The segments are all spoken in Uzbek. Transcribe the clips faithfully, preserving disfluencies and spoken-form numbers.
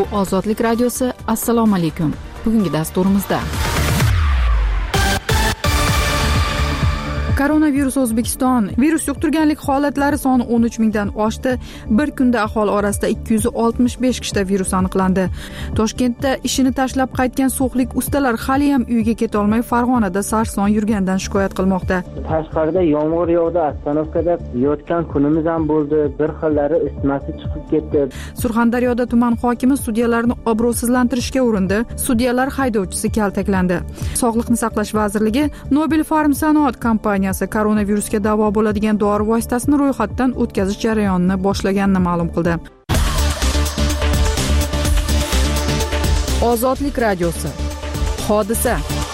Ozodlik radiosi. Assalomu alaykum. Bugungi dasturimizda koronavirus O'zbekiston virus yuqtirganlik holatlari soni o'n uch mingdan oshdi. Bir kunda aholi orasida ikki yuz oltmish besh kishida virus aniqlandi. Toshkentda ishini tashlab qaytgan so'xlik ustalar hali ham uyiga keta olmay Farg'onada sarson yurgandan shikoyat qilmoqda. Tashqarida yomg'ir yog'di, ostanovkada yotgan kunimiz ham bo'ldi. Bir xillari isitmasi chiqib ketdi. Surxondaryoda tuman hokimi sudyalarni obro'sizlantirishga urindi. Sudyalar haydovchisi kaltaklandi. Sog'liqni saqlash vazirligi Nobel Pharm sanoat kompaniyasi koronavirusga davo bo'ladigan dori vositasini ro'yxatdan o'tkazish jarayonini boshlaganini ma'lum qildi. Ozodlik radiosi. Hodisa.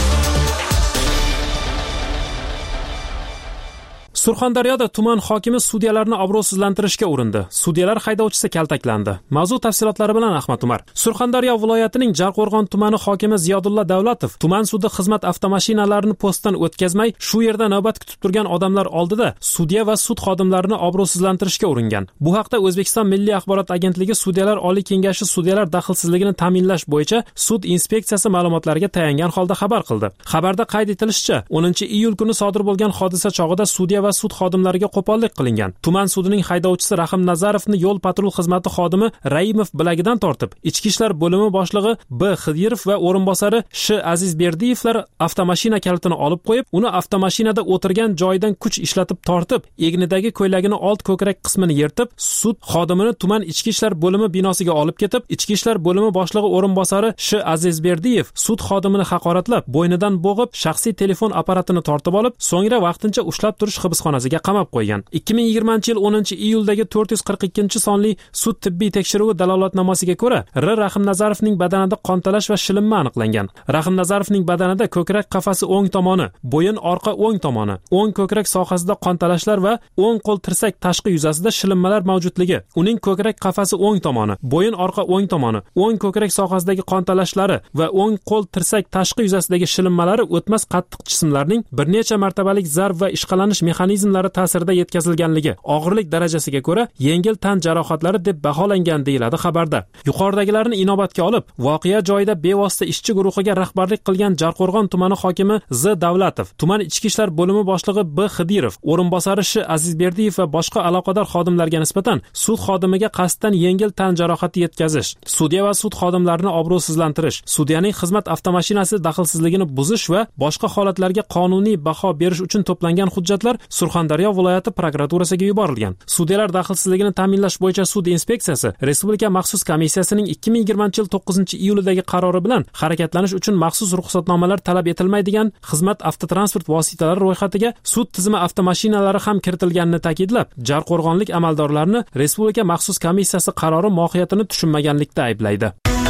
Surxondaryoda tuman hokimi sudyalarni obro'sizlantirishga urindi. Sudyalar haydovchisi kaltaklandi. Mavzu tafsilotlari bilan Ahmad Umar. Surxondaryo viloyatining Jarqo'rg'on tumani hokimi Ziyodulla Davlatov tuman sudi xizmat avtomashinalarini postdan o'tkazmay, shu yerda navbat kutib turgan odamlar oldida sudya va sud xodimlarini obro'sizlantirishga uringan. Bu haqda O'zbekiston Milliy axborot agentligi Sudyalar oliy kengashi sudyalar daxlsizligini ta'minlash bo'yicha sud inspeksiyasi ma'lumotlariga tayangan holda xabar qildi. Xabarda qayd etilishicha, o'ninchi iyul kuni sodir bo'lgan hodisa chog'ida sudya va sud xodimlariga qo'pollik qilingan. Tuman sudining haydovchisi Rahim Nazarovni yo'l patrul xizmati xodimi Raimov bilagidan tortib, Ichki ishlar bo'limi boshlig'i B Xidirov va o'rinbosari Sh Azizberdiyevlar avtomashina kalitini olib qo'yib, uni avtomashinada o'tirgan joyidan kuch ishlatib tortib, egnidagi ko'ylagini old ko'krak qismini yirtib, sud xodimini tuman Ichki ishlar bo'limi binosiga olib ketib, Ichki ishlar bo'limi boshlig'i o'rinbosari Sh Azizberdiyev sud xodimini haqoratlab, bo'ynidan bo'g'ib, shaxsiy telefon apparatini tortib olib, so'ngra vaqtincha ushlab turish hibsxonasiga qamab qo'ygan. ikki ming yigirmanchi yil o'ninchi iyuldagi to'rt yuz qirq ikkinchi sonli sud tibbiy tekshiruvi dalolatnomasiga ko'ra, R Rahim Nazarovning badanida qontalash va shilinma aniqlangan. Rahim Nazarovning badanida ko'krak qafasi o'ng tomoni, bo'yin orqa o'ng tomoni, o'ng ko'krak sohasida qontalashlar va o'ng qo'l tirsak tashqi yuzasida shilinmalar mavjudligi, uning ko'krak qafasi o'ng tomoni, bo'yin orqa o'ng tomoni, o'ng ko'krak sohasidagi qontalashlari va o'ng qo'l tirsak tashqi yuzasidagi shilinmalari o'tmas qattiq jismlarning bir necha martabalik zarb va ishqalanish mexanizmlari ta'sirida yetkazilganligi, og'irlik darajasiga ko'ra yengil tan jarohatlari deb baholangan deyiladi xabarda. Yuqoridagilarni inobatga olib, voqea joyida bevosita ishchi guruhiga rahbarlik qilgan Jarqo'rg'on tumani hokimi Z Davlatov, tuman Ichki ishlar bo'limi boshlig'i B Xidirov, o'rinbosari Sh Azizberdiyev va boshqa aloqador xodimlarga nisbatan sud xodimiga qasddan yengil tan jarohati yetkazish, sudya va sud xodimlarini obro'sizlantirish, sudyaning xizmat avtomashinasi daxlsizligini buzish va boshqa holatlarga qonuniy baho berish uchun to'plangan hujjatlar Surxondaryo viloyati prokuraturasiga yuborilgan. Sudyalar daxlsizligini ta'minlash bo'yicha sud inspeksiyasi Respublika maxsus komissiyasining ikki ming yigirmanchi yil to'qqizinchi iyulidagi qarori bilan harakatlanish uchun maxsus ruxsatnomalar talab etilmaydigan xizmat avtotransport vositalari ro'yxatiga sud tizimi avtomashinalari ham kiritilganini ta'kidlab, Jarqo'rg'onlik amaldorlarni Respublika maxsus komissiyasi qarori mohiyatini tushunmaganlikda ayblaydi.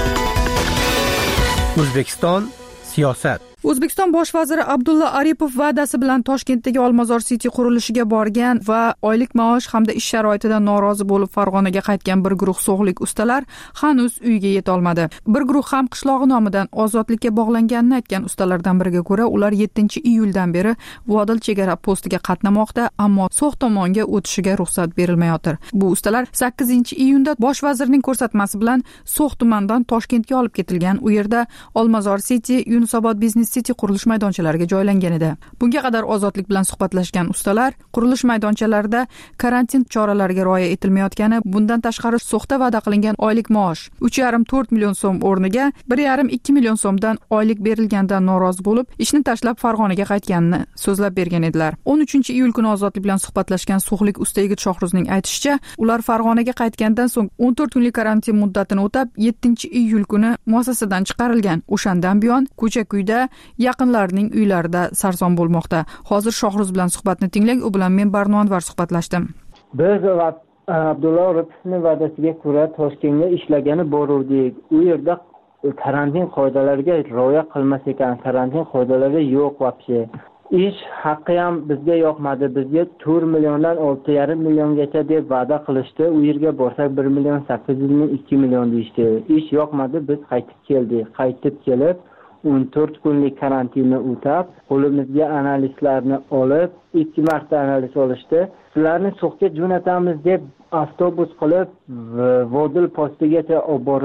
O'zbekiston siyosat. O'zbekiston bosh vaziri Abdulla Aripov va'dasi bilan Toshkentdagi Olmazor City qurilishiga borgan va oylik maosh hamda ish sharoitidan norozi bo'lib Farg'onaga qaytgan bir guruh so'xlik ustalar hanuz uyiga yeta olmadi. Bir guruh ham qishlog'i nomidan ozodlikka bog'langanini aytgan ustalardan biriga ko'ra, ular yettinchi iyuldan beri Vodil chegara postiga qatnamoqda, ammo so'x tomonga o'tishiga ruxsat berilmayotir. Bu ustalar sakkizinchi iyunda bosh vazirning ko'rsatmasi bilan So'x tumanidan Toshkentga olib ketilgan. U yerda Olmazor City, Yunusobod biznes City qurilish maydonchalariga joylangan edi. Bunga qadar ozodlik bilan suhbatlashgan ustalar qurilish maydonchalarida karantin choralariga rioya etilmayotgani, bundan tashqari So'xda va'da qilingan oylik maosh uch yarim to'rt million so'm o'rniga bir yarim ikki million so'mdan oylik berilgandan norozi bo'lib, ishni tashlab Farg'onaga qaytganini so'zlab bergan edilar. o'n uchinchi iyul kuni ozodlik bilan suhbatlashgan so'xlik usta yigit Shohruzning aytishicha, ular Farg'onaga qaytgandan so'ng o'n to'rt kunlik karantin muddatini o'tab, yettinchi iyul kuni muassasadan chiqarilgan. O'shandan buyon ko'cha-kuyda yaqinlarining uylarida sarson bo'lmoqda. Hozir Shohruz bilan suhbatni tinglang, u bilan men Barno Anvar suhbatlashdim. Biz Abdulla Aripovning va'dasiga ko'ra Toshkentga ishlagani boruvdik. U yerda karantin qoidalariga rioya qilmas ekan, karantin qoidalari yo'q vobshe. Ish haqqi ham bizga yoqmadi. Bizga to'rt milliondan olti yarim milliongacha deb va'da qilishdi. U yerga borsak bir million sakkiz yuz ming ikki million deyishdi. Ish yoqmadi, biz qaytib keldik. Qaytib kelib o'n to'rt kunlik karantinni o'tab, qo'limizga analizlarni olib, ikki marta analiz olishdi. Sizlarni So'xga jo'natamiz deb avtobus qilib Vodil postigacha olib borib,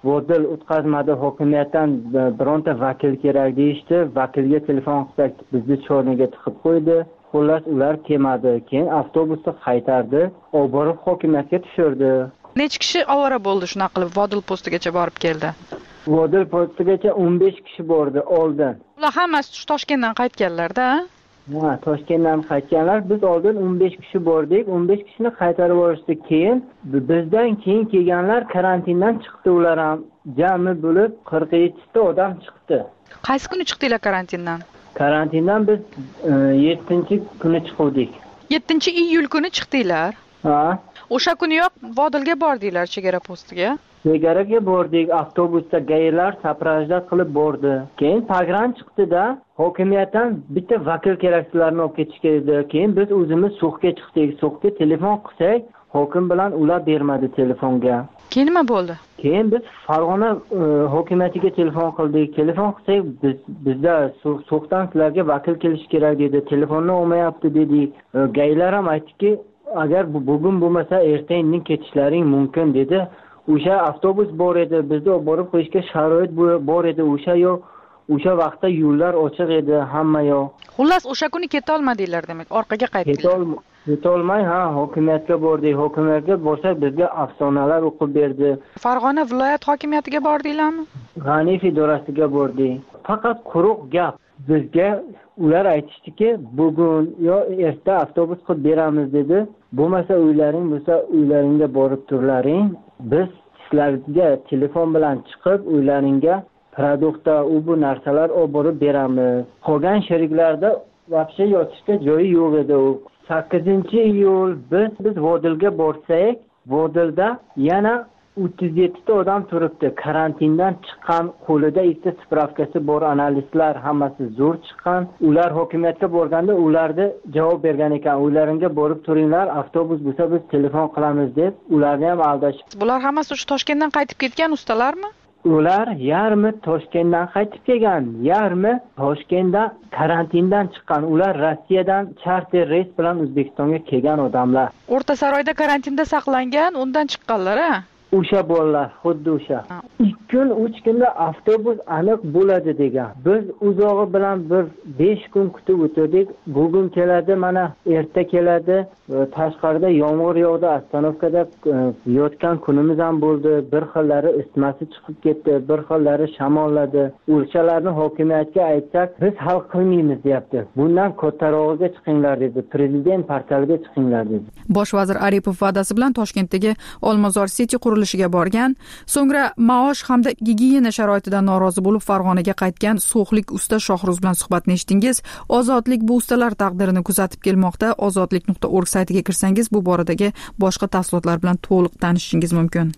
vodil o'tkazmadi, hokimiyatdan bironta vakil kerak deyishdi. Vakilga telefon qilsak bizni chorniga tiqib qo'ydi. Xullas ular kelmadi. Keyin avtobusni qaytardi, olib borib hokimiyatga tushirdi. Necha kishi ovora bo'ldi shunaqa qilib vodil postigacha borib keldi? Vodil postigacha o'n besh kishi bordi oldin. Ular hammasi Toshkentdan qaytganlar-da? Ha, Toshkentdan qaytganlar. Biz oldin o'n besh kishi bordik. o'n besh kishini qaytarib yuborishdi. Keyin bizdan keyin kelganlar karantindan chiqdi ular ham. Jami bo'lib qirq yetti ta odam chiqdi. Qaysi kuni chiqdinglar karantindan? Karantindan biz yettinchi kuni chiqdik. yettinchi iyul kuni chiqdinglar? Ha. O'sha kuniyoq vodilga bordinglar chegara postiga? Chegaraga bordik, avtobusda gaylar saprajda qilib bordi. Keyin pagran chiqdi-da, hokimiyatdan bitta vakil kerak sizlarni olib ketishga dedi. Keyin biz o'zimiz So'xga chiqdik. So'xga telefon qilsak, hokim bilan ular bermadi telefonga. Keyin nima bo'ldi? Keyin biz Farg'ona e, hokimiyatiga telefon qildik. Telefon qilsak, biz bizda So'xdan sizlarga vakil kelish kerak dedi. Telefonni olmayapti dedik. E, gaylar ham aytdiki, agar bu bugun bo'lmasa ertaga ketishlaring mumkin dedi. O'sha avtobus bor edi, bizni olib borib qo'yishga sharoit bor edi. O'sha yo'q, o'sha vaqtda yo'llar ochiq edi, hamma yo'q. Xullas, o'sha kuni keta olmadinglar demak, orqaga qaytdinglar. Keta olmay, ha, hokimiyatga bordik. Hokimiyatga borsak bizga afsonalar o'qib berdi. Farg'ona viloyat hokimiyatiga bordinglarmi? G'aniyev idorasiga bordik. Faqat quruq gap. Bizga ular aytishdiki, bugun yo erta avtobus qilib beramiz dedi. Bo'lmasa uylaring bo'lsa, uylaringga borib turlaring. Biz sizlarga telefon bilan chiqib uylaringga produktda u bu narsalar olib borib beramiz. Qolgan sheriklarda vaqtcha yotishga joyi yo'q edi. sakkizinchi iyul biz biz vodilga borsak, vodilda yana o'ttiz yetti ta odam turibdi. Karantindan chiqqan, qo'lida ikkita spravkasi bor analistlar, hammasi zo'r chiqqan. Ular hokimiyatga borganda ularga javob bergan ekan. Uylaringga borib turinglar, avtobus bo'lsa biz telefon qilamiz deb ularni ham aldashib. Bular hammasi shu Toshkentdan qaytib ketgan ustalarmi? Ular yarmi Toshkentdan qaytib kelgan, yarmi Toshkentdan karantindan chiqqan. Ular Rossiyadan charter reys bilan O'zbekistonga kelgan odamlar. O'rta Saroyda karantinda saqlangan, undan chiqqanlar-a? O'sha bolalar, xuddi o'sha. ikki kun, uch kunda avtobus aniq bo'ladi degan. Biz uzog'i bilan bir besh kun kutib o'tirdik. Bugun keladi, mana erta keladi. Tashqarida yomg'ir yog'di, ostanovkada yotgan kunimiz ham bo'ldi. Bir xillari isitmasi chiqib ketdi, bir xillari shamolladi. O'shalarni hokimiyatga aytsak, biz hal qilmaymiz deyapti. Bundan kattarog'iga chiqinglar dedi. Prezident portaliga chiqinglar dedi. Bosh vazir Aripov va'dasi bilan Toshkentdagi Olmazor City qurilishiga borgan, so'ngra maosh hamda gigiyena sharoitidan norozi bo'lib Farg'onaga qaytgan so'xlik usta Shohruz bilan suhbatni eshitdingiz. Ozodlik bu ustalar taqdirini kuzatib kelmoqda. ozodlik nuqta org saytiga kirsangiz bu boradagi boshqa tafsilotlar bilan to'liq tanishishingiz mumkin.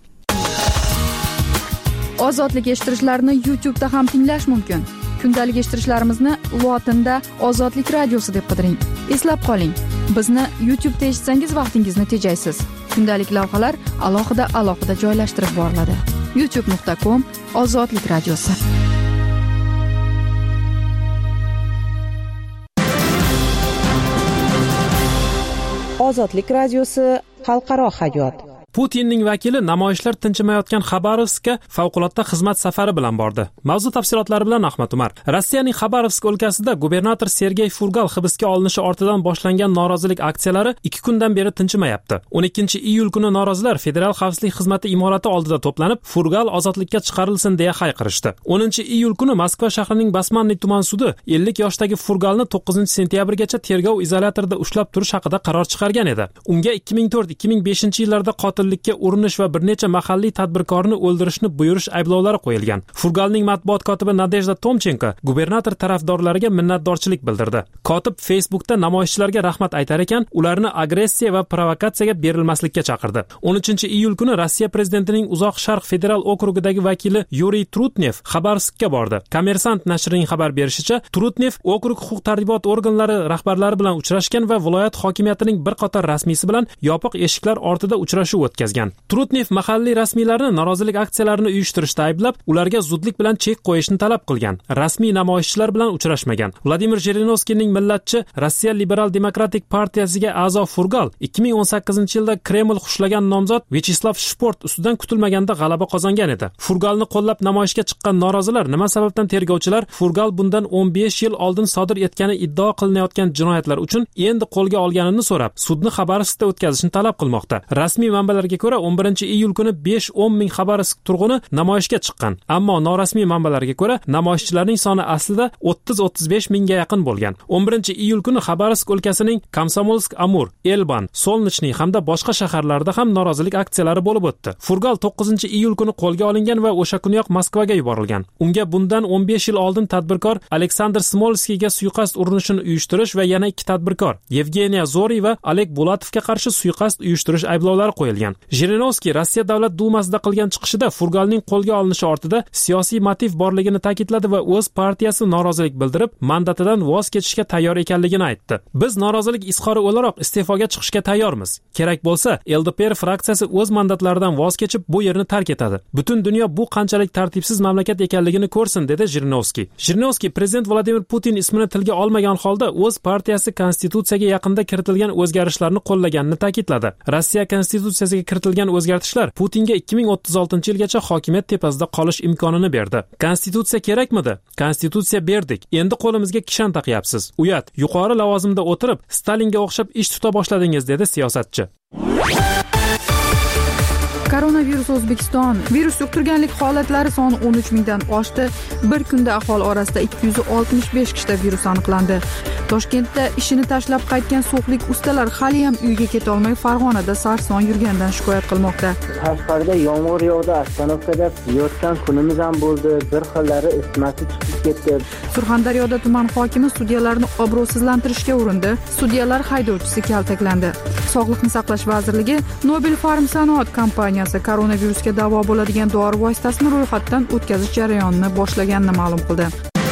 Ozodlik eshittirishlarni YouTube'da ham tinglash mumkin. Kundalik eshittirishlarimizni lotinda Ozodlik radiosi deb qidiring. Eslab qoling, bizni YouTube'da eshitsangiz vaqtingizni tejaysiz. Kundalik lavhalar alohida alohida joylashtirib boriladi. youtube nuqta com Ozodlik radiosi. Ozodlik radiosi xalqaro hayot. Putinning vakili namoyishlar tinchimayotgan Xabarovskka favqulodda xizmat safari bilan bordi. Mavzu tafsilotlari bilan Ahmad Umar. Rossiyaning Xabarovsk o'lkasida gubernator Sergey Furgal hibsga olinishi ortidan boshlangan norozilik aksiyalari ikki kundan beri tinchimayapti. o'n ikkinchi iyul kuni norozilar Federal xavfsizlik xizmati imorati oldida to'planib, Furgal ozodlikka chiqarilsin deya hayqirishdi. o'ninchi iyul kuni Moskva shahrining Basmanniy tuman sudi ellik yoshdagi Furgalni to'qqizinchi sentyabrgacha tergov izolyatorida ushlab turish haqida qaror chiqargan edi. Unga ikki ming to'rt ikki ming beshinchi yillarda qotillikka urinish va bir necha mahalliy tadbirkorni o'ldirishni buyurish ayblovlari qo'yilgan. Furgalning matbuot kotibi Nadejda Tomchenko gubernator tarafdorlariga minnatdorchilik bildirdi. Kotib Facebookda namoyishchilarga rahmat aytar ekan, ularni agressiya va provokatsiyaga berilmaslikka chaqirdi. o'n uchinchi iyul kuni Rossiya prezidentining Uzoq Sharq federal okrugidagi vakili Yuriy Trutnev Xabarovskka bordi. Kommersant nashrining xabar berishicha, Trutnev okrug huquq-tartibot organlari rahbarlari bilan uchrashgan va viloyat hokimiyatining bir qator rasmiysi bilan yopiq eshiklar ortida uchrashuv o'tkazgan. Trutnev mahalliy rasmiylarni norozilik aksiyalarini uyushtirishda ayblab, ularga zudlik bilan chek qo'yishni talab qilgan. Rasmiy namoyishchilar bilan uchrashmagan. Vladimir Jirinovskiyning millatchi Rossiya Liberal Demokratik partiyasiga a'zo Furgal ikki ming o'n sakkizinchi yilda Kreml xushlagan nomzod Vyacheslav Shport ustidan kutilmaganda g'alaba qozongan edi. Furgalni qo'llab namoyishga chiqqan norozilar nima sababdan tergovchilar Furgal bundan o'n besh yil oldin sodir etgani iddao qilinayotgan jinoyatlar uchun endi qo'lga olganini so'rab, sudni Xabarovskda o'tkazishni talab qilmoqda. Rasmiy manbalarga ko'ra o'n birinchi iyul kuni besh o'n ming Xabarovsk turg'uni namoyishga chiqqan. Ammo norasmiy manbalarga ko'ra namoyishchilarning soni aslida o'ttiz o'ttiz besh mingga yaqin bo'lgan. o'n birinchi iyul kuni Xabarovsk o'lkasining Komsomolsk-Amur, Elban, Solnichniy hamda boshqa shaharlarda ham norozilik aksiyalari bo'lib o'tdi. Furgal to'qqizinchi iyul kuni qo'lga olingan va o'sha kuniyoq Moskvaga yuborilgan. Unga bundan o'n besh yil oldin tadbirkor Aleksandr Smolskiyga suiqasd urinishini uyushtirish va yana ikki tadbirkor Yevgeniya Zori va Oleg Bulatovga qarshi suiqasd uyushtirish ayblovlari qo'yilgan. Jirinovskiy Rossiya Davlat dumasida qilgan chiqishida Furgalning qo'lga olinishi ortida siyosiy motiv borligini ta'kidladi va o'z partiyasi norozilik bildirib, mandatidan voz kechishga tayyor ekanligini aytdi. Biz norozilik izhori o'laroq iste'foga chiqishga tayyormiz. Kerak bo'lsa, L D P R fraksiyasi o'z mandatlaridan voz kechib bu yerni tark etadi. Butun dunyo bu qanchalik tartibsiz mamlakat ekanligini ko'rsin, dedi Jirinovskiy. Jirinovskiy prezident Vladimir Putin ismini tilga olmagan holda o'z partiyasi konstitutsiyaga yaqinda kiritilgan o'zgarishlarni qo'llaganini ta'kidladi. Rossiya konstitutsiyasiga kiritilgan o'zgartishlar Putinga ikki ming o'ttiz oltinchi yilgacha hokimiyat tepasida qolish imkonini berdi. Konstitutsiya kerakmidi? Konstitutsiya berdik. Endi qo'limizga kishan taqyapsiz. Uyat, yuqori lavozimda o'tirib, Stalinga o'xshab ish tuta boshladingiz, dedi siyosatchi. Koronavirus O'zbekiston. Virus yuqtirganlik holatlari soni o'n uch mingdan oshdi. Bir kunda aholi orasida ikki yuz oltmish besh kishida virus aniqlandi. Toshkentda ishini tashlab qaytgan so'xlik ustalar hali ham uyga keta olmay Farg'onada sarson yurgandan shikoyat qilmoqda. Tashqarida yomg'ir yog'di, avtomobilda yotgan kunimiz ham bo'ldi. Bir xillari isitmasi chiqib ketdi. Surxondaryoda tuman hokimi sudyalarni obro'sizlantirishga urindi. Sudyalar haydovchisi kaltaklandi. Sog'liqni saqlash vazirligi Nobel Pharm sanoat kompaniyasi koronavirusga davo bo'ladigan dori vositasini ro'yxatdan o'tkazish jarayonini boshlaganini ma'lum qildi.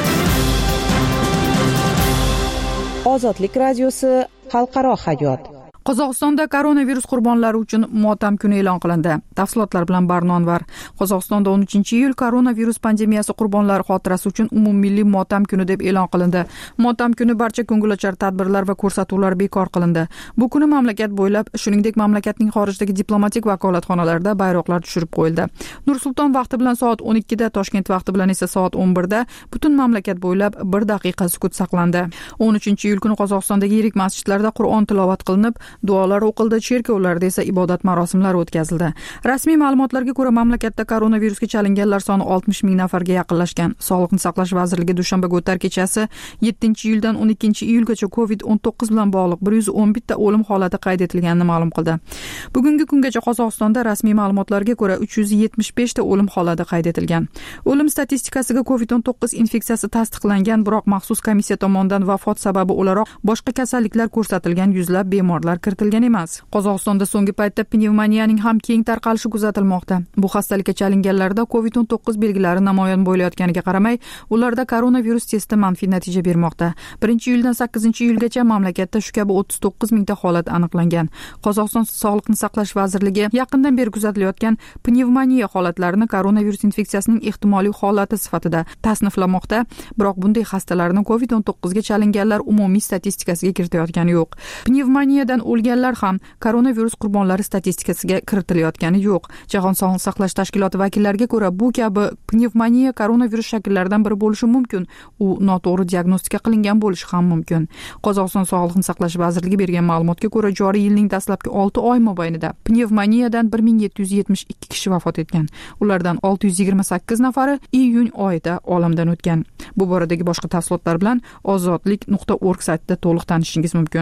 Ozodlik radiosi xalqaro hayot. Qozog'istonda koronavirus qurbonlari uchun motam kuni e'lon qilindi. Tafsilotlar bilan Barno Anvar. Qozog'istonda o'n uchinchi iyul koronavirus pandemiyasi qurbonlari xotirasi uchun umummilliy motam kuni deb e'lon qilindi. Motam kuni barcha ko'ngilochar tadbirlar va ko'rsatuvlar bekor qilindi. Bu kuni mamlakat bo'ylab, shuningdek mamlakatning xorijdagi diplomatik vakolatxonalarida bayroqlar tushirib qo'yildi. Nur-Sulton vaqti bilan soat o'n ikkida, Toshkent vaqti bilan esa soat o'n birda butun mamlakat bo'ylab bir daqiqa sukut saqlandi. o'n uchinchi iyul kuni Qozog'istondagi yirik masjidlarda Qur'on tilovat qilinib, duolar o'qildi, cherkovlarda esa ibodat marosimlari o'tkazildi. Rasmiy ma'lumotlarga ko'ra, mamlakatda koronavirusga chalinganlar soni oltmish ming nafarga yaqinlashgan. Sog'liqni saqlash vazirligi dushanbaga o'tar kechasi yettinchi iyuldan o'n ikkinchi iyulgacha covid o'n to'qqiz bilan bog'liq bir yuz o'n bitta o'lim holati qayd etilganini ma'lum qildi. Bugungi kungacha Qozog'istonda rasmiy ma'lumotlarga ko'ra uch yuz yetmish besh ta o'lim holati qayd etilgan. O'lim statistikasiga covid o'n to'qqiz infeksiyasi tasdiqlangan, biroq maxsus komissiya tomonidan vafot sababi o'laroq boshqa kasalliklar ko'rsatilgan yuzlab bemorlar kiritilgan emas. Qozog'istonda so'nggi paytda pnevmoniyaning ham keng tarqalishi kuzatilmoqda. Bu xastalikka chalinganlarda covid o'n to'qqiz belgilari namoyon bo'layotganiga qaramay, ularda koronavirus testi manfiy natija bermoqda. birinchi iyuldan sakkizinchi iyulgacha mamlakatda shu kabi o'ttiz to'qqiz mingta holat aniqlangan. Qozog'iston Sog'liqni saqlash vazirligi yaqindan beri kuzatilayotgan pnevmoniya holatlarini koronavirus infeksiyasining ehtimoliy holati sifatida tasniflamoqda, biroq bunday xastalarni covid o'n to'qqiz ga chalinganlar umumiy statistikasiga kiritayotgani yo'q. Pnevmoniyadan o'lganlar ham koronavirus qurbonlari statistikasiga kiritilayotgani yo'q. Jahon Sog'liqni saqlash tashkiloti vakillariga ko'ra, bu kabi pnevmoniya koronavirus shakllaridan biri bo'lishi mumkin. U noto'g'ri diagnostika qilingan bo'lishi ham mumkin. Qozog'iston Sog'liqni saqlash vazirligi bergan ma'lumotga ko'ra, joriy yilning dastlabki olti oy mobaynida pnevmoniyadan bir ming yetti yuz yetmish ikki kishi vafot etgan. Ulardan olti yuz yigirma sakkiz nafari iyun oyida olamdan o'tgan. Bu boradagi boshqa tafsilotlar bilan ozodlik nuqta org saytida to'liq tanishishingiz mumkin.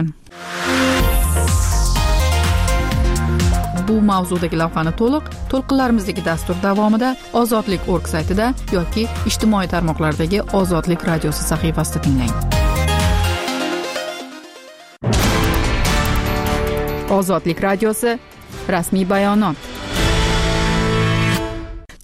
Bu mavzudagi lavhani to'liq to'lqinlarimizdagi dastur davomida ozodlik nuqta org saytida yoki ijtimoiy tarmoqlardagi Ozodlik radiosi sahifasida tinglang. Ozodlik radiosi rasmiy bayonot.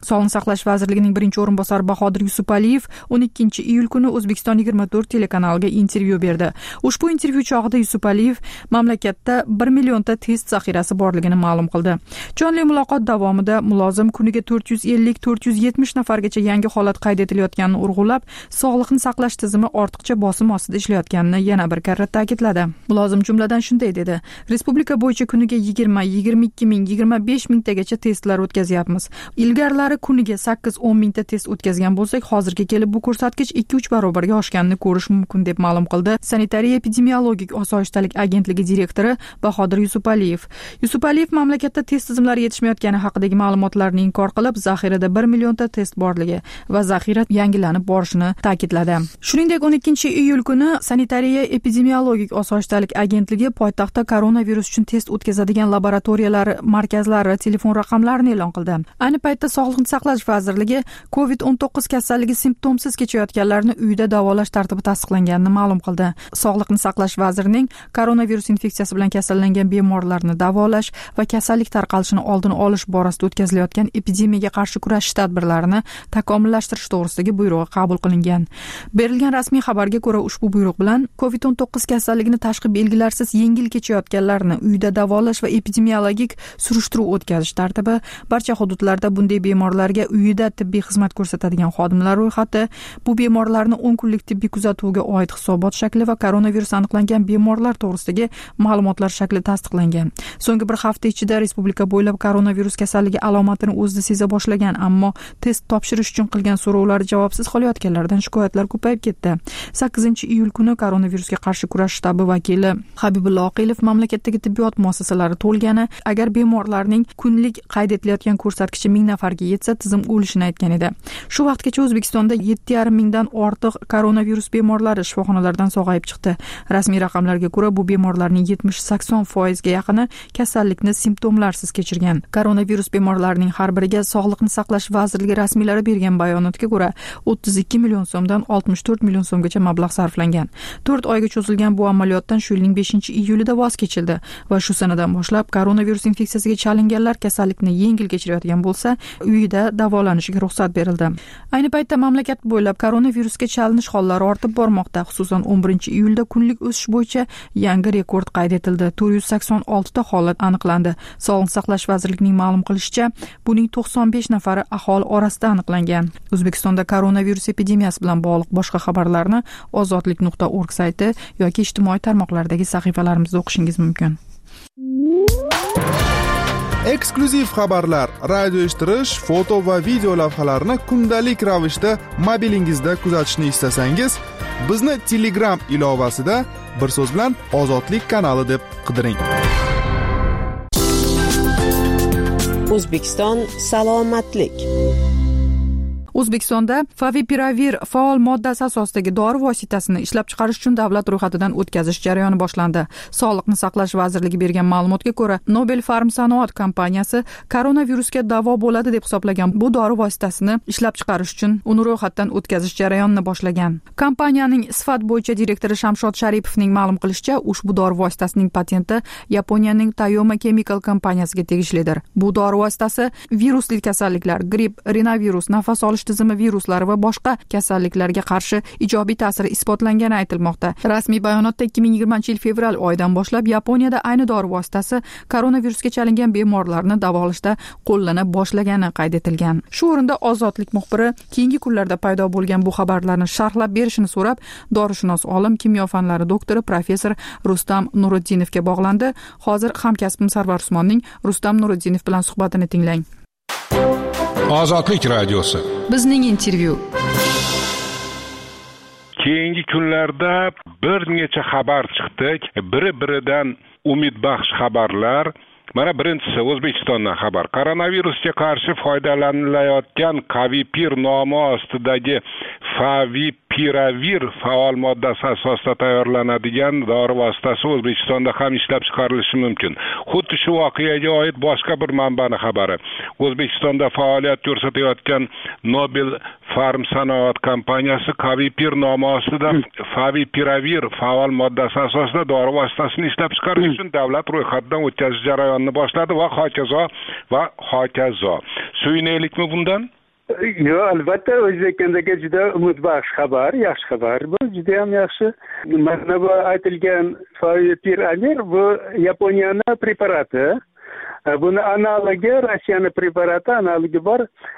Sog'liqni saqlash vazirligining birinchi o'rinbosari Bahodir Yusupaliyev o'n ikkinchi iyul kuni O'zbekiston yigirma to'rt telekanaliga intervyu berdi. Ushbu intervyu chog'ida Yusupaliyev mamlakatda bir millionta test zaxirasi borligini ma'lum qildi. Jonli muloqot davomida mulozim kuniga to'rt yuz ellik to'rt yuz yetmish nafargacha yangi holat qayd etilayotganini urg'ulab, sog'liqni saqlash tizimi ortiqcha bosim ostida ishlayotganini yana bir karra ta'kidladi. Mulozim jumladan shunday dedi: Respublika bo'yicha kuniga yigirma yigirma ikki ming yigirma besh mingtagacha testlar o'tkazyapmiz. Ilgarilari kuniga sakkiz o'n mingta test o'tkazgan bo'lsak, hozirga kelib bu ko'rsatkich ikki uch barobarga oshganini ko'rish mumkin deb ma'lum qildi Sanitariya epidemiologik osoyishtalik agentligi direktori Bahodir Yusupaliyev. Yusupaliyev mamlakatda test tizimlari yetishmayotgani haqidagi ma'lumotlarni inkor qilib, zaxirada bir millionta test borligi va zaxira yangilanib borishini ta'kidladi. Shuningdek, o'n ikkinchi iyul kuni Sanitariya epidemiologik osoyishtalik agentligi poytaxtda koronavirus uchun test o'tkazadigan laboratoriyalar markazlari telefon raqamlarini e'lon qildi. Ayni paytda Sog'liqni saqlash vazirligi covid o'n to'qqiz kasalligi simptomsiz kechayotganlarni uyida davolash tartibi tasdiqlanganini ma'lum qildi. Sog'liqni saqlash vazirining koronavirus infeksiyasi bilan kasallangan bemorlarni davolash va kasallik tarqalishini oldini olish borasida o'tkazilayotgan epidemiyaga qarshi kurashish tadbirlarini takomillashtirish to'g'risidagi buyrug'i qabul qilingan. Berilgan rasmiy xabarga ko'ra, ushbu buyruq bilan covid o'n to'qqiz kasalligini tashqi belgilarsiz yengil kechayotganlarni uyda davolash va epidemiologik surishtiruv o'tkazish tartibi, barcha hududlarda bunday bemorlarga uyida tibbiy xizmat ko'rsatadigan xodimlar ro'yxati, bu bemorlarni o'n kunlik tibbiy kuzatuvga oid hisobot shakli va koronavirus aniqlangan bemorlar to'g'risidagi ma'lumotlar shakli tasdiqlangan. So'nggi bir hafta ichida respublika bo'ylab koronavirus kasalligi alomatini o'zida seza boshlagan, ammo test topshirish uchun qilgan so'rovlari javobsiz qolayotganlardan shikoyatlar ko'payib ketdi. sakkizinchi iyul kuni koronavirusga qarshi kurash shtabi vakili Habibulla Oqilov mamlakatdagi tibbiyot muassasalari to'lgani, agar bemorlarning kunlik qayd etilayotgan ko'rsatkichi ming nafarga yetsa, tizim o'lishini aytgan edi. Shu vaqtgacha O'zbekistonda yetti yarim mingdan ortiq koronavirus bemorlari shifoxonalardan sog'ayib chiqdi. Rasmiy raqamlarga ko'ra, bu bemorlarning yetmish sakson foizga yaqini kasallikni simptomlarsiz kechirgan. Koronavirus bemorlarining har biriga Sog'liqni saqlash vazirligi rasmiylari bergan bayonotga ko'ra, o'ttiz ikki million so'mdan oltmish to'rt million so'mgacha mablag' sarflangan. to'rt oyga cho'zilgan bu amaliyotdan shu yilning beshinchi iyulida voz kechildi va shu sanadan boshlab koronavirus infeksiyasiga chalinganlar kasallikni yengil kechirayotgan bo'lsa, uyida davolanishiga ruxsat berildi. Ayni paytda mamlakat bo'ylab koronavirusga chalinish hollari ortib bormoqda. Xususan, o'n birinchi iyulda kunlik o'sish bo'yicha yangi rekord qayd etildi. to'rt yuz sakson olti ta holat aniqlandi. Sog'liqni saqlash vazirligining ma'lum qilishicha, buning to'qson besh nafari aholi orasida aniqlangan. O'zbekistonda koronavirus epidemiyasi bilan bog'liq boshqa xabarlarni ozodlik nuqta org sayti yoki ijtimoiy tarmoqlardagi sahifalarimizda o'qishingiz mumkin. Eksklyuziv xabarlar, radio eshittirish, foto va video lavhalarni kundalik ravishda mobilingizda kuzatishni istasangiz, bizni Telegram ilovasida bir so'z bilan Ozodlik kanali deb qidiring. O'zbekiston salomatlik. O'zbekistonda Favipiravir faol moddasi asosidagi dori vositasini ishlab chiqarish uchun davlat ro'yxatidan o'tkazish jarayoni boshlandi. Sog'liqni saqlash vazirligi bergan ma'lumotga ko'ra, Nobel Pharmsanoat kompaniyasi koronavirusga davo bo'ladi deb hisoblagan bu dori vositasini ishlab chiqarish uchun uni ro'yxatdan o'tkazish jarayonini boshlagan. Kompaniyaning sifat bo'yicha direktori Shamshod Sharipovning ma'lum qilishicha, ushbu dori vositasining patenti Yaponiyaning Tayoma Chemical kompaniyasiga tegishlidir. Bu dori vositasi virusli kasalliklar, gripp, rinovirus, nafas olish tizimi viruslari va boshqa kasalliklarga qarshi ijobiy ta'siri isbotlangani aytilmoqda. Rasmiy bayonotda ikki ming yigirmanchi yil fevral oyidan boshlab Yaponiyada ayni dori vositasi koronavirusga chalingan bemorlarni davolashda qo'llana boshlagani qayd etilgan. Shu o'rinda Ozodlik muxbiri keyingi kunlarda paydo bo'lgan bu xabarlarni sharhlab berishini so'rab, dorishunos olim, kimyo fanlari doktori professor Rustam Nuriddinovga bog'landi. Hozir hamkasbim Sarvar Usmonning Rustam Nuridinov bilan suhbatini tinglang. Ozodlik radiosi. Bizning intervyu. Keyingi kunlarda bir necha xabar chiqdi. Biri-biridan umidbaxsh xabarlar. Mana birinchisi O'zbekistondan xabar. Koronavirusga qarshi foydalanilayotgan Kavipir nomi ostidagi Favipiravir faol moddasi asosida tayyorlanadigan dori vositasi O'zbekistonda ham ishlab chiqarilishi mumkin. Xuddi shu voqeaga oid boshqa bir manbaning xabari. O'zbekistonda faoliyat ko'rsatayotgan Nobel Pharmsanoat kompaniyasi Kavipir nomi ostida Favipiravir faol moddasi asosida dori vositasini ishlab chiqarish uchun davlat ro'yxatidan o'tkazish jarayonini boshladi va hokazo va hokazo. Suyunaylikmi bundan? Yo'q, albatta O'zbekistondagi juda umidbaxsh xabar, yaxshi xabar. Bu juda ham yaxshi. Mana bu aytilgan Favipiravir bu Yaponiyaning preparati. Buni analogi Rossiyani preparati, analogi bor.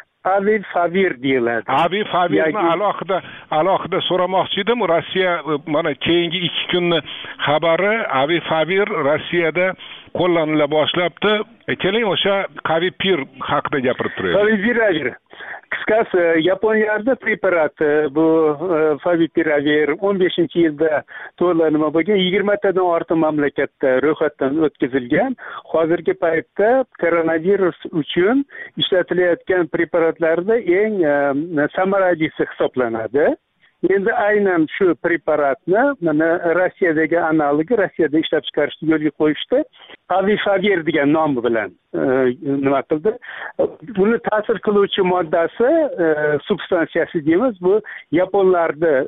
Avifavir deyiladi. Avifavirni alohida alohida so'ramoqchi edim. Rossiya mana keyingi ikki kunni xabari Avifavir Rossiyada qo'llanila boshlabdi. Keling o'sha Avipir haqida gapirib turaylik. Favipiravir. Qisqasi Yaponiyada preparati bu Favipiravir o'n beshinchi yilda to'la nima bo'lgan yigirmatadan ortiq mamlakatda ro'yxatdan o'tkazilgan. Hozirgi paytda koronavirus uchun ishlatilayotgan preparatlarda eng samaralisi hisoblanadi. Endi aynan shu preparatni mana Rossiyadagi analogi Rossiyada ishlab chiqarishni yo'lga qo'yishdi. Avifavir degan nomi bilan nima qildi? Buni ta'sir qiluvchi moddasi, substansiyasi deymiz, bu yaponlarning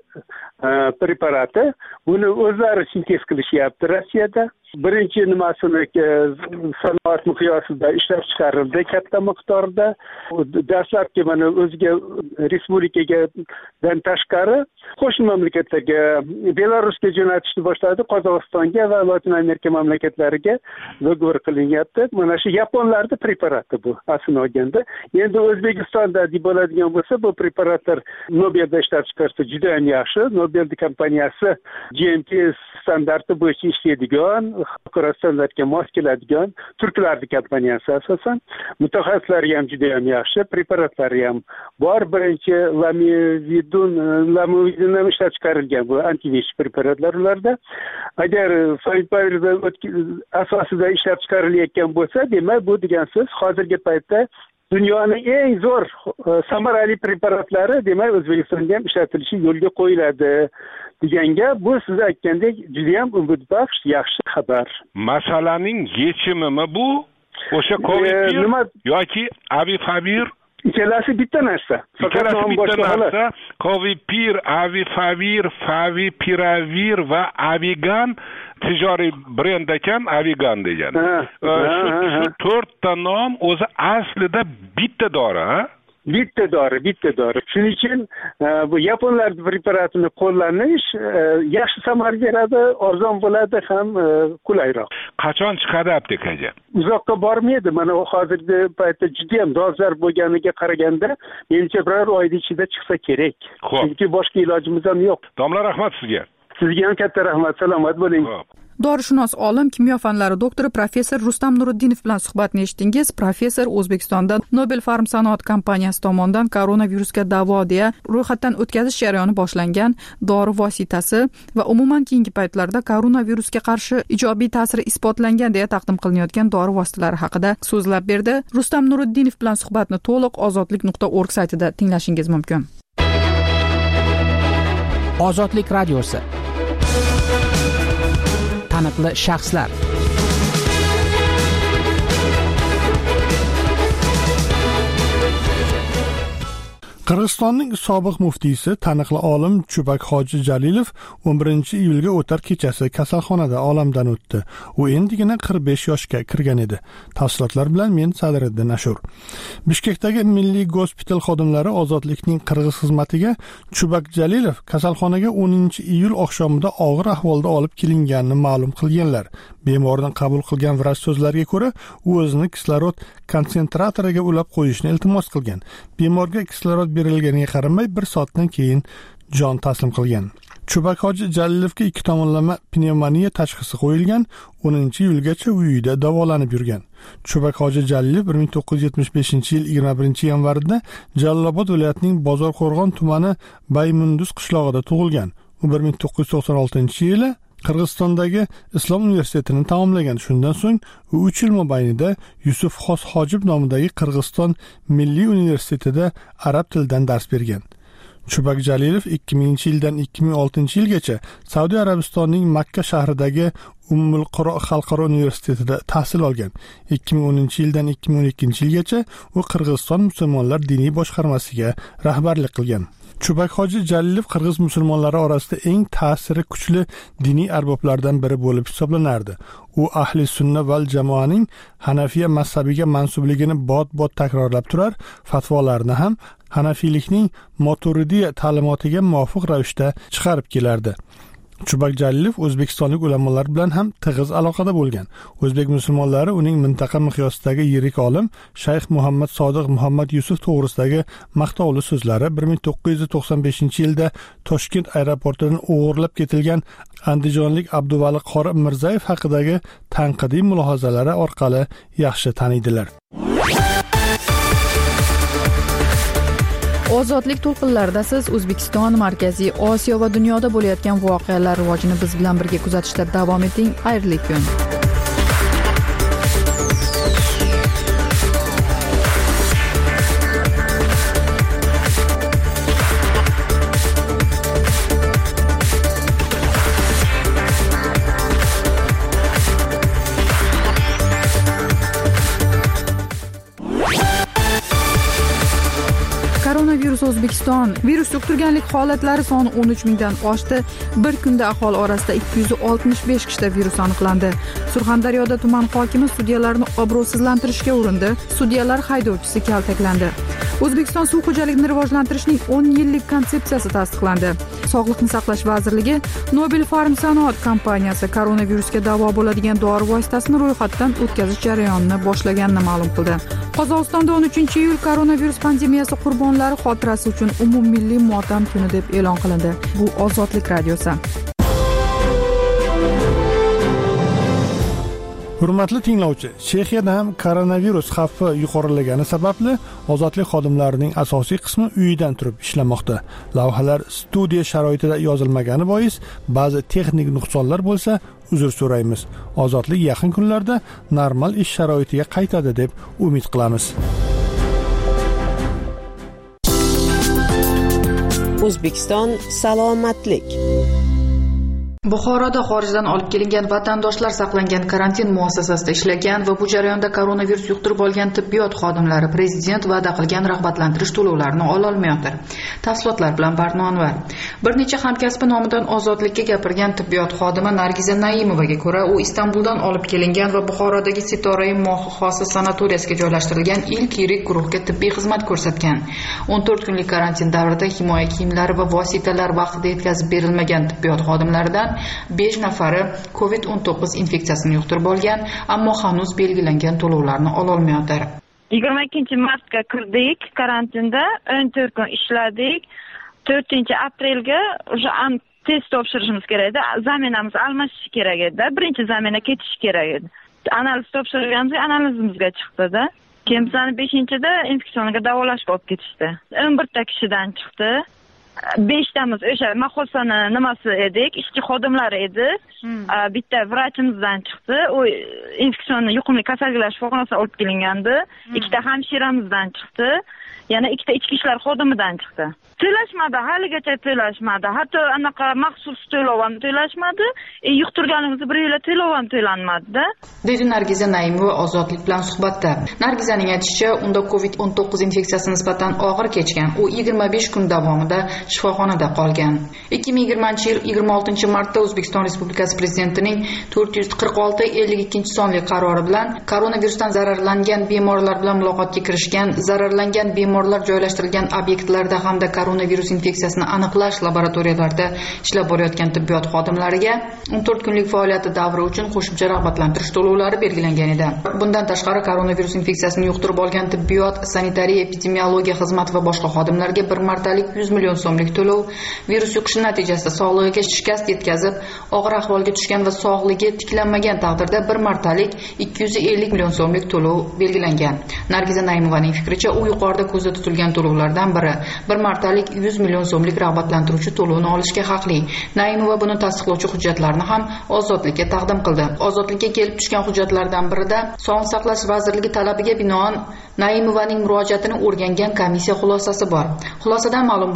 preparati. Buni o'zlari sintez qilishyapti Rossiyada. Birinchi nimasini sanoat miqyosida ishlab chiqarildi katta miqdorda. Dastlabki mana o'ziga respublikaga dan tashqari qo'shni mamlakatlarga, Belarusga jo'natishni boshladi, Qozog'istonga va Latin Amerika mamlakatlariga dogovor qilinyapti. Mana shu yaponlarning preparati bu aslini olganda. Endi O'zbekistonda deb bo'ladigan bo'lsa, bu preparatlar Nobelda ishlab chiqarsa juda ham yaxshi. Nobel kompaniyasi G M P standarti bo'yicha ishlaydigan, xalqaro standartga mos keladigan turklarning kompaniyasi asosan. Mutaxassislari ham juda ham yaxshi, preparatlari ham bor. Birinchi Lamivudin, Lamivudin ham ishlab chiqarilgan bu antivirus preparatlar ularda. Agar Favipiravir asosida ishlab chiqarilayotgan bo'lsa, demak bu degan so'z hozirgi paytda dunyoning eng zo'r samarali preparatlari demak O'zbekistonda ham ishlatilishi yo'lga qo'yiladi deganga, bu siz aytgandek juda ham umidbaxsh yaxshi xabar. Masalaning yechimimi bu? O'sha Avipir yoki Avifavir? Ikkalasi bitta narsa. Ikkalasi bitta narsa. Avipir, Avifavir, Favipiravir va Avigan tijoriy brend ekan, Avigan degan. Shu to'rtta nom o'zi aslida bitta dori, ha? Bitta dori, bitta dori. Shuning uchun bu yaponlar preparatini qo'llanish yaxshi samara beradi, arzon bo'ladi ham qulayroq. Qachon chiqadi aptekaga? Uzoqqa bormaydi. Mana hozirgi paytda juda ham dolzarb bo'lganiga qaraganda, menimcha bir oyda ichida chiqsa kerak. Chunki boshqa ilojimiz ham yo'q. Domla, rahmat sizga. Sizga ham katta rahmat. Salomat bo'ling. Dorishunos olim, kimyo fanlari doktori professor Rustam Nuriddinov bilan suhbatni eshitdingiz. Professor O'zbekistonda Nobel Pharm sanoat kompaniyasi tomonidan koronavirusga davo deya ro'yxatdan o'tkazish jarayoni boshlangan dori vositasi va umuman keyingi paytlarda koronavirusga qarshi ijobiy ta'siri isbotlangan deya taqdim qilinayotgan dori vositalari haqida so'zlab berdi. Rustam Nuriddinov bilan suhbatni to'liq ozodlik nuqta org saytida tinglashingiz mumkin. Ozodlik radiosi. Taniqli shaxslar. Qirg'izistonning sobiq muftiysi taniqli olim Chubak Hoji Jalilov o'n birinchi iyulga o'tar kechasi kasalxonada olamdan o'tdi. U endigina qirq besh yoshga kirgan edi. Tafsilotlar bilan men Sadriddin Ashur. Bishkekdagi Milliy gospital xodimlari ozodlikning qirg'iz xizmatiga Chubak Jalilov kasalxonaga o'ninchi iyul oqshomida og'ir ahvolda olib kelinganini ma'lum qilganlar. Bemordan qabul qilgan vrach so'zlariga ko'ra, u o'zini kislorod konsentratoriga ulab qo'yishni iltimos qilgan. Bemorga kislorod berilganiga qaramay bir soatdan keyin jon taslim qilgan. Chubak Hoji Jalilovga ikki tomonlama pnevmoniya tashxisi qo'yilgan, o'ninchi iyulgacha uyida davolanib yurgan. Chubak Hoji Jalilov bir ming to'qqiz yuz yetmish beshinchi yil yigirma birinchi yanvarida Jalolobod viloyatining Bozorqo'rg'on tumani Baymunduz qishlog'ida tug'ilgan. U bir ming to'qqiz yuz to'qson oltinchi yili Qirg'izistondagi Islom universitetini tamomlagan. Shundan so'ng u uch yil mobaynida Yusuf Xos Hojib nomidagi Qirg'iziston Milliy universitetida arab tilidan dars bergan. Chubak Jalilov ikki minginchi yildan ikki ming oltinchi yilgacha Saudiya Arabistonining Makka shahridagi Ummul Quro xalqaro universitetida tahsil olgan. ikki ming o'ninchi yildan ikki ming o'n ikkinchi yilgacha u Qirg'iziston musulmonlar diniy boshqarmasiga rahbarlik qilgan. Chubak Hoji Jalilov qirg'iz musulmonlari orasida eng ta'siri kuchli diniy arboblardan biri bo'lib hisoblanardi. U ahli sunna val jamoaning Hanafiya mazhabiga mansubligini bot-bot takrorlab turar, fatvolarni ham Hanafiylikning Maturidiya ta'limotiga muvofiq ravishda chiqarib kelardi. Chubak Jalilov o'zbekistonlik ulamolar bilan ham tig'iz aloqada bo'lgan. O'zbek musulmonlari uning mintaqa miqyosidagi yirik olim Shayx Muhammad Sodiq Muhammad Yusuf to'g'risidagi maqtovli so'zlari bir ming to'qqiz yuz to'qson beshinchi yilda Toshkent aeroportidan o'g'irlab ketilgan andijonlik Abduvali Qori Mirzayev haqidagi tanqidiy mulohazalari orqali yaxshi taniydilar. Ozodlik to'lqinlarida siz O'zbekiston, Markaziy Osiyo va dunyoda bo'layotgan voqealar rivojini biz bilan birga kuzatishda davom eting. Xayrli kun. Koronavirus O'zbekiston virus yuqtirganlik holatlari soni o'n uch mingdan oshdi. Bir kunda aholi orasida ikki yuz oltmish besh kishida virus aniqlandi. Surxondaryoda tuman hokimi sudyalarni obro'sizlantirishga urindi. Sudyalar haydovchisi kaltaklandi. O'zbekiston suv xo'jaligini rivojlantirishning o'n yillik konsepsiyasi tasdiqlandi. Sog'liqni saqlash vazirligi Nobel Pharm sanoat kompaniyasi koronavirusga davo bo'ladigan dori vositasini ro'yxatdan o'tkazish jarayonini boshlaganini ma'lum qildi. Qozog'istonda o'n uchinchi iyul koronavirus pandemiyasi qurbonlari xotirasi uchun umummilliy motam kuni deb e'lon qilindi. Bu Ozodlik radiosi. Hurmatli tinglovchi, Chexiyada ham koronavirus xavfi yuqorilagani sababli ozodlik xodimlarining asosiy qismi uyidan turib ishlamoqda. Lavhalar studiya sharoitida yozilmagani bois ba'zi texnik nuqsonlar bo'lsa, uzr so'raymiz. Ozodlik yaqin kunlarda normal ish sharoitiga qaytadi deb umid qilamiz. O'zbekiston salomatlik. Buxoroda xorijdan olib kelingan vatandoshlar saqlangan karantin muassasasida ishlagan va bu jarayonda koronavirus yuqtirib olgan tibbiyot xodimlari prezident va'da qilgan rag'batlantirish to'lovlarini ola olmayapti. Tafsilotlar bilan Barno Anvar. Bir necha hamkasbi nomidan Ozodlikka gapirgan tibbiyot xodimi Nargiza Naimovaga ko'ra, u Istanbuldan olib kelingan va Buxorodagi Sitorai Mohi Xosis sanatoriyasiga joylashtirilgan ilk yirik guruhga tibbiy xizmat ko'rsatgan. o'n to'rt kunlik karantin davrida himoya kiyimlari va vositalar vaqtida yetkazib berilmagan tibbiyot xodimlaridan besh nafari covid o'n to'qqiz infeksiyasini yuqtirib olgan, ammo hanuz belgilangan to'lovlarni ola olmayapti. yigirma ikkinchi martga kirdik karantinda, o'n to'rt kun ishladik. to'rtinchi aprelga o'sha test topshirishimiz kerak edi. Zaminamiz almashishi kerak edi. Birinchi zamina ketish kerak edi. Analiz topshirganimizda analizimizga chiqdi-da. Keyin bizani beshinchida infeksioniga davolashga olib ketishdi. o'n birta kishidan chiqdi. beshtamiz o'sha mahosani nimasi edik, ishchi xodimlari edi. Hmm. Bitta vrachimizdan chiqdi. U infeksionni yuqumli kasalliklar shifoxonasiga olib kelingandi. Hmm. Ikkita hamshiramizdan chiqdi. Yana ikkita ichki ishlar xodimidan chiqdi. To'lashmadi, haligacha to'lashmadi. Hatto anaqa maxsus to'lov ham to'lashmadi. E, yuqtirganimizni bir yil to'lov ham to'lanmadi-da. Dedi Nargiza Naimova Ozodlik bilan suhbatda. Nargizaning aytishicha, unda covid o'n to'qqiz infeksiyasi nisbatan og'ir kechgan. U yigirma besh kun davomida shifoxonada qolgan. ikki ming yigirmanchi yil yigirma oltinchi martda O'zbekiston Respublikasi Prezidentining to'rt yuz qirq olti ellik ikkinchi sonli qarori bilan koronavirusdan zararlangan bemorlar bilan muloqotga kirishgan, zararlangan bemorlar joylashtirilgan obyektlarda hamda koronavirus infeksiyasini aniqlash laboratoriyalarida ishlab borayotgan tibbiyot xodimlariga o'n to'rt kunlik faoliyati davri uchun qo'shimcha rag'batlantirish to'lovlari belgilangan edi. Bundan tashqari koronavirus infeksiyasini yuqtirib olgan tibbiyot, sanitariya, epidemiologiya xizmati va boshqa xodimlarga bir martalik yuz million so'mlik to'lov, virus yuqishi natijasida sog'lig'iga shikast yetkazib, og'ir ahvolga tushgan va sog'ligi tiklanmagan taqdirda bir martalik ikki yuz ellik million so'mlik to'lov belgilangan. Nargiza Naimovaning fikricha, u yuqorida ko'zda tutilgan to'lovlardan biri bir martalik yuz million so'mlik rag'batlantiruvchi to'lovni olishga haqli. Naimova buni tasdiqlovchi hujjatlarni ham Ozodlikka taqdim qildi. Ozodlikka kelib tushgan hujjatlardan birida Sog'liqni saqlash vazirligi talabiga binoan Naimovaning murojaatini o'rgangan komissiya xulosasi bor. Xulosadan ma'lum bo'lishicha,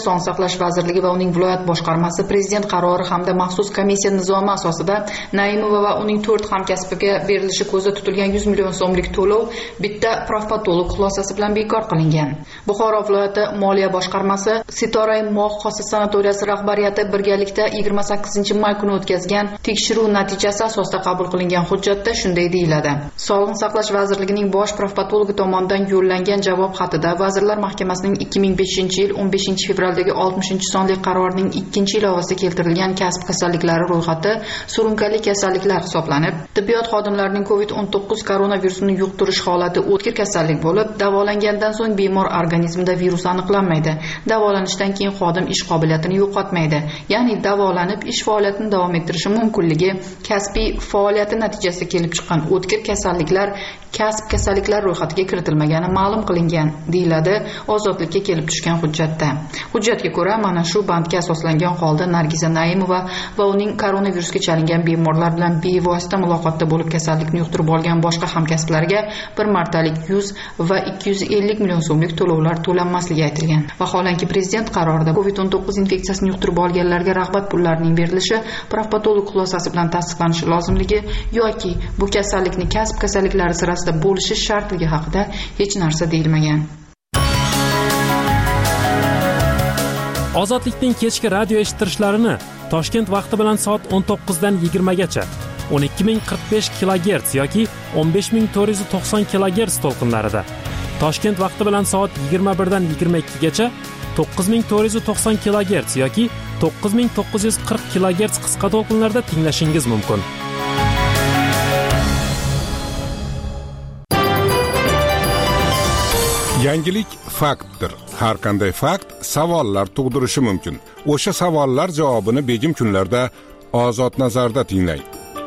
sog'liqni saqlash vazirligi va uning viloyat boshqarmasi prezident qarori hamda maxsus komissiya nizomi asosida Naimova va uning to'rt hamkasbiga berilishi ko'zda tutilgan yuz million so'mlik to'lov bitta profpatolog xulosasi bilan bekor qilingan. Buxoro viloyati moliya boshqarmasi Sitoray Moq xossa sanatoriyasi rahbariyati birgalikda yigirma sakkizinchi may kuni o'tkazgan tekshiruv natijasi asosida qabul qilingan hujjatda shunday deyiladi. Sog'liqni saqlash vazirligining bosh profpatologi tomonidan yo'llangan javob xatida Vazirlar Mahkamasining ikki ming beshinchi yil o'n beshinchi fevraldagi oltmishinchi sonli qarorining ikkinchi ilovasida keltirilgan kasb kasalliklari ro'yxati surunkali kasalliklar hisoblanib, tibbiyot xodimlarining kovid o'n to'qqiz koronavirusini yuqtirish holati o'tkir kasallik bo'lib, davolangandan so'ng bemor organizmida virus aniqlanmaydi. Davolanishdan keyin xodim ish qobiliyatini yo'qotmaydi. Ya'ni davolanib ish faoliyatini davom ettirishi mumkinligi kasbiy faoliyati natijasida kelib chiqqan o'tkir kasalliklar kasb kasalliklar ro'yxatiga kiritilmagani ma'lum qilingan, deyiladi Ozodlikka kelib tushgan hujjatda. Hujjatga ko'ra, mana shu bandga asoslangan holda Nargiza Naimova va uning koronavirusga chalingan bemorlar bilan bevosita muloqotda bo'lib kasallikni yuqtirib olgan boshqa hamkasblariga bir martalik yuz va ikki yuz ellik million so'mlik to'lovlar to'lanmasligi aytilgan. Vaholanki prezident qarorida kovid o'n to'qqiz infeksiyasini yuqtirib olganlarga rag'bat pullarining berilishi profpatolog xulosasi bilan tasdiqlanishi lozimligi yoki bu kasallikni kasb kasalliklari sirasida bo'lishi shartligi haqida hech narsa deyilmagan. Ozodlikning kechki radio eshittirishlarini Toshkent vaqti bilan soat o'n to'qqizdan yigirmagacha o'n ikki ming qirq besh kilogerts yoki o'n besh ming to'rt yuz to'qson kilogerts to'lqinlarida, Toshkent vaqti bilan soat yigirma birdan yigirma ikkigacha to'qqiz ming to'rt yuz to'qson kilogerts yoki to'qqiz ming to'qqiz yuz qirq kilogerts qisqa to'lqinlarda tinglashingiz mumkin. Yangilik faktdir. Har qanday fakt savollar tug'dirishi mumkin. O'sha savollar javobini begim kunlarda Ozod nazarda tinglang.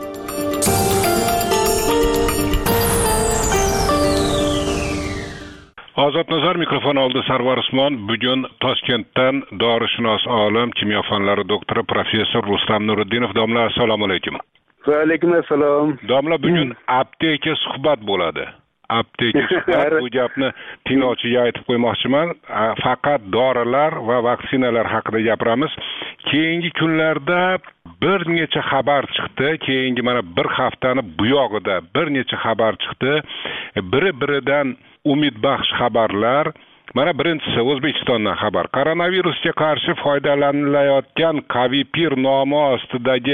Ozod nazar mikrofon oldi Sarvar Usmon. Bugun Toshkentdan dorishunos olim, kimyo fanlari doktori professor Rustam Nuriddinov. Domla, assalomu alaykum. Va alaykum assalom. Domla, bugun apteka suhbat bo'ladi. Apteka suhbat, bu gapni tinglovchiga aytib qo'ymoqchiman. Faqat dorilar va vaksinalar haqida gapiramiz. Keyingi kunlarda bir necha xabar chiqdi. Keyingi mana bir haftani bu yog'ida bir necha xabar chiqdi. Biri-biridan umidbaxsh xabarlar. Mana birinchisi O'zbekistondan xabar. Koronavirusga qarshi foydalanilayotgan Kavipir nomi ostidagi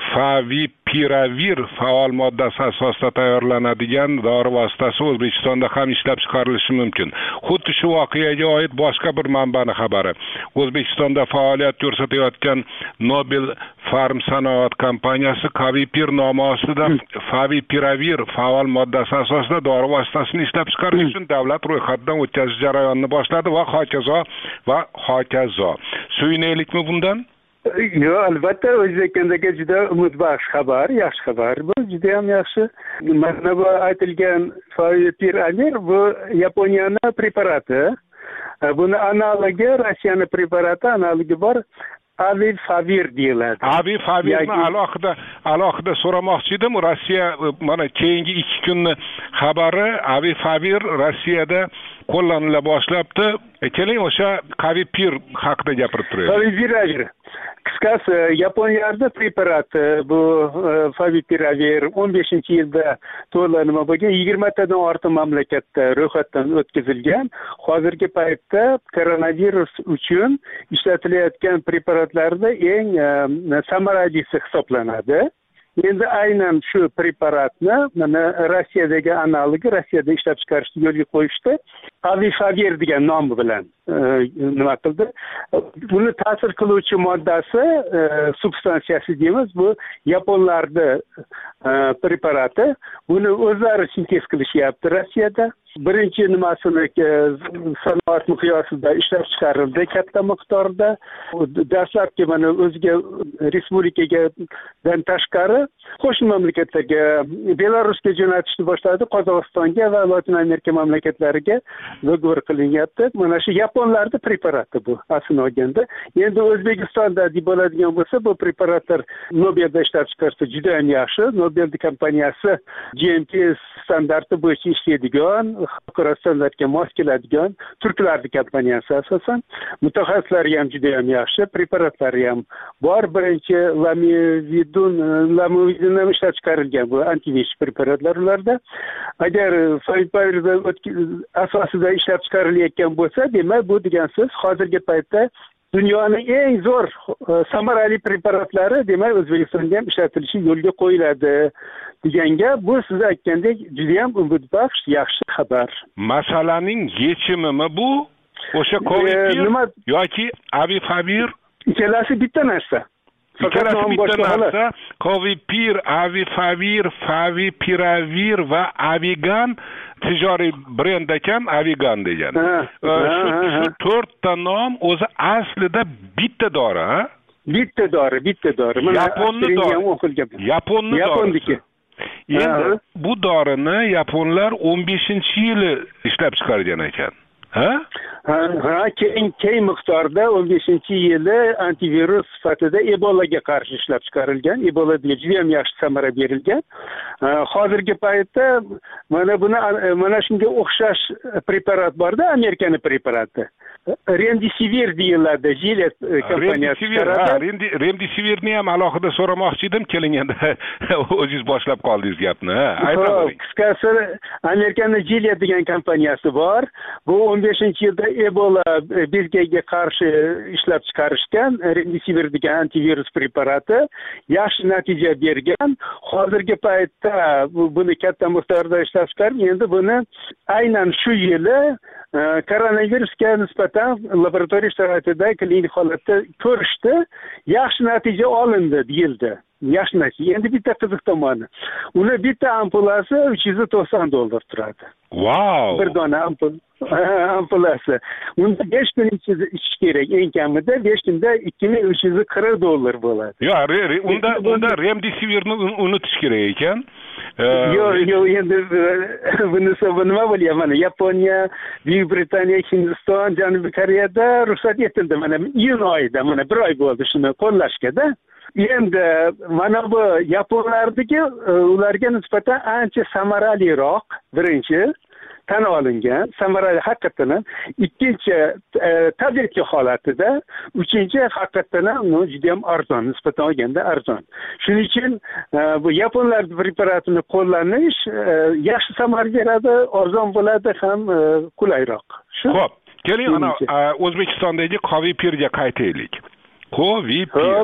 Favipiravir faol moddasi asosida tayyorlanadigan dori vositasi O'zbekistonda ham ishlab chiqarilishi mumkin. Xuddi shu voqeaga oid boshqa bir manbaning xabari. O'zbekistonda faoliyat ko'rsatayotgan Nobel Farm sanoat kompaniyasi Kavipir nomi ostida Favipiravir faol moddasi asosida dori vositasini ishlab chiqarish uchun davlat ro'yxatidan o'tkazish jarayonini boshladi va hokazo va hokazo. Suyunaylikmi bundan? Yo'q, albatta o'zbekistondagi juda umidbaxsh xabar, yaxshi xabar. Bu juda ham yaxshi. Mana bu aytilgan Favipiravir bu Yaponiyaning preparati. Buni analogi Rossiyaning preparati, analogi bor. Avifavir deyiladi. Avifavirni alohida alohida so'ramoqchi edim. Rossiya mana keyingi ikki kunni xabari Avifavir Rossiyada qo'llanila boshlabdi. Keling o'sha Kavipir haqida gapirib turaylik. Favipiravir. Qisqasi Yaponiyada preparati bu Favipiravir o'n beshinchi yilda to'llanma bo'lgan yigirma tadan ortiq mamlakatda ro'yxatdan o'tkazilgan. Hozirgi paytda koronavirus uchun ishlatilayotgan preparatlarda eng samaralisi hisoblanadi. Endi aynan shu preparatni mana Rossiyadagi analogi Rossiyada ishlab chiqarishni yo'lga qo'yishdi. Avifavir degan nomi bilan nima qildi? Buni ta'sir qiluvchi moddasi, substansiyasi deymiz, bu yaponlarning preparati. Buni o'zlari sintez qilishyapti Rossiyada. Birinchi nimasini sanoat miqyosida ishlab chiqarildi katta miqdorda. Dastlabki mana o'ziga respublikadan tashqari qo'shni mamlakatlarga, Belarusga jo'natishni boshladi, Qozog'istonga va Latin Amerika mamlakatlariga dogovor qilinyapti. Mana shu Yapon yaponlarning preparati bu aslini olganda. Endi O'zbekistonda deb bo'ladigan bo'lsa, bu preparatlar Nobelda ishlab chiqarsa juda ham yaxshi. Nobel kompaniyasi G M P standarti bo'yicha ishlaydigan, xalqaro standartga mos keladigan turklarning kompaniyasi asosan. Mutaxassislari ham juda ham yaxshi, preparatlari ham bor. Birinchi lamivudin, lamivudin ishlab chiqarilgan bu antivirus preparatlar ularda. Agar favipiravir asosida ishlab chiqarilayotgan bo'lsa, demak bu degan so'z hozirgi paytda dunyoning eng zo'r samarali preparatlari demak O'zbekistonda ham ishlatilishi yo'lga qo'yiladi degan gap. Bu siz aytgandek juda ham umidbaxsh yaxshi xabar. Masalaning yechimimi bu? O'sha COVID nima yoki avifavir? Ikkalasi bitta narsa. Ikkalasi bitta narsa. Covipir, avifavir, favipiravir va avigan tijoriy brend ekan, avigan degan. Shu to'rtta nom o'zi aslida bitta dori, ha? Bitta dori, bitta dori. Yaponni dori. Yaponni dori. Endi bu dorini yaponlar o'n beshinchi yili ishlab chiqargan ekan. Ha? Ha, keng keng miqdorda o'n beshinchi yili antivirus sifatida Ebolaga qarshi ishlab chiqarilgan. Ebolaga juda ham yaxshi samara berilgan. Hozirgi paytda mana buni mana shunga o'xshash preparat borda, Amerikaning preparati. Remdesivir deyiladi, Gilead kompaniyasi chiqaradi. Remdesivirni ham alohida so'ramoqchi edim, kelinganda o'zingiz boshlab qoldingiz gapni. Aytavering. Qisqasi, Amerikaning Gilead degan kompaniyasi bor. Bu o'n beshinchi yilda Ebola bezgagiga qarshi ishlab chiqarishgan Remdesivir degan antivirus preparati yaxshi natija bergan. Hozirgi paytda buni katta miqdorda ishlab chiqarib, endi buni aynan shu yili koronavirusga nisbatan laboratoriya sharoitida klinik holatda ko'rishdi, yaxshi natija olindi deyildi. Yaxshi natija. Endi bitta qiziq tomoni. Uni bitta ampulasi uch yuz to'qson dollar turadi. Wow! Bir dona ampul ampulasi. Unda besh kun ichish kerak. Eng kamida besh kunda ikki ming uch yuz qirq dollar bo'ladi. Yo'q, unda unda Remdesivirni unutish kerak ekan. Yo'q, yo'q, endi bunisi nima bo'lyapti? Yaponiya, Buyuk Britaniya, Hindiston, Janubiy Koreyada ruxsat etildi. Mana iyun oyida, mana bir oy bo'ldi shuni qo'llashga-da. Endi mana bu yaponlardagi ularga nisbatan ancha samaraliroq birinchi tan olingan, samarali haqiqatan, ikkinchi tabletga holatida, uchinchi haqiqatan uni juda ham arzon, nisbatan olganda arzon. Shuning uchun bu yaponlar preparatini qo'llanish yaxshi samara beradi, arzon bo'ladi ham qulayroq. Xo'p, keling ana O'zbekistondagi Covipirga qaytaylik. Covipir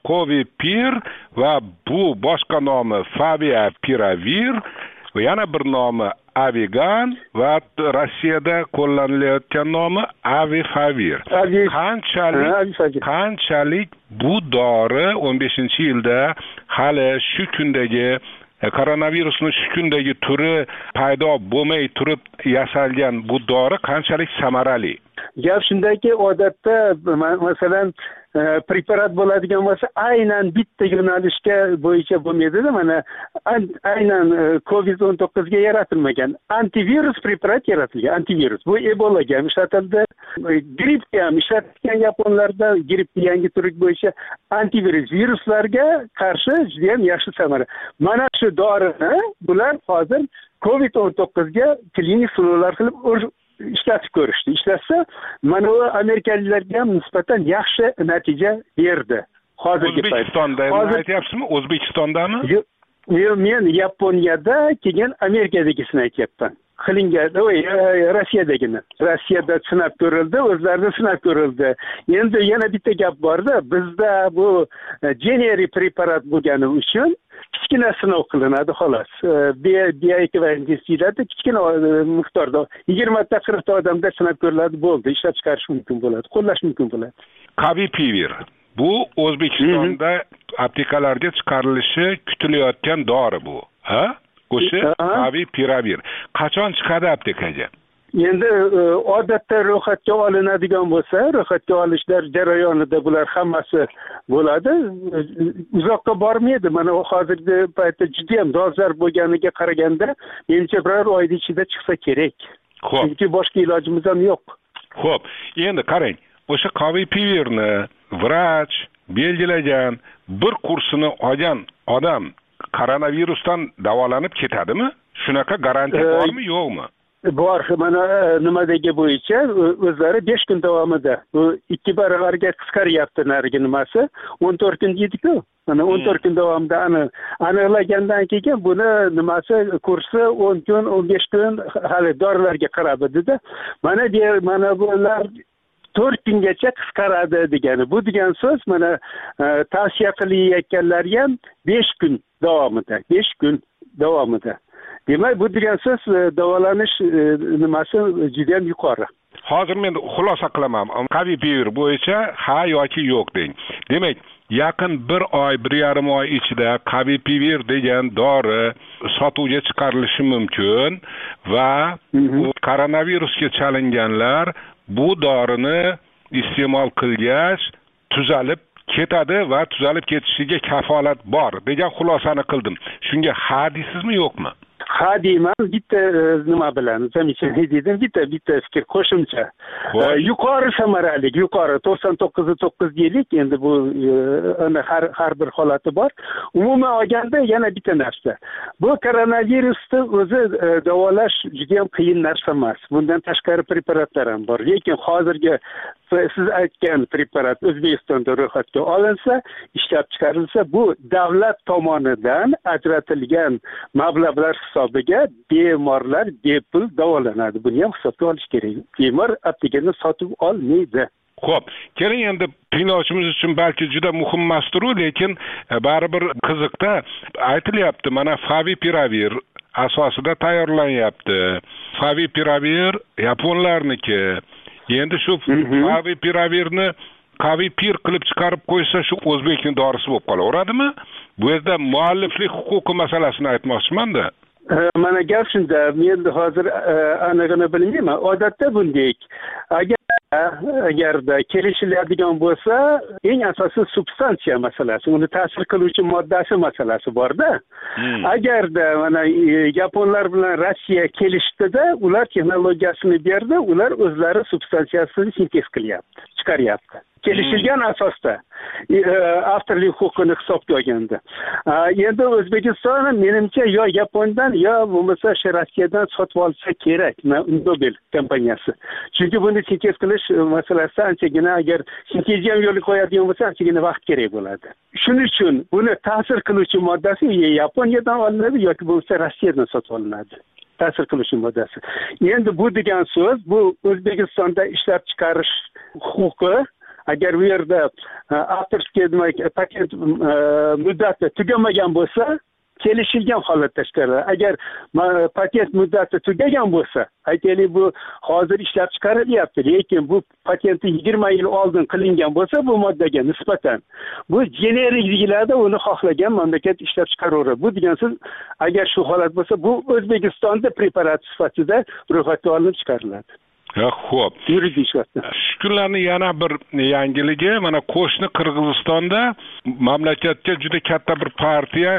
Covipir va bu boshqa nomi favipiravir va yana bir nomi avigan va Rossiyada qo'llanilayotgan nomi avifavir. Qanchalik qanchalik bu dori o'n beshinchi yilda hali shu kundagi koronavirusning shu kundagi turi paydo bo'lmay turib yasalgan bu dori qanchalik samarali? Gap shundaki, odatda masalan preparat bo'ladigan bo'lsa, aynan bitta yo'nalishga bo'yicha bo'lmaydi-da. Mana aynan COVID o'n to'qqizga yaratilmagan antivirus preparat yaratilgan. Antivirus bu Ebolaga ham ishlatildi, grippga ham ishlatilgan. Yaponlarda grippning yangi turi bo'yicha antivirus viruslarga qarshi juda ham yaxshi samara. Mana shu dorini bular hozir COVID o'n to'qqizga klinik sinovlar qilib ishlatib ko'rishdi. Ishlatsa, mana u amerikaliklarga ham nisbatan yaxshi natija berdi. Hozirgi paytda. O'zbekistonda aytyapsizmi? O'zbekistondami? Yo'q, men Yaponiyada keyin Amerikadagisini aytyapman. Qilingan, Rossiyadagini. Rossiyada sinab ko'rildi, o'zlarida sinab ko'rildi. Endi yana bitta gap borda, bizda bu generic preparat bo'lgani uchun kichkina sinov qilinadi xolos. Bioekvivalentiyada kichkina miqdorda yigirma ta qirq ta odamda sinab ko'riladi, bo'ldi, ishlab chiqarish mumkin bo'ladi, qo'llash mumkin bo'ladi. Covipir bu O'zbekistonda aptekalarga chiqarilishi kutilayotgan dori bu, ha? O'sha favipiravir qachon chiqadi aptekaga? Endi odatda ro'yxatga olinadigan bo'lsa, ro'yxatga olishlar jarayonida bular hammasi bo'ladi. Uzoqqa bormaydi. Mana hozirgi paytda juda ham dolzarb bo'lganiga qaraganda, menimcha bir oy ichida chiqsa kerak. Chunki boshqa ilojimiz ham yo'q. Xo'p, endi qarang, o'sha Favipivirni vrach belgilagan bir kursini olgan odam koronavirusdan davolanib ketadimi? Shunaqa garantiya bormi, yo'qmi? Bor, mana nimadagi bo'yicha o'zlari besh kun davomida bu ikki baravarga qisqaryapti narigi nimasi. o'n to'rt kun deydi-ku. Mana o'n to'rt kun davomida ani aniqlagandan keyin buni nimasi kursi o'n kun, o'n besh kun hali dorilarga qarab edi-da. Mana bu mana bular to'rt kungacha qisqaradi degani. Bu degan so'z mana tavsiya qilayotganlari ham besh kun davomida, besh kun davomida. Demak, bu degan so'z davolanish nimasi juda ham yuqori. Hozir men xulosa qilaman. Favipiravir bo'yicha ha yoki yo'q deng. Demak, yaqin bir oy, bir yarim oy ichida Favipiravir degan dori sotuvga chiqarilishi mumkin va koronavirusga chalinganlar bu dorini iste'mol qilgach tuzalib ketadi va tuzalib ketishiga kafolat bor degan xulosani qildim. Shunga ha deysizmi, yo'qmi? Ha deyman, bitta nima bilan, zamechaniya dedim, bitta bitta fikr qo'shimcha. Yuqori samaralik, yuqori to'qson to'qqiz to'qqiz deylik, endi bu har har bir holati bor. Umuman olganda yana bitta narsa. Bu koronavirusni o'zi davolash juda ham qiyin narsa emas. Bundan tashqari preparatlar ham bor. Lekin hozirgi siz aytgan preparat O'zbekistonda ro'yxatga olinsa, ishlab chiqarilsa, bu davlat tomonidan ajratilgan mablag'lar hisobiga bemorlar bepul davolanadi. Buni ham hisobga olish kerak. Bemor aptekani sotib olmaydi. Xo'p, keling endi tinglovchimiz uchun balki juda muhim emasdir, lekin baribir qiziqda aytilyapti, mana Favipiravir asosida tayyorlanyapti. Favipiravir yaponlarniki. Endi shu Favipiravirni Favipir qilib chiqarib qo'ysa, shu o'zbekning dorisi bo'lib qolaveradimi? Bu yerda mualliflik huquqi masalasini aytmoqchiman-da. Mana gap shunda, men hozir anig'ini bilmayman. Odatda bunday. Agar agarda kelishiladigan bo'lsa, eng asosiy substansiya masalasi, uni ta'sir qiluvchi moddasi masalasi bor-da. Agarda mana yaponlar bilan Rossiya kelishdida, ular texnologiyasini berdi, ular o'zlari substansiyasini sintez qilyapti, chiqaryapti. Kelishilgan asosda avtorlik huquqini hisobga olganda. Endi O'zbekiston menimcha yo Yaponiyadan yo bo'lmasa Rossiyadan sotib olsa kerak, Nobel kompaniyasi. Chunki buni sintez qilish masalasi anchagina, agar sintezga ham yo'l qo'yadigan bo'lsa, anchagina vaqt kerak bo'ladi. Shuning uchun buni ta'sir qiluvchi moddasi Yaponiyadan olinadi yoki bo'lmasa Rossiyadan sotib olinadi. Ta'sir qilish moddasi. Endi bu degan so'z, bu O'zbekistonda ishlab chiqarish huquqi agar bu yerda avtorskiy demak patent muddati tugamagan bo'lsa, kelishilgan holatda chiqariladi. Agar patent muddati tugagan bo'lsa, aytaylik bu hozir ishlab chiqarilyapti, lekin bu patentni yigirma yil oldin qilingan bo'lsa, bu moddaga nisbatan bu generik deyiladi, uni xohlagan mamlakat ishlab chiqaraveradi. Bu degan so'z, agar shu holat bo'lsa, bu O'zbekistonda preparat sifatida ro'yxatga olinib chiqariladi. Xo'p. Shu kunlarning yana bir yangiligi, mana qo'shni Qirg'izistonda mamlakatga juda katta bir partiya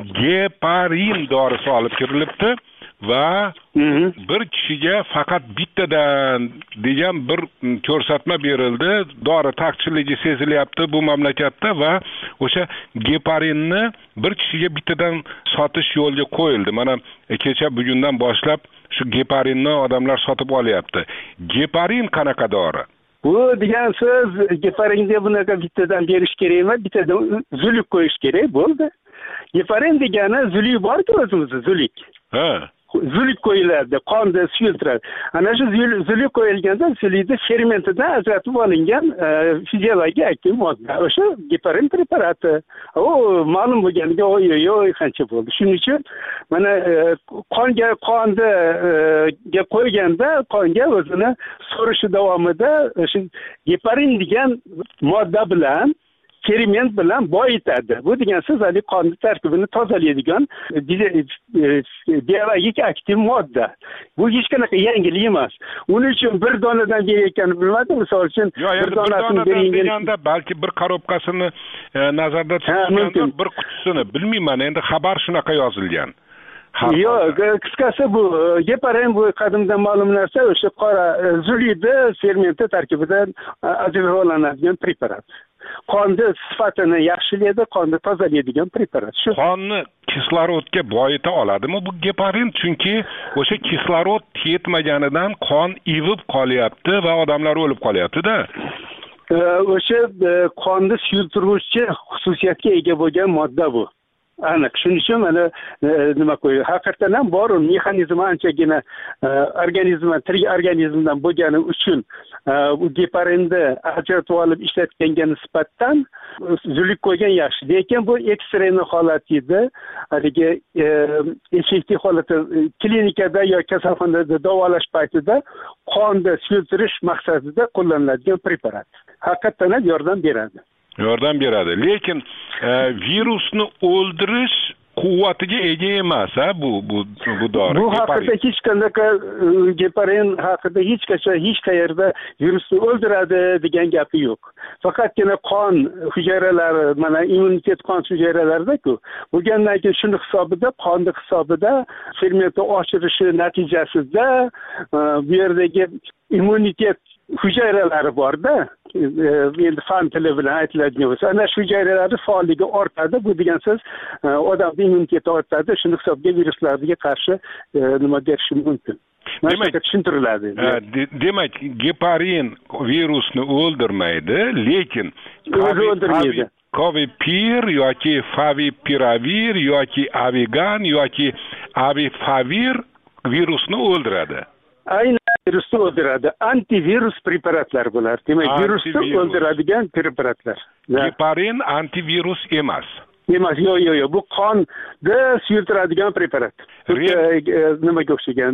geparin dorisi olib kirilibdi va bir kishiga faqat bittadan degan bir ko'rsatma berildi. Dori taqchilligi sezilyapti bu mamlakatda va o'sha geparinni bir kishiga bittadan sotish yo'lga qo'yildi. Mana kecha bugundan boshlab shu geparinni odamlar sotib olyapti. Geparin qanaqa dori? Bu degan so'z, geparinga bunaqa bittadan berish kerak emas, bittadan zulik qo'yish kerak bo'ldi. Geparin degani zulik bor-ku o'zimizda, zulik. Ha. Zulik qo'yiladi, qonda suyultiradi. Ana shu zulik qo'yilganda zulikni fermentidan ajratib olingan fiziologik aktiv modda. O'sha geparin preparati. O ma'lum bo'lganiga oy-oy qancha bo'ldi. Shuning uchun mana qonga qonda ga qo'yganda qonga o'zini so'rishi davomida o'sha geparin degan modda bilan ferment bilan boyitadi. Bu degan so'z hali qonni tarkibini tozalaydigan biologik aktiv modda. Bu hech qanaqa yangilik emas. Uning uchun bir donadan berayotganini bilmadim. Misol uchun bir donasini berganda balki bir korobkasini nazarda tutganda bir qutisini bilmayman. Endi xabar shunaqa yozilgan. yo'q, qisqasi bu geparin bu qadimdan ma'lum narsa, o'sha qora zulida fermenti tarkibidan ajraladigan preparat. Qonni sifatini yaxshilaydi, qonni tozalaydigan preparat. Shu qonni kislorodga boyita oladimi bu geparin? Chunki o'sha kislorod yetmaganidan qon ivib qolyapti va odamlar o'lib qolyapti-da. O'sha qonni suyultiruvchi xususiyatga ega bo'lgan modda bu. Aniq. Shuning uchun mana nima qo'ydi? Haqiqatan ham bor, mexanizmi anchagina organizm, tirik organizmdan bo'lgani uchun bu geparinni ajratib olib ishlatganga nisbatan zuluk qo'ygan yaxshi. Lekin bu ekstremniy holat edi. Haligi effektiv holatda klinikada yoki kasalxonada davolash paytida qonni suyultirish maqsadida qo'llaniladigan preparat. Haqiqatan ham yordam beradi. Yordam beradi. Lekin virusni o'ldirish quvvatiga ega emas, ha, bu bu bu dori. Bu haqida hech qanday geparin haqida hech qachon hech qayerda virusni o'ldiradi degan gapi yo'q. Faqatgina qon hujayralari, mana immunitet qon hujayralarida-ku, bo'lgandan keyin shuni hisobida, qonni hisobida fermentni oshirishi natijasida bu yerdagi immunitet hujayralari bor-da, endi fan tili bilan aytiladigan bo'lsa, ana shu hujayralarni faolligi ortadi. Bu degan so'z odamning immuniteti ortadi, shuni hisobga viruslarga qarshi nima berishi mumkin. Demak, tushuntiriladi. Demak, geparin virusni o'ldirmaydi, lekin o'zi o'ldirmaydi. Covipir yoki favipiravir yoki avigan yoki avifavir virusni o'ldiradi. Aynan virusni o'ldiradi. Antivirus preparatlar bular. Demak, virusni o'ldiradigan preparatlar. Geparin antivirus emas. Emas, yo'q, yo'q, yo'q. Bu qonni suyultiradigan preparat. Nimaga o'xshagan?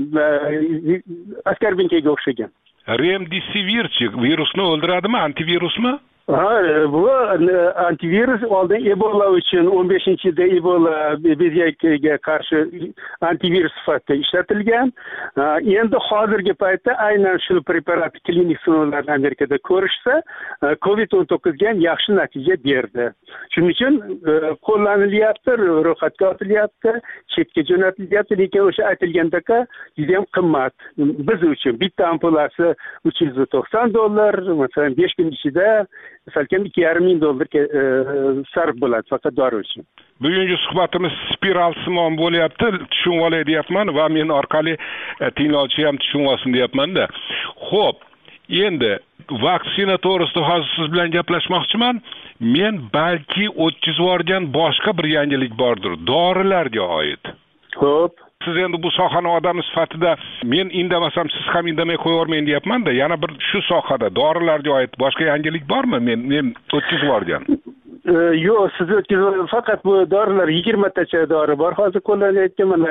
Askarbinkaga o'xshagan. Remdesivir-chi virusni o'ldiradimi, antivirusmi? Ha, bu antivirus oldin Ebola uchun o'n beshinchi yilda Ebola beziyakiga qarshi antivirus sifatida ishlatilgan. Endi hozirgi paytda aynan shu preparat klinik sinovlarni Amerikada ko'rishsa, covid o'n to'qqiz ga yaxshi natija berdi. Shuning uchun qo'llanilyapti, ro'yxatga otilyapti, chetga jo'natilyapti, lekin o'sha aytilgandek juda ham qimmat. Biz uchun bitta ampulasi uch yuz to'qson dollar, masalan besh kun ichida salkam ikki yarim ming dollar sarf bo'ladi faqat dori uchun. Bugungi suhbatimiz spiral simon bo'lyapti, tushunib olay deyapman va men orqali tinglovchi ham tushunib olsin deyapman-da. Xo'p, endi vaksina to'g'risida hozir siz bilan gaplashmoqchiman. Men balki o'tkazib yuborgan boshqa bir yangilik bordir, dorilarga oid. Xo'p. Siz endi bu sohani odami sifatida men indamasam siz ham indamay qo'yavermang deyapman-da. Yana bir shu sohada dorilarga oid boshqa yangilik bormi? Men men o'tkazib yuborgan. Yo'q, siz o'tkazib faqat bu dorilar yigirma tacha dori bor. Hozir qo'llanayotgan mana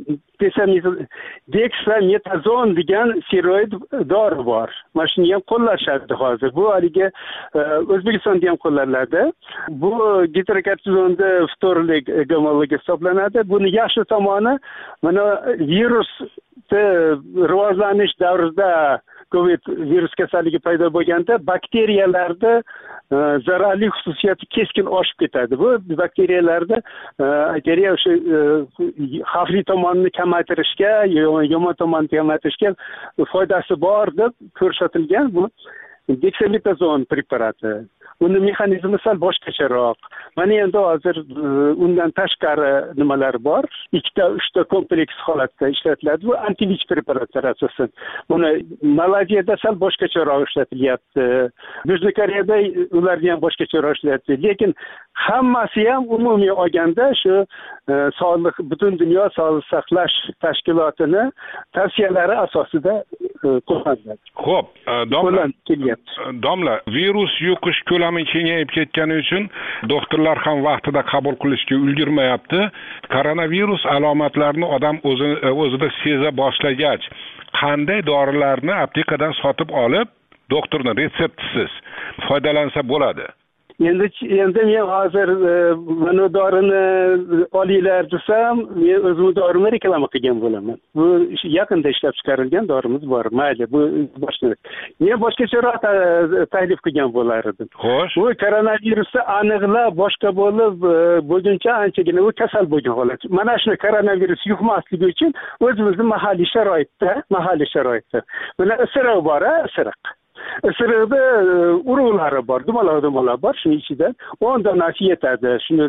dexametazon degan steroid dori bor. Mana shuni ham qo'llashadi hozir. Bu haligi O'zbekistonda ham qo'llaniladi. Bu gidrokortizonda ftorlik gomologiya hisoblanadi. Buni yaxshi tomoni mana virus rivojlanish davrida Covid virus kasalligi paydo bo'lganda bakteriyalarda zararli xususiyati keskin oshib ketadi. Bu bakteriyalarda bakteriya o'sha xavfli tomonini kamaytirishga, yomon tomonini kamaytirishga foydasi bor deb ko'rsatilgan bu dexametazon preparati. Uni mexanizmi sal boshqacharoq. Mana endi hozir undan tashqari nimalar bor. Ikkita, uchta kompleks holatda ishlatiladi. Bu antivich preparatlar asosan. Buni Malayziyada sal boshqacharoq ishlatilyapti. Junubiy Koreyada ularni ham boshqacharoq ishlatdi. Lekin hammasi ham umumiy olganda shu sog'liq butun dunyo sog'liqni saqlash tashkilotini tavsiyalari asosida qo'llaniladi. Xo'p, domla, domla, virus yuqish ko'lami kengayib ketgani uchun doktorlar ham vaqtida qabul qilishga ulgurmayapti. Koronavirus alomatlarini odam o'zi o'zida seza boshlagach, qanday dorilarni aptekadan sotib olib, doktorning retseptisiz foydalansa bo'ladi? endi endi men hozir mana dorini olinglar desam men o'zim dorimni reklama qilgan bo'laman. Bu yaqinda ishlab chiqarilgan dorimiz bor, mayli, bu boshqa men boshqacharoq taklif qilgan bo'lar edim. Xo'sh, bu koronavirusni aniqlab boshqa bo'lib bo'lguncha anchagina u kasal bo'lgan holat. Mana shuni koronavirus yuqmasligi uchun o'zimizni mahalliy sharoitda mahalliy sharoitda mana isiriq bor, isiriq isiriqda urug'lari bor, dumalab dumalab bor, shuning ichida o'n donasi yetadi. Shuni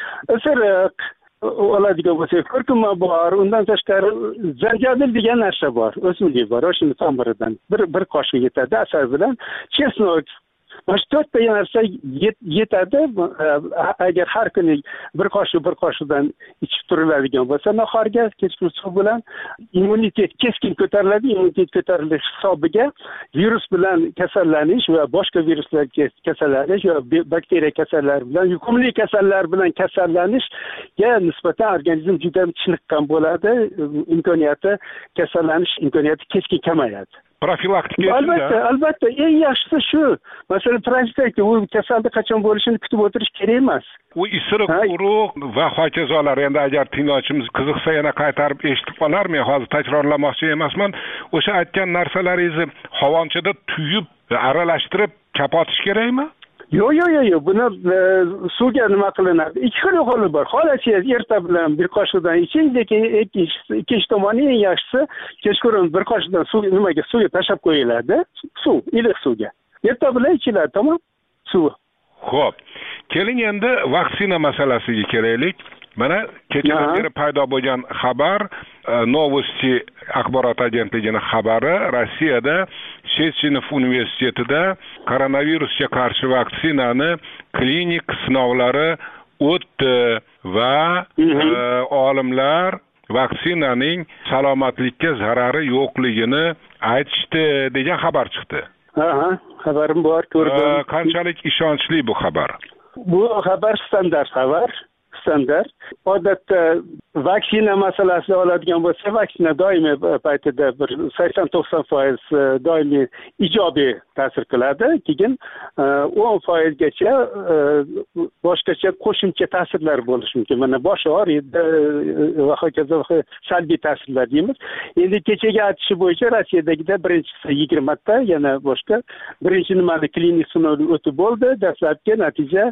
isiriq oladigan bo'lsak, kurkuma bor, undan tashqari zanjabil degan narsa bor, o'simlik bor, o'shani tomiridan bir bir qoshiq yetadi, asal bilan chesnok. Mana shu to'rtta narsa yetadi. Agar har kuni bir qoshiq bir qoshiqdan ichib turiladigan bo'lsa, nahorga kechki suv bilan immunitet keskin ko'tariladi. Immunitet ko'tarilish hisobiga virus bilan kasallanish va boshqa viruslarga kasallanish va bakteriya kasallari bilan, yuqumli kasallar bilan kasallanishga nisbatan organizm juda chiniqqan bo'ladi. Imkoniyati kasallanish imkoniyati keskin kamayadi. Profilaktika albatta, albatta eng yaxshisi shu. Masalan, profilaktika u kasallik qachon bo'lishini kutib o'tirish kerak emas. U isiriq, urug' va hokazolar. Endi agar tinglovchimiz qiziqsa yana qaytarib eshitib qolarman. Hozir takrorlamoqchi emasman. O'sha aytgan narsalaringizni havonchada tuyib, aralashtirib kapotish kerakmi? Yo'q, yo'q, yo'q, yo'q. Buni suvga nima qilinadi? Ikki xil yo'li bor. Xohlasangiz erta bilan bir qoshiqdan iching, lekin ikkinchi ikkinchi tomoni eng yaxshisi kechqurun bir qoshiqdan suv nimaga suvga tashlab qo'yiladi. Suv, iliq suvga. Erta bilan ichiladi, tamom? Suv. Xo'p. Keling endi vaksina masalasiga kelaylik. Mana kechadan beri paydo bo'lgan xabar, Novosti axborot agentligining xabari, Rossiyada Shechinov universitetida koronavirusga qarshi vaksinani klinik sinovlari o'tdi va olimlar vaksinaning salomatlikka zarari yo'qligini aytishdi degan xabar chiqdi. Ha, xabarim bor, ko'rdim. Qanchalik ishonchli bu xabar? Bu xabar standart xabar. Standart. Odatda vaksina masalasini oladigan bo'lsa, vaksina doimiy paytida bir sakson to'qson foiz doimiy ijobiy ta'sir qiladi. Keyin o'n foizgacha boshqacha qo'shimcha ta'sirlar bo'lishi mumkin. Mana bosh og'riydi va hokazo salbiy ta'sirlar deymiz. Endi kechagi aytishi bo'yicha Rossiyadagida birinchisi yigirmata, yana boshqa birinchi nimani klinik sinovdan o'tib bo'ldi. Dastlabki natija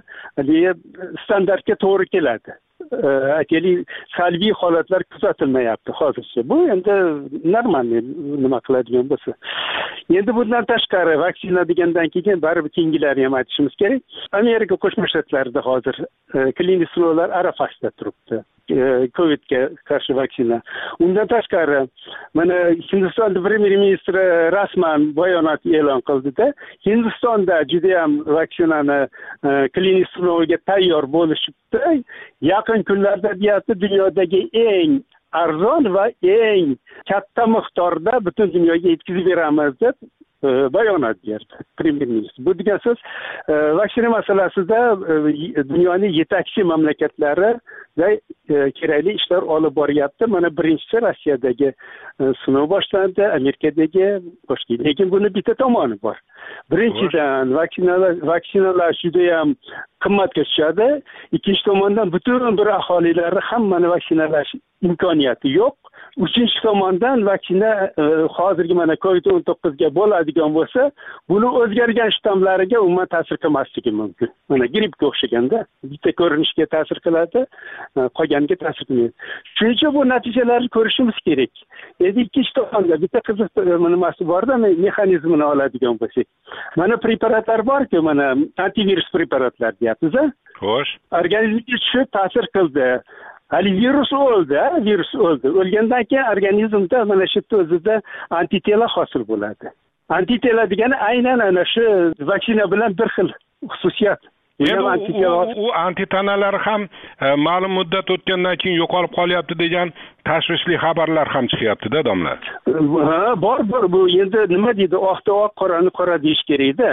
standartga to'g'ri keladi. Aytaylik, salbiy holatlar kuzatilmayapti hozircha. Bu endi normal nima qiladigan bo'lsa. Endi bundan tashqari vaksina degandan keyin baribir keyingilarni ham aytishimiz kerak. Amerika Qo'shma Shtatlarida hozir klinik sinovlar arafasida turibdi. Covidga qarshi vaksina. Undan tashqari mana Hindiston premyer ministri rasman bayonot e'lon qildida, Hindistonda juda ham vaksinani klinik sinovga tayyor bo'lishibdi. Yaqin kunlarda deyapti, dunyodagi eng arzon va eng katta miqdorda butun dunyoga yetkazib beramiz deb bayonot berdi premyer ministr. Bu degan so'z vaksina masalasida dunyoning yetakchi mamlakatlari va kerakli ishlar olib boryapti. Mana birinchisi Rossiyadagi sinov boshlandi, Amerikadagi boshqa. Lekin buni bitta tomoni bor. Birinchidan vaksinalar vaksinalar juda ham qimmatga tushadi. Ikkinchi tomondan butun bir aholilarni hammani vaksinalash imkoniyati yo'q. Uchinchi tomondan vaksina hozirgi mana covid o'n to'qqiz ga bo'ladigan bo'lsa, buni o'zgargan shtammlariga umuman ta'sir qilmasligi mumkin. Mana grippga o'xshaganda bitta ko'rinishga ta'sir qiladi, qolganiga ta'sir qilmaydi. Shuning uchun bu natijalarni ko'rishimiz kerak. Endi ikkinchi tomonda bitta qiziq nimasi bor-da, mexanizmini oladigan bo'lsak. Mana preparatlar bor-ku, mana antivirus preparatlar deyapmiz-a? Xo'sh. Organizmga tushib ta'sir qildi. Hali virus o'ldi, virus o'ldi. O'lgandan keyin organizmda mana shu o'zida antitela hosil bo'ladi. Antitela degani aynan ana shu vaksina bilan bir xil xususiyat. U antitanalar ham ma'lum muddat o'tgandan keyin yo'qolib qolyapti degan tashvishli xabarlar ham chiqyapti-da, domla. Ha, bor, bor. Bu endi nima deydi, oqda oq, qorani qora deyish kerak-da.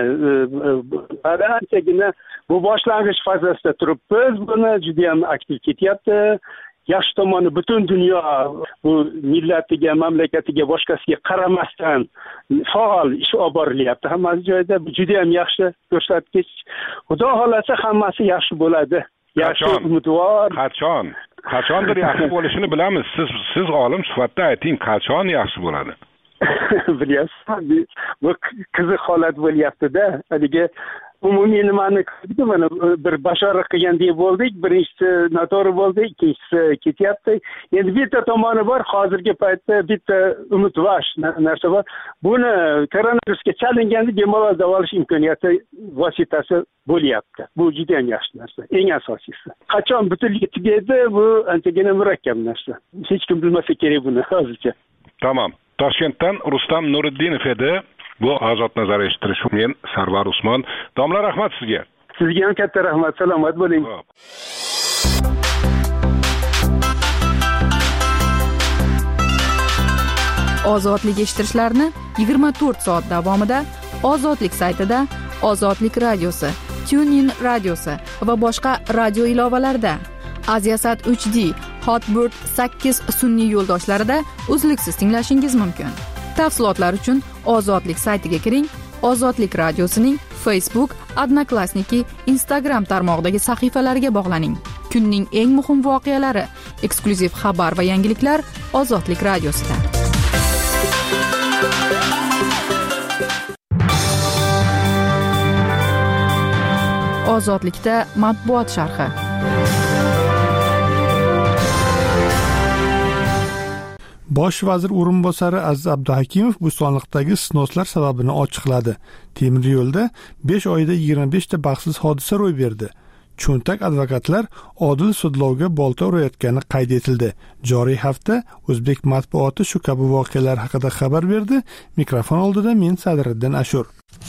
Anchagina bu boshlang'ich fazasida turibmiz. Buni juda ham aktiv ketyapti. yaxshi tomoni butun dunyo bu millatiga, mamlakatiga, boshqasiga qaramasdan faol ish olib borilyapti. Hammasi joyida juda ham yaxshi ko'rsatkich. Xudo xolasa hammasi yaxshi bo'ladi. Yaxshi umidvor. Qachon? Qachondir yaxshi bo'lishini bilamiz. Siz siz olim sifatida ayting, qachon yaxshi bo'ladi? Bilyapsiz, bu qiziq holat bo'lyapti-da. Haligi umumiy nimani ko'rdik, mana bir bashorat qilgandek bo'ldik. Birinchisi noto'g'ri bo'ldi, ikkinchisi ketyapti. Endi bitta tomoni bor, hozirgi paytda bitta umidvor narsa bor. Buni koronavirusga chalinganda bemalol davolash imkoniyati vositasi bo'lyapti. Bu juda ham yaxshi narsa, eng asosiysi. Qachon butunligi tugaydi, bu anchagina murakkab narsa. Hech kim bilmasa kerak buni hozircha. Tamam. Toshkentdan Rustam Nuriddinov edi. Bu Ozod nazar eshittirish. Men Sarvar Usmon. Domla, rahmat sizga. Sizga ham katta rahmat. Salomat bo'ling. Ozodlik eshittirishlarni yigirma to'rt soat davomida Ozodlik saytida, Ozodlik radiosi, TuneIn radiosi va boshqa radio ilovalarida, Aziasat uch D, Hotbird sakkiz sun'iy yo'ldoshlarida uzluksiz tinglashingiz mumkin. Tafsilotlar uchun Ozodlik saytiga kiring. Ozodlik radiosining Facebook, Odnoklassniki, Instagram tarmog'idagi sahifalariga bog'laning. Kunning eng muhim voqealari, eksklyuziv xabar va yangiliklar Ozodlik radiosida. Ozodlikda matbuot sharhi. Bosh vazir o'rinbosari Aziz Abduhakimov Bo'stonliqdagi sinovlar sababini ochiqladi. Temir yo'lda besh oyda yigirma besh ta baxtsiz hodisa ro'y berdi. Cho'ntak advokatlar odil sudlovga bolta urayotgani qayd etildi. Joriy hafta O'zbek matbuoti shu kabi voqealar haqida xabar berdi. Mikrofon oldida men Sadriddin Ashur.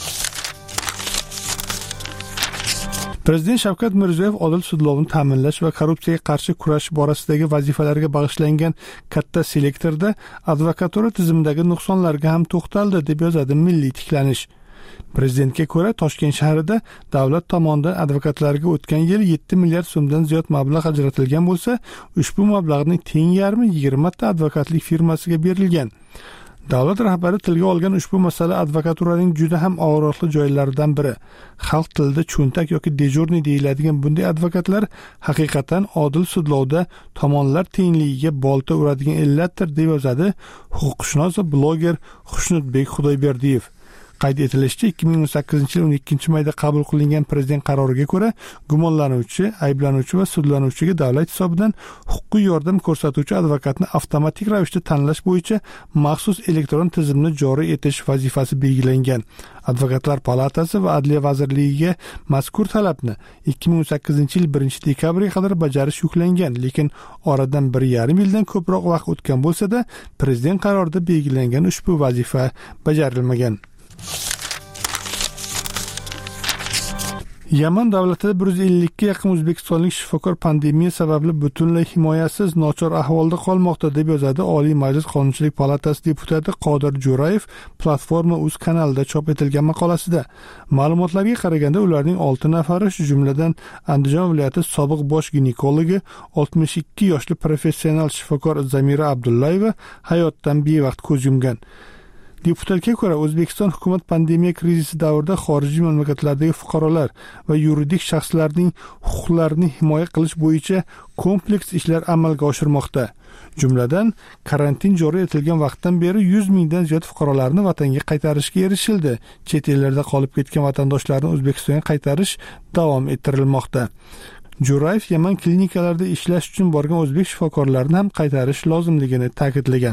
Prezident Shavkat Mirziyoyev odil sudlovni ta'minlash va korrupsiyaga qarshi kurash borasidagi vazifalarga bag'ishlangan katta selektorda advokatura tizimidagi nuqsonlarga ham to'xtaldi, deb yozadi Milliy tiklanish. Prezidentga ko'ra, Toshkent shahrida davlat tomonidan advokatlarga o'tgan yil yetti milliard so'mdan ziyod mablag' ajratilgan bo'lsa, ushbu mablag'ning teng yarmi yigirma ta advokatlik firmasiga berilgan. Davlat rahbari tilga olgan ushbu masala advokaturaning juda ham og'riqli joylaridan biri. Xalq tilida cho'ntak yoki dejurniy deyiladigan bunday advokatlar haqiqatan odil sudlovda tomonlar tengligiga bolta uradigan illatdir, deb yozadi huquqshunos va bloger Xushnudbek Xudoyberdiyev. Qayd etilishicha, ikki ming o'n sakkizinchi yil o'n ikkinchi mayda qabul qilingan prezident qaroriga ko'ra, gumonlanuvchi, ayblanuvchi va sudlanuvchiga davlat hisobidan huquqiy yordam ko'rsatuvchi advokatni avtomatik ravishda tanlash bo'yicha maxsus elektron tizimni joriy etish vazifasi belgilangan. Advokatlar palatasi va Adliya vazirligiga mazkur talabni ikki ming o'n sakkizinchi yil birinchi dekabriga qadar bajarish yuklangan, lekin oradan bir yarim yildan ko'proq vaqt o'tgan bo'lsa-da, prezident qarorida belgilangan ushbu vazifa bajarilmagan. Yaman davlatida bir yuz ellikka yaqin o'zbekistonlik shifokor pandemiya sababli butunlay himoyasiz, nochor ahvolda qolmoqda, deb yozadi Oliy Majlis Qonunchilik palatasi deputati Qodir Jo'rayev Platforma uz kanalida chop etilgan maqolasida. Ma'lumotlarga qaraganda, ularning olti nafari, shu jumladan Andijon viloyati sobiq bosh ginekologi oltmish ikki yoshli professional shifokor Zamira Abdullayeva hayotdan bevaqt ko'z yumgan. Deputatga ko'ra, O'zbekiston hukumat pandemiya krizisi davrida xorijiy mamlakatlardagi fuqarolar va yuridik shaxslarning huquqlarini himoya qilish bo'yicha kompleks ishlar amalga oshirmoqda. Jumladan, karantin joriy etilgan vaqtdan beri yuz mingdan ziyod fuqarolarni vatanga qaytarishga erishildi. Chet ellarda qolib ketgan vatandoshlarni O'zbekistonga qaytarish davom ettirilmoqda. Jo'rayev Yaman klinikalarida ishlash uchun borgan o'zbek shifokorlarini ham qaytarish lozimligini ta'kidlagan.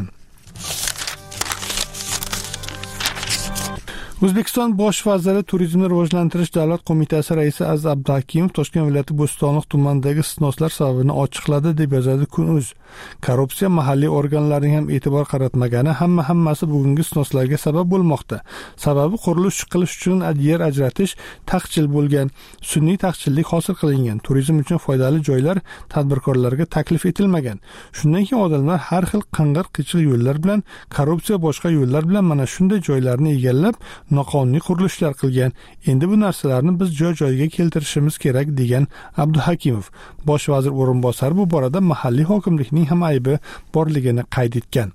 O'zbekiston bosh vaziri Turizmni rivojlantirish davlat qo'mitasi raisi Aziz Abduhakimov Toshkent viloyati Bo'stonliq tumanidagi sinovlar sababini ochiqladi, deb yozadi Kun.uz. Korrupsiya mahalliy organlarning ham e'tibor qaratmagani hamma hammasi bugungi sinovlarga sabab bo'lmoqda. Sababi qurilish qilish uchun yer ajratish taqchil bo'lgan, sun'iy taqchillik hosil qilingan, turizm uchun foydali joylar tadbirkorlarga taklif etilmagan. Shundan keyin odamlar har xil qing'ir qichiq yo'llar bilan, korrupsiya boshqa yo'llar bilan mana shunday joylarni egallab, noqonuniy qurilishlar qilgan. Endi bu narsalarni biz joy-joyiga keltirishimiz kerak, degan Abduhakimov. Bosh vazir o'rinbosari bu borada mahalliy hokimlikning ham aybi borligini qayd etgan.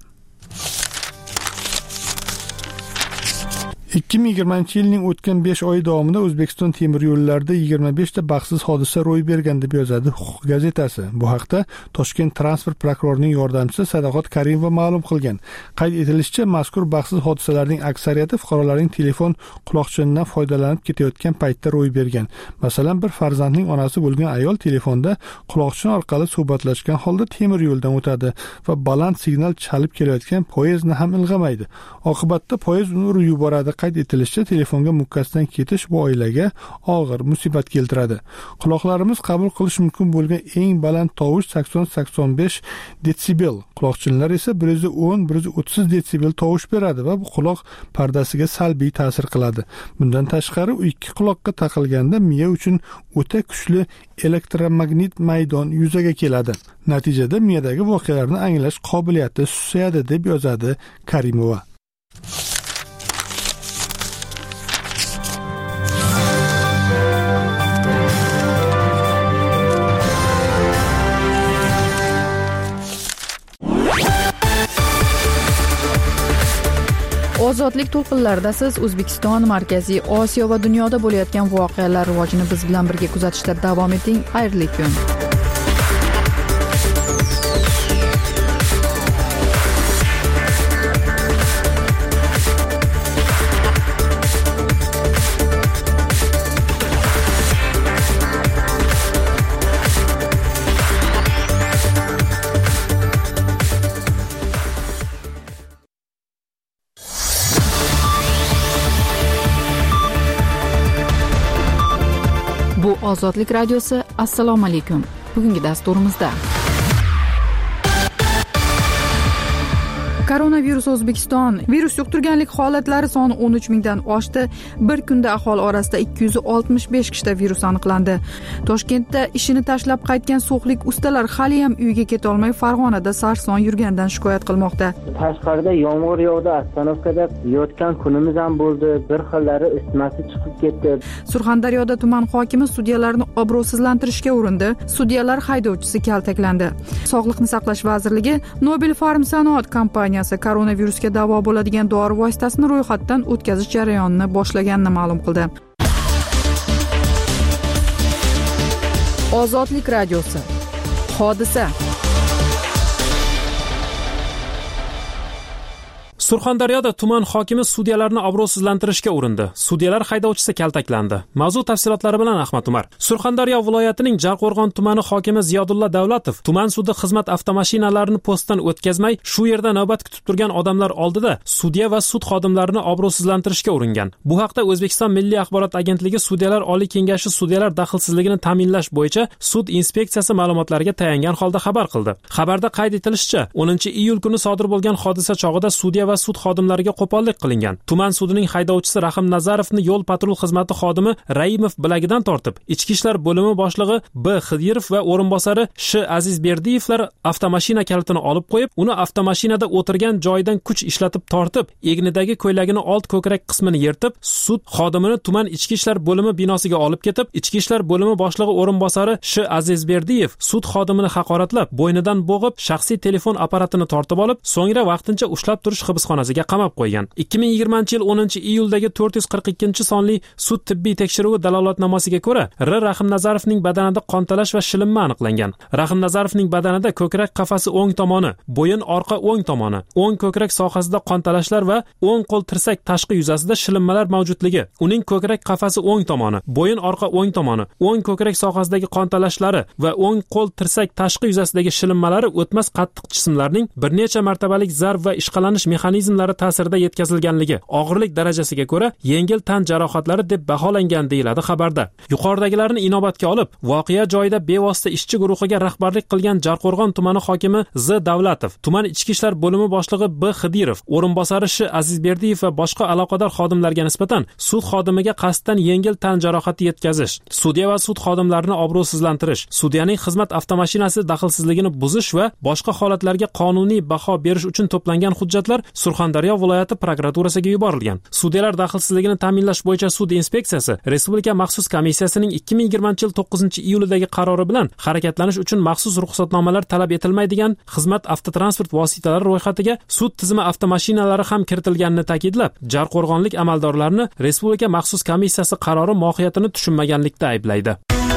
ikki ming yigirmanchi yilning o'tgan besh oy davomida O'zbekiston temir yo'llarida yigirma besh ta baxtsiz hodisa ro'y bergan deb yozadi Huquq gazetasi. Bu haqda Toshkent transport prokurorining yordamchisi Sadoqat Karimova ma'lum qilgan. Qayd etilishicha, mazkur baxtsiz hodisalarning aksariyati fuqarolarning telefon quloqchindan foydalanib ketayotgan paytda ro'y bergan. Masalan, bir farzandning onasi bo'lgan ayol telefonda quloqchin orqali suhbatlashgan holda temir yo'ldan o'tadi va baland signal chalib kelayotgan poyezdni ham ilg'amaydi. Oqibatda poyezd uni urib yuboradi. Qayd etilishicha, telefonga mukkasidan ketish bu oilaga og'ir musibat keltiradi. Quloqlarimiz qabul qilish mumkin bo'lgan eng baland tovush sakson sakson besh detsibel, quloqchinlar esa bir yuz o'n bir yuz o'ttiz detsibel tovush beradi va bu quloq pardasiga salbiy ta'sir qiladi. Bundan tashqari, u ikki quloqqa taqilganda miya uchun o'ta kuchli elektromagnit maydon yuzaga keladi. Natijada miyadagi voqealarni anglash qobiliyati susayadi, deb yozadi Karimova. Ozodlik to'lqinlarida siz O'zbekiston, Markaziy Osiyo va dunyoda bo'layotgan voqealar rivojini biz bilan birga kuzatishda davom eting. Xayrli kun. Bu Ozodlik radiosi. Assalomu alaykum. Bugungi dasturimizda koronavirus O'zbekiston virus yuqtirganlik holatlari soni o'n uch mingdan oshdi. Bir kunda aholi orasida ikki yuz oltmish besh kishida virus aniqlandi. Toshkentda ishini tashlab qaytgan so'xlik ustalar hali ham uyiga keta olmay Farg'onada sarson yurgandan shikoyat qilmoqda. Tashqarida yomg'ir yog'di, ostanovkada yotgan kunimiz ham bo'ldi. Bir xillari isitmasi chiqib ketdi. Surxondaryoda tuman hokimi sudyalarni obro'sizlantirishga urindi. Sudyalar haydovchisi kaltaklandi. Sog'liqni saqlash vazirligi Nobel Pharm sanoat kompaniyasi koronavirusga davo bo'ladigan dori vositasini ro'yxatdan o'tkazish jarayonini boshlaganini ma'lum qildi. Ozodlik radiosi. Hodisa. Surxondaryoda tuman hokimi sudyalarni obro'sizlantirishga urindi. Sudyalar haydovchisi kaltaklandi. Mavzu tafsilotlari bilan Ahmad Umar. Surxondaryo viloyatining Jarqo'rg'on tumani hokimi Ziyodulla Davlatov tuman sudi xizmat avtomashinalarini postdan o'tkazmay, shu yerda navbat kutib turgan odamlar oldida sudya va sud xodimlarini obro'sizlantirishga uringan. Bu haqda O'zbekiston Milliy axborot agentligi Sudyalar Oliy kengashi sudyalar daxlsizligini ta'minlash bo'yicha sud inspeksiyasi ma'lumotlariga tayangan holda xabar qildi. Xabarda qayd etilishicha, o'ninchi iyul kuni sodir bo'lgan hodisa chog'ida sudya va sud xodimlariga qo'pollik qilingan. Tuman sudining haydovchisi Rahim Nazarovni yo'l patrul xizmati xodimi Raimov bilagidan tortib, Ichki ishlar bo'limi boshlig'i B Xidirov va o'rinbosari Sh Azizberdiyevlar avtomashina kalitini olib qo'yib, uni avtomashinada o'tirgan joyidan kuch ishlatib tortib, egnidagi ko'ylagini old ko'krak qismini yirtib, sud xodimini tuman Ichki ishlar bo'limi binosiga olib ketib, Ichki ishlar bo'limi boshlig'i o'rinbosari Sh Azizberdiyev sud xodimini haqoratlab, bo'ynidan bo'g'ib, shaxsiy telefon apparatini tortib olib, so'ngra vaqtincha ushlab turish hibsxonasiga qamab qo'ygan. ikki ming yigirmanchi yil o'ninchi iyuldagi to'rt yuz qirq ikkinchi sonli sud tibbiy tekshiruvi dalolatnomasiga ko'ra, R Rahim Nazarovning badanida qontalash va shilinma aniqlangan. Rahim Nazarovning badanida ko'krak qafasi o'ng tomoni, bo'yin orqa o'ng tomoni, o'ng ko'krak sohasida qontalashlar va o'ng qo'l tirsak tashqi yuzasida shilinmalar mavjudligi, uning ko'krak qafasi o'ng tomoni, bo'yin orqa o'ng tomoni, o'ng ko'krak sohasidagi qontalashlari va o'ng qo'l tirsak tashqi yuzasidagi shilinmalari o'tmas qattiq jismlarning bir necha martabalik zarb va ishqalanish mexanizmlari ta'sirida yetkazilganligi, og'irlik darajasiga ko'ra yengil tan jarohatlari deb baholangan deyiladi xabarda. Yuqoridagilarni inobatga olib, voqea joyida bevosita ishchi guruhiga rahbarlik qilgan Jarqo'rg'on tumani hokimi Z Davlatov, tuman Ichki ishlar bo'limi boshlig'i B Xidirov, o'rinbosari Sh Azizberdiyev va boshqa aloqador xodimlarga nisbatan sud xodimiga qasddan yengil tan jarohati yetkazish, sudya va sud xodimlarini obro'sizlantirish, sudyaning xizmat avtomashinasi daxlsizligini buzish va boshqa holatlarga qonuniy baho berish uchun to'plangan hujjatlar Surxondaryo viloyati prokuraturasiga yuborilgan. Sudyalar daxlsizligini ta'minlash bo'yicha sud inspeksiyasi Respublika maxsus komissiyasining ikki ming yigirmanchi yil to'qqizinchi iyulidagi qarori bilan harakatlanish uchun maxsus ruxsatnomalar talab etilmaydigan xizmat avtotransport vositalari ro'yxatiga sud tizimi avtomashinalari ham kiritilganini ta'kidlab, jarqo'rg'onlik amaldorlarni Respublika maxsus komissiyasi qarori mohiyatini tushunmaganlikda ayblaydi.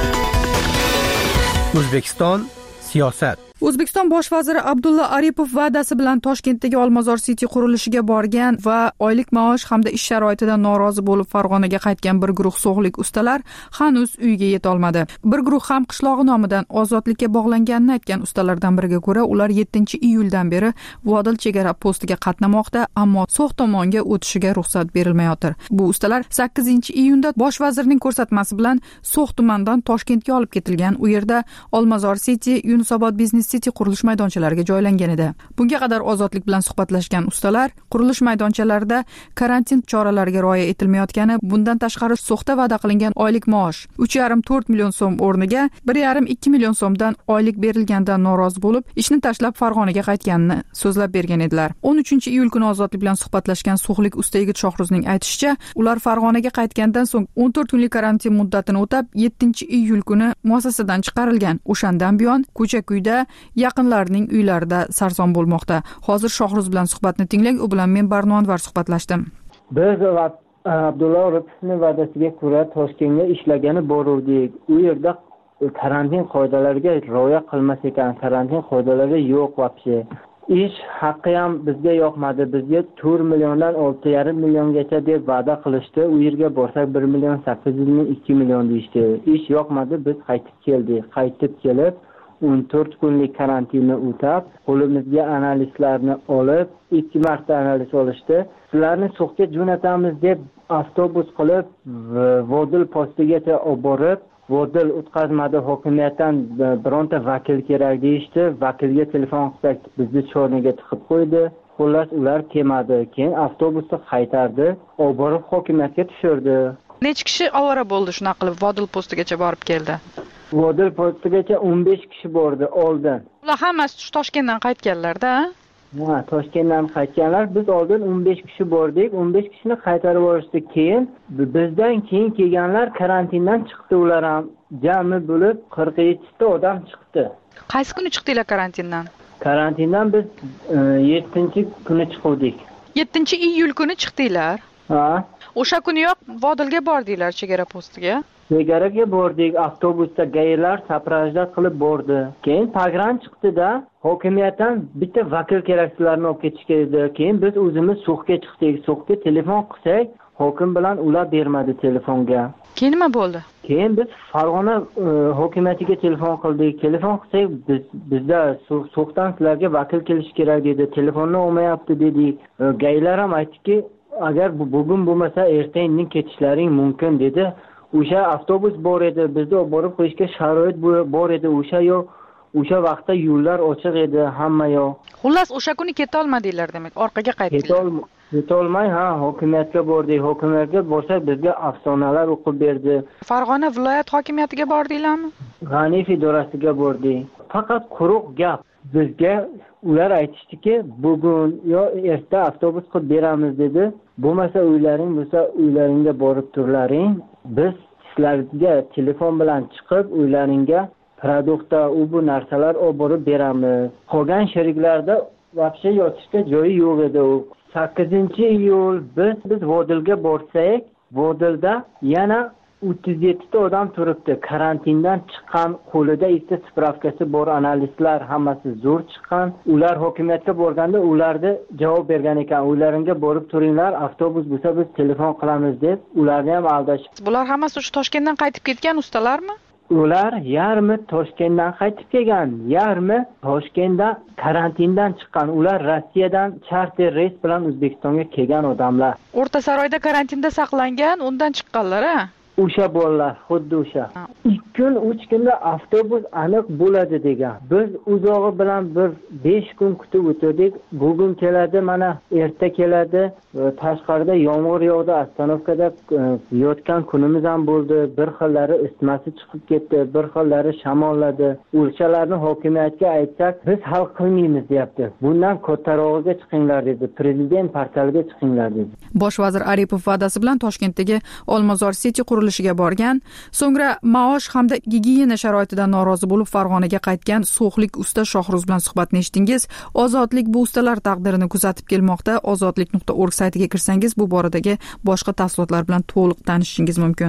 O'zbekiston siyosat. O'zbekiston bosh vaziri Abdulla Aripov va'dasi bilan Toshkentdagi Olmazor City qurilishiga borgan va oylik maosh hamda ish sharoitidan norozi bo'lib Farg'onaga qaytgan bir guruh so'xlik ustalar hanuz uyga yeta olmadi. Bir guruh ham qishlog'i nomidan ozodlikka bog'langanini aytgan ustalardan biriga ko'ra, ular yettinchi iyuldan beri Vodil chegara postiga qatnamoqda, ammo so'x tomonga o'tishiga ruxsat berilmayotir. Bu ustalar sakkizinchi iyunda bosh vazirning ko'rsatmasi bilan So'x tumanidan Toshkentga olib ketilgan. U yerda Olmazor City, Yunusobod biznes City qurilish maydonchalariga joylangan edi. Bunga qadar ozodlik bilan suhbatlashgan ustalar qurilish maydonchalarida karantin choralariga rioya etilmayotgani, bundan tashqari So'xda va'da qilingan oylik maosh uch yarim to'rt million so'm o'rniga bir yarim ikki million so'mdan oylik berilgandan norozi bo'lib, ishni tashlab Farg'onaga qaytganini so'zlab bergan edilar. o'n uchinchi iyul kuni ozodlik bilan suhbatlashgan so'xlik usta yigit Shohruzning aytishicha, ular Farg'onaga qaytgandan so'ng o'n to'rt kunlik karantin muddatini o'tab, yettinchi iyul kuni muassasadan chiqarilgan. O'shandan buyon ko'cha-kuyda yaqinlarining uylarida sarson bo'lmoqda. Hozir Shohruz bilan suhbatni tinglang, u bilan men Barno Anvar suhbatlashdim. Biz Abdulla Oripovning va'dasiga ko'ra Toshkentga ishlagani boruvdik. U yerda karantin qoidalariga rioya qilmas ekan, karantin qoidalari yo'q vobshe. Ish haqqi ham bizga yoqmadi. Bizga to'rt milliondan olti yarim milliongacha deb va'da qilishdi. U yerga borsak bir million sakkiz yuz ming ikki million deyishdi. Ish yoqmadi, biz qaytib keldik. Qaytib kelib o'n to'rt kunlik karantinni o'tab, qo'limizga analizlarni olib, ikki marta analiz olishdi. Sizlarni So'xga jo'natamiz deb avtobus qilib Vodil postigacha olib borib, Vodil o'tkazmadi, hokimiyatdan bironta vakil kerak deyishdi. Vakilga telefon qilsak, bizni chorniga tiqib qo'ydi. Xullas ular kelmadi. Keyin avtobusni qaytardi, olib borib hokimiyatga tushirdi. Necha kishi ovora bo'ldi shunaqa qilib Vodil postigacha borib keldi? Vodil postigacha o'n besh kishi bordi oldin. Ular hammasi Toshkentdan qaytganlar-da? Ha, Toshkentdan qaytganlar. Biz oldin o'n besh kishi bordik. o'n besh kishini qaytarib yuborishdi. Keyin bizdan keyin kelganlar karantindan chiqdi, ular ham jami bo'lib qirq yetti ta odam chiqdi. Qaysi kuni chiqdinglar karantindan? Karantindan biz yettinchi kuni chiqdik. yettinchi iyul kuni chiqdinglar? Ha. O'sha kuniyoq Vodilga bordinglar chegara postiga? Chegaraga bordik, avtobusda gaylar saprajda qilib bordi. Keyin pagran chiqdi-da, hokimiyatdan bitta vakil kerak, sizlarni olib ketishga edi. Keyin biz o'zimiz So'xga chiqdik. So'xga telefon qilsak, hokim bilan ular bermadi telefonga. Keyin nima bo'ldi? Keyin biz Farg'ona e, hokimiyatiga telefon qildik. Telefon qilsak, biz bizda So'xdan sizlarga vakil kelish kerak dedi. Telefonni olmayapti dedik. E, gaylar ham aytdiki, agar bu bugun bo'lmasa ertaga ketishlaring mumkin dedi. O'sha avtobus bor edi, bizni olib borib qo'yishga sharoit bor edi. O'sha yo'q, o'sha vaqtda yo'llar ochiq edi, hamma yo'q. Xullas, o'sha kuni keta olmadinglar demak, orqaga qaytdinglar. Keta olmay, ha, hokimiyatga bordik. Hokimiyatga borsak, bizga afsonalar o'qib berdi. Farg'ona viloyat hokimiyatiga bordinglarmi? G'aniyev idorasiga bordik. Faqat quruq gap. Bizga ular aytishdiki, bugun yo erta avtobus qilib beramiz dedi. Bo'lmasa uylaring bo'lsa, uylaringga borib turlaring. Biz sizlarga telefon bilan chiqib uylaringga produktda u bu narsalar olib borib beramiz. Qolgan sheriklarda vaqti yotishga joyi yo'q edi. sakkizinchi iyul biz biz Vodilga borsak, Vodilda yana o'ttiz yetti ta odam turibdi. Karantindan chiqqan, qo'lida ikkita spravkasi bor analistlar hammasi zo'r chiqqan. Ular hokimiyatga borganda ularga javob bergan ekan. Uylaringga borib turinglar, avtobus bo'lsa biz telefon qilamiz deb ularni ham aldashib. Bular hammasi shu Toshkentdan qaytib ketgan ustalarmi? Ular yarmi Toshkentdan qaytib kelgan, yarmi Toshkentda karantindan chiqqan. Ular Rossiyadan charter reys bilan O'zbekistonga kelgan odamlar. O'rta Saroyda karantinda saqlangan, undan chiqqanlar-a? o'sha bolalar xuddi o'sha ikki kun uch kunda avtobus aniq bo'ladi degan. Biz uzog'i bilan bir besh kun kutib o'tirdik. Bugun keladi, mana erta keladi. Tashqarida yomg'ir yog'di, ostanovkada yotgan kunimiz ham bo'ldi. Bir xillari isitmasi chiqib ketdi, bir xillari shamolladi. O'lchalarni hokimiyatga aytsak, biz hal qilmaymiz deyapti. Bundan kattarog'iga chiqinglar dedi. Prezident portaliga chiqinglar dedi. Bosh vazir Aripov va'dasi bilan Toshkentdagi Olmazor City qurilishiga borgan, so'ngra maosh hamda gigiyena sharoitidan norozi bo'lib Farg'onaga qaytgan so'xlik usta Shohruz bilan suhbatni eshitdingiz. Ozodlik bu ustalar taqdirini kuzatib kelmoqda. ozodlik nuqta org saytiga kirsangiz bu boradagi boshqa tafsilotlar bilan to'liq tanishishingiz mumkin.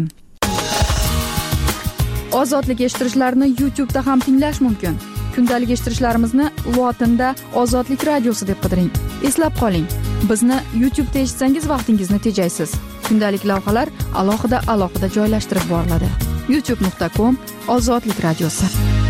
Ozodlik eshittirishlarni YouTube'da ham tinglash mumkin. Kundalik eshittirishlarimizni lotinda Ozodlik radiosi deb qidiring. Eslab qoling, bizni YouTube'da eshitsangiz vaqtingizni tejaysiz. Kundalik lavhalar alohida alohida joylashtirib boriladi. youtube nuqta com Ozodlik radiosi.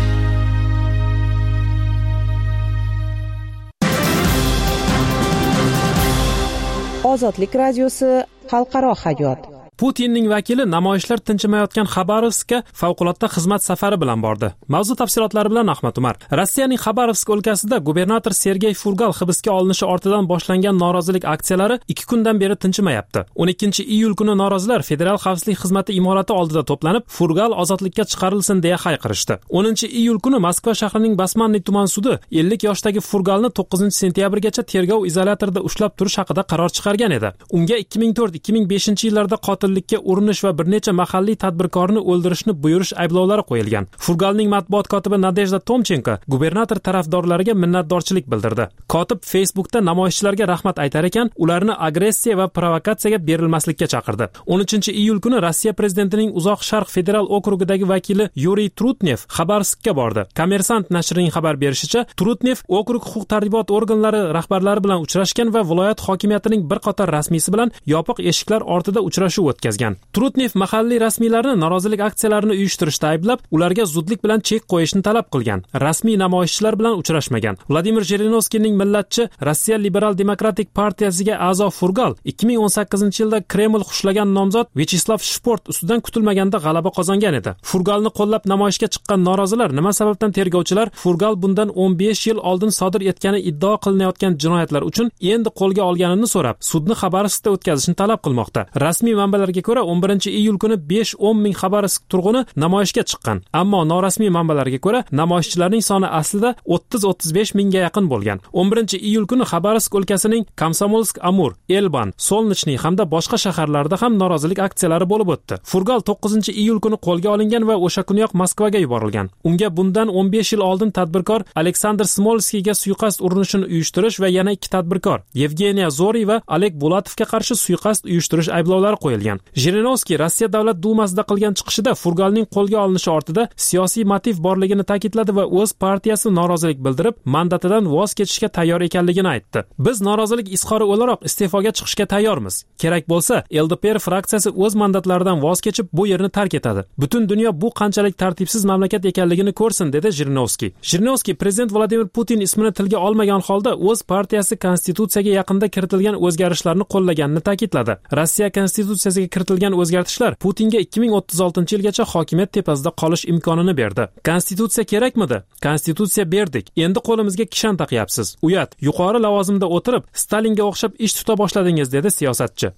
Ozodlik radiosi xalqaro hayot. Putinning vakili namoyishlar tinchimayotgan Xabarovskka favqulodda xizmat safari bilan bordi. Mavzu tafsilotlari bilan Ahmad Umar. Rossiyaning Xabarovsk o'lkasida gubernator Sergey Furgal hibsga olinishi ortidan boshlangan norozilik aksiyalari ikki kundan beri tinchimayapti. o'n ikkinchi iyul kuni norozilar Federal xavfsizlik xizmati imorati oldida to'planib, Furgal ozodlikka chiqarilsin deya hayqirishdi. o'ninchi iyul kuni Moskva shahrining Basmanniy tuman sudi ellik yoshdagi Furgalni to'qqizinchi sentyabrgacha tergov izolyatorida ushlab turish haqida qaror chiqargan edi. Unga ikki ming to'rt ikki ming beshinchi yillarda qotil qotillikka urinish va bir necha mahalliy tadbirkorni o'ldirishni buyurish ayblovlari qo'yilgan. Furgalning matbuot kotibi Nadejda Tomchenko gubernator tarafdorlariga minnatdorchilik bildirdi. Kotib Facebookda namoyishchilarga rahmat aytar ekan, ularni agressiya va provokatsiyaga berilmaslikka chaqirdi. o'n uchinchi iyul kuni Rossiya prezidentining Uzoq Sharq federal okrugidagi vakili Yuriy Trutnev Xabarovskka bordi. Kommersant nashrining xabar berishicha, Trutnev okrug huquq-tartibot organlari rahbarlari bilan uchrashgan va viloyat hokimiyatining bir qator rasmiysi bilan yopiq eshiklar ortida uchrashuv o'tkazgan. Trutnev mahalliy rasmiylarni norozilik aksiyalarini uyushtirishda ayblab, ularga zudlik bilan chek qo'yishni talab qilgan. Rasmiy namoyishchilar bilan uchrashmagan. Vladimir Jirinovskiyning millatchi Rossiya Liberal Demokratik partiyasiga a'zo Furgal ikki ming o'n sakkizinchi yilda Kreml xushlagan nomzod Vyacheslav Shport ustidan kutilmaganda g'alaba qozongan edi. Furgalni qo'llab namoyishga chiqqan norozilar nima sababdan tergovchilar Furgal bundan o'n besh yil oldin sodir etgani iddao qilinayotgan jinoyatlar uchun endi qo'lga olganini so'rab, sudni Xabarovskda o'tkazishni talab qilmoqda. Rasmiy manbalarga ko'ra o'n birinchi iyul kuni besh o'n ming Xabarovsk turg'uni namoyishga chiqqan. Ammo norasmiy manbalarga ko'ra namoyishchilarning soni aslida o'ttiz o'ttiz besh mingga yaqin bo'lgan. o'n birinchi iyul kuni Xabarovsk o'lkasining Komsomolsk, Amur, Elban, Solnichny hamda boshqa shaharlarda ham norozilik aksiyalari bo'lib o'tdi. Furgal to'qqizinchi iyul kuni qo'lga olingan va o'sha kuniyoq Moskvaga yuborilgan. Unga bundan o'n besh yil oldin tadbirkor Aleksandr Smolskiyga suiqasd urinishini uyushtirish va yana ikki tadbirkor Yevgeniya Zoriy va Oleg Bulatovga qarshi suiqasd uyushtirish ayblovlari qo'yilgan. Jirinovskiy Rossiya davlat dumasida qilgan chiqishida Furgalning qo'lga olinishi ortida siyosiy motiv borligini ta'kidladi va o'z partiyasi norozilik bildirib, mandatidan voz kechishga tayyor ekanligini aytdi. Biz norozilik izhori o'laroq iste'foga chiqishga tayyormiz. Kerak bo'lsa, L D P R fraksiyasi o'z mandatlaridan voz kechib bu yerni tark etadi. Butun dunyo bu qanchalik tartibsiz mamlakat ekanligini ko'rsin, dedi Jirinovskiy. Jirinovskiy prezident Vladimir Putin ismini tilga olmagan holda o'z partiyasi konstitutsiyaga yaqinda kiritilgan o'zgarishlarni qo'llaganini ta'kidladi. Rossiya konstitutsiyasiga kiritilgan o'zgartishlar Putinga ikki ming o'ttiz oltinchi yilgacha hokimiyat tepasida qolish imkonini berdi. Konstitutsiya kerakmidi? Konstitutsiya berdik. Endi qo'limizga kishan taqyapsiz. Uyat, yuqori lavozimda o'tirib, Stalinga o'xshab ish tuta boshladingiz, dedi siyosatchi.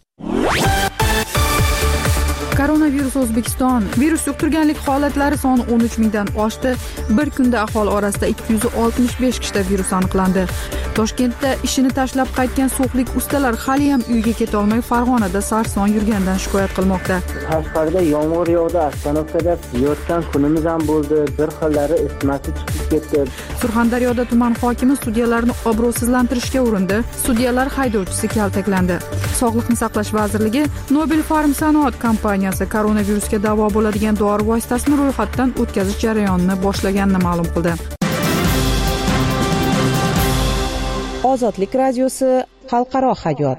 Koronavirus O'zbekiston. Virus yuqtirganlik holatlari soni o'n uch mingdan oshdi. Bir kunda aholi orasida ikki yuz oltmish besh kishida virus aniqlandi. Toshkentda ishini tashlab qaytgan so'xlik ustalar hali ham uyga keta olmay Farg'onada sarson yurgandan shikoyat qilmoqda. Tashqarida yomg'ir yog'di, ostanovkada yotgan kunimiz ham bo'ldi. Bir xillari isitmasi chiqib ketdi. Surxondaryoda tuman hokimi sudyalarni obro'sizlantirishga urindi. Sudyalar haydovchisi kaltaklandi. Sog'liqni saqlash vazirligi Nobel Pharm sanoat kompaniyasi koronavirusga davo bo'ladigan dori vositasini ro'yxatdan o'tkazish jarayonini boshlaganini ma'lum qildi. Ozodlik radiosi xalqaro hayot.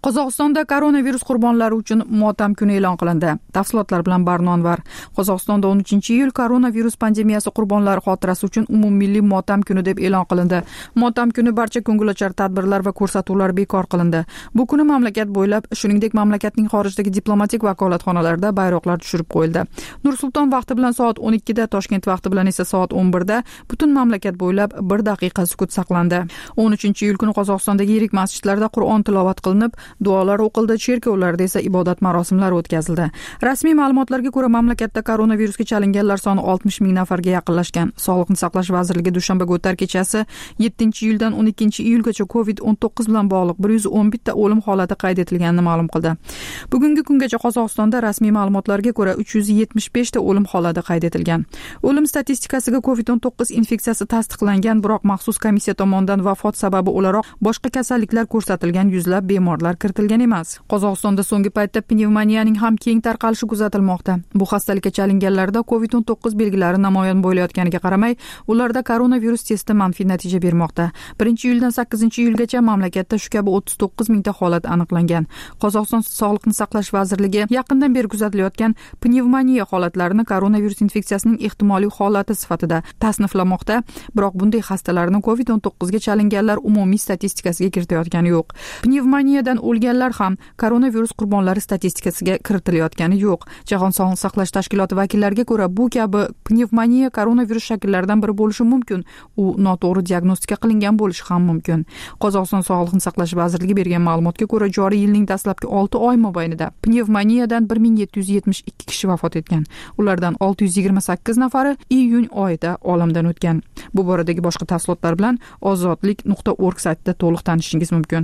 Qozog'istonda koronavirus qurbonlari uchun motam kuni e'lon qilindi. Tafsilotlar bilan Barno Anvar. Qozog'istonda o'n uchinchi iyul koronavirus pandemiyasi qurbonlari xotirasi uchun umummilliy motam kuni deb e'lon qilindi. Motam kuni barcha ko'ngilochar tadbirlar va ko'rsatuvlar bekor qilindi. Bu kuni mamlakat bo'ylab, shuningdek mamlakatning xorijdagi diplomatik vakolatxonalarida bayroqlar tushirib qo'yildi. Nur-Sulton vaqti bilan soat o'n ikkida, Toshkent vaqti bilan esa soat o'n birda butun mamlakat bo'ylab bir daqiqa sukut saqlandi. o'n uchinchi iyul kuni Qozog'istondagi yirik masjidlarda Qur'on tilovat qilinib, duolar o'qildi, cherkovlarda esa ibodat marosimlari o'tkazildi. Rasmiy ma'lumotlarga ko'ra, mamlakatda koronavirusga chalinganlar soni oltmish ming nafarga yaqinlashgan. Sog'liqni saqlash vazirligi dushanbaga o'tar kechasi yettinchi iyuldan o'n ikkinchi iyulgacha covid o'n to'qqiz bilan bog'liq bir yuz o'n bitta o'lim holati qayd etilganini ma'lum qildi. Bugungi kungacha Qozog'istonda rasmiy ma'lumotlarga ko'ra uch yuz yetmish besh ta o'lim holati qayd etilgan. O'lim statistikasiga covid o'n to'qqiz infeksiyasi tasdiqlangan, biroq maxsus komissiya tomonidan vafot sababi o'laroq boshqa kasalliklar ko'rsatilgan yuzlab bemorlar kiritilgan emas. Qozog'istonda so'nggi paytda pnevmoniyaning ham keng tarqalishi kuzatilmoqda. Bu xastalikka chalinganlarda covid o'n to'qqiz belgilari namoyon bo'layotganiga qaramay, ularda koronavirus testi manfiy natija bermoqda. birinchi iyuldan sakkizinchi iyulgacha mamlakatda shu kabi o'ttiz to'qqiz mingta holat aniqlangan. Qozog'iston Sog'liqni saqlash vazirligi yaqindan beri kuzatilayotgan pnevmoniya holatlarini koronavirus infeksiyasining ehtimoliy holati sifatida tasniflamoqda, biroq bunday xastalarni covid o'n to'qqiz ga chalinganlar umumiy statistikasiga kiritayotgani yo'q. Pnevmoniyadan o'lganlar ham koronavirus qurbonlari statistikasiga kiritilayotgani yo'q. Jahon Sog'liqni saqlash tashkiloti vakillariga ko'ra, bu kabi pnevmoniya koronavirus shakllaridan biri bo'lishi mumkin. U noto'g'ri diagnostika qilingan bo'lishi ham mumkin. Qozog'iston Sog'liqni saqlash vazirligi bergan ma'lumotga ko'ra, joriy yilning dastlabki olti oy mobaynida pnevmoniyadan bir ming yetti yuz yetmish ikki kishi vafot etgan. Ulardan olti yuz yigirma sakkiz nafari iyun oyida olamdan o'tgan. Bu boradagi boshqa tafsilotlar bilan ozodlik nuqta org saytida to'liq tanishishingiz mumkin.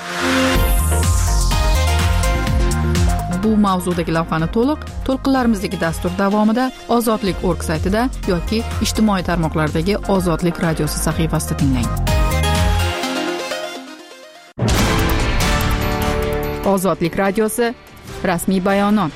Bu mavzudagi lavhani to'liq to'lqinlarimizdagi dastur davomida ozodlik nuqta org saytida yoki ijtimoiy tarmoqlardagi Ozodlik radiosi sahifasida tinglang. Ozodlik radiosi rasmiy bayonot.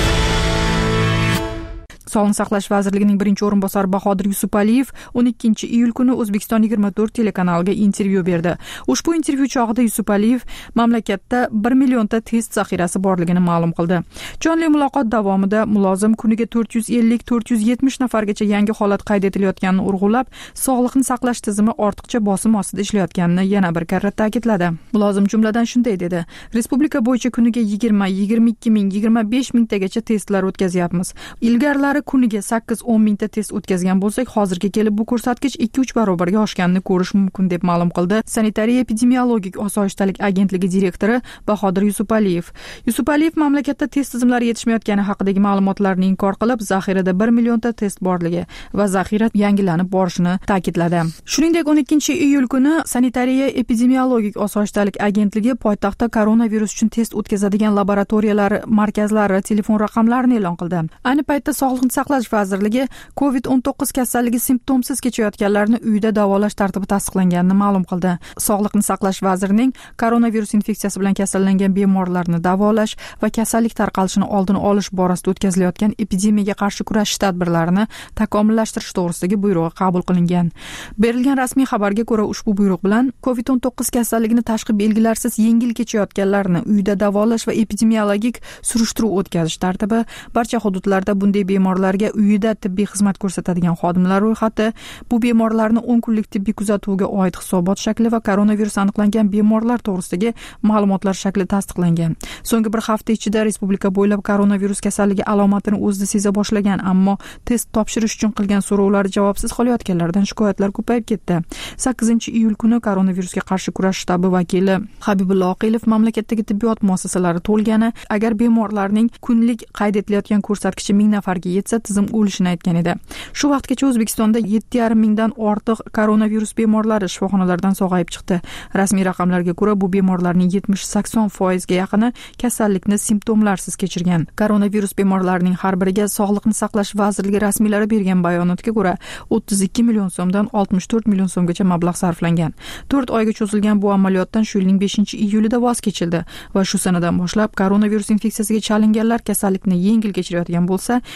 Sog'liqni saqlash vazirligining birinchi o'rinbosari Bahodir Yusupaliyev o'n ikkinchi iyul kuni O'zbekiston yigirma to'rt telekanaliga intervyu berdi. Ushbu intervyu chog'ida Yusupaliyev mamlakatda bir millionta test zaxirasi borligini ma'lum qildi. Jonli muloqot davomida mulozim kuniga to'rt yuz ellik to'rt yuz yetmish nafargacha yangi holat qayd etilayotganini urg'ulab, sog'liqni saqlash tizimi ortiqcha bosim ostida ishlayotganini yana bir karra ta'kidladi. Mulozim jumladan shunday dedi: Respublika bo'yicha kuniga yigirma, yigirma ikki ming, yigirma besh mingtagacha testlar o'tkazyapmiz. Ilgarilari kuniga sakkiz o'n mingta test o'tkazgan bo'lsak, hozirga kelib bu ko'rsatkich ikki uch barobarga oshganini ko'rish mumkin deb ma'lum qildi Sanitariya epidemiologik osoyishtalik agentligi direktori Bahodir Yusupaliyev. Yusupaliyev mamlakatda test tizimlari yetishmayotgani haqidagi ma'lumotlarni inkor qilib, zaxirada bir millionta test borligi va zaxira yangilanib borishini ta'kidladi. Shuningdek, o'n ikkinchi iyul kuni Sanitariya epidemiologik osoyishtalik agentligi poytaxtda koronavirus uchun test o'tkazadigan laboratoriyalar markazlari telefon raqamlarini e'lon qildi. Ayni paytda Sog'liqni saqlash vazirligi covid o'n to'qqiz kasalligi simptomsiz kechayotganlarni uyda davolash tartibi tasdiqlanganini ma'lum qildi. Sog'liqni saqlash vazirining koronavirus infeksiyasi bilan kasallangan bemorlarni davolash va kasallik tarqalishini oldini olish borasida o'tkazilayotgan epidemiyaga qarshi kurashish tadbirlarini takomillashtirish to'g'risidagi buyrug'i qabul qilingan. Berilgan rasmiy xabarga ko'ra, ushbu buyruq bilan covid o'n to'qqiz kasalligini tashqi belgilarsiz yengil kechayotganlarni uyda davolash va epidemiologik surishtiruv o'tkazish tartibi, barcha hududlarda bunday bemorlarga uyida tibbiy xizmat ko'rsatadigan xodimlar ro'yxati, bu bemorlarni o'n kunlik tibbiy kuzatuvga oid hisobot shakli va koronavirus aniqlangan bemorlar to'g'risidagi ma'lumotlar shakli tasdiqlangan. So'nggi bir hafta ichida respublika bo'ylab koronavirus kasalligi alomatini o'zida seza boshlagan, ammo test topshirish uchun qilgan so'rovlari javobsiz qolayotganlardan shikoyatlar ko'payib ketdi. sakkizinchi iyul kuni koronavirusga qarshi kurash shtabi vakili Habibullo Oqilov mamlakatdagi tibbiyot muassasalari to'lgani, agar bemorlarning kunlik qayd etilayotgan ko'rsatkichi ming nafarga yetsa, tizim o'lishini aytgan edi. Shu vaqtgacha O'zbekistonda yetti yarim mingdan ortiq koronavirus bemorlari shifoxonalardan sog'ayib chiqdi. Rasmiy raqamlarga ko'ra, bu bemorlarning yetmish sakson foizga yaqini kasallikni simptomlarsiz kechirgan. Koronavirus bemorlarining har biriga Sog'liqni saqlash vazirligi rasmiylari bergan bayonotga ko'ra, o'ttiz ikki million so'mdan oltmish to'rt million so'mgacha mablag' sarflangan. to'rt oyga cho'zilgan bu amaliyotdan shu yilning beshinchi iyulida voz kechildi va shu sanadan boshlab koronavirus infeksiyasiga chalinganlar kasallikni yengil kechirayotgan bo'lsa, uyida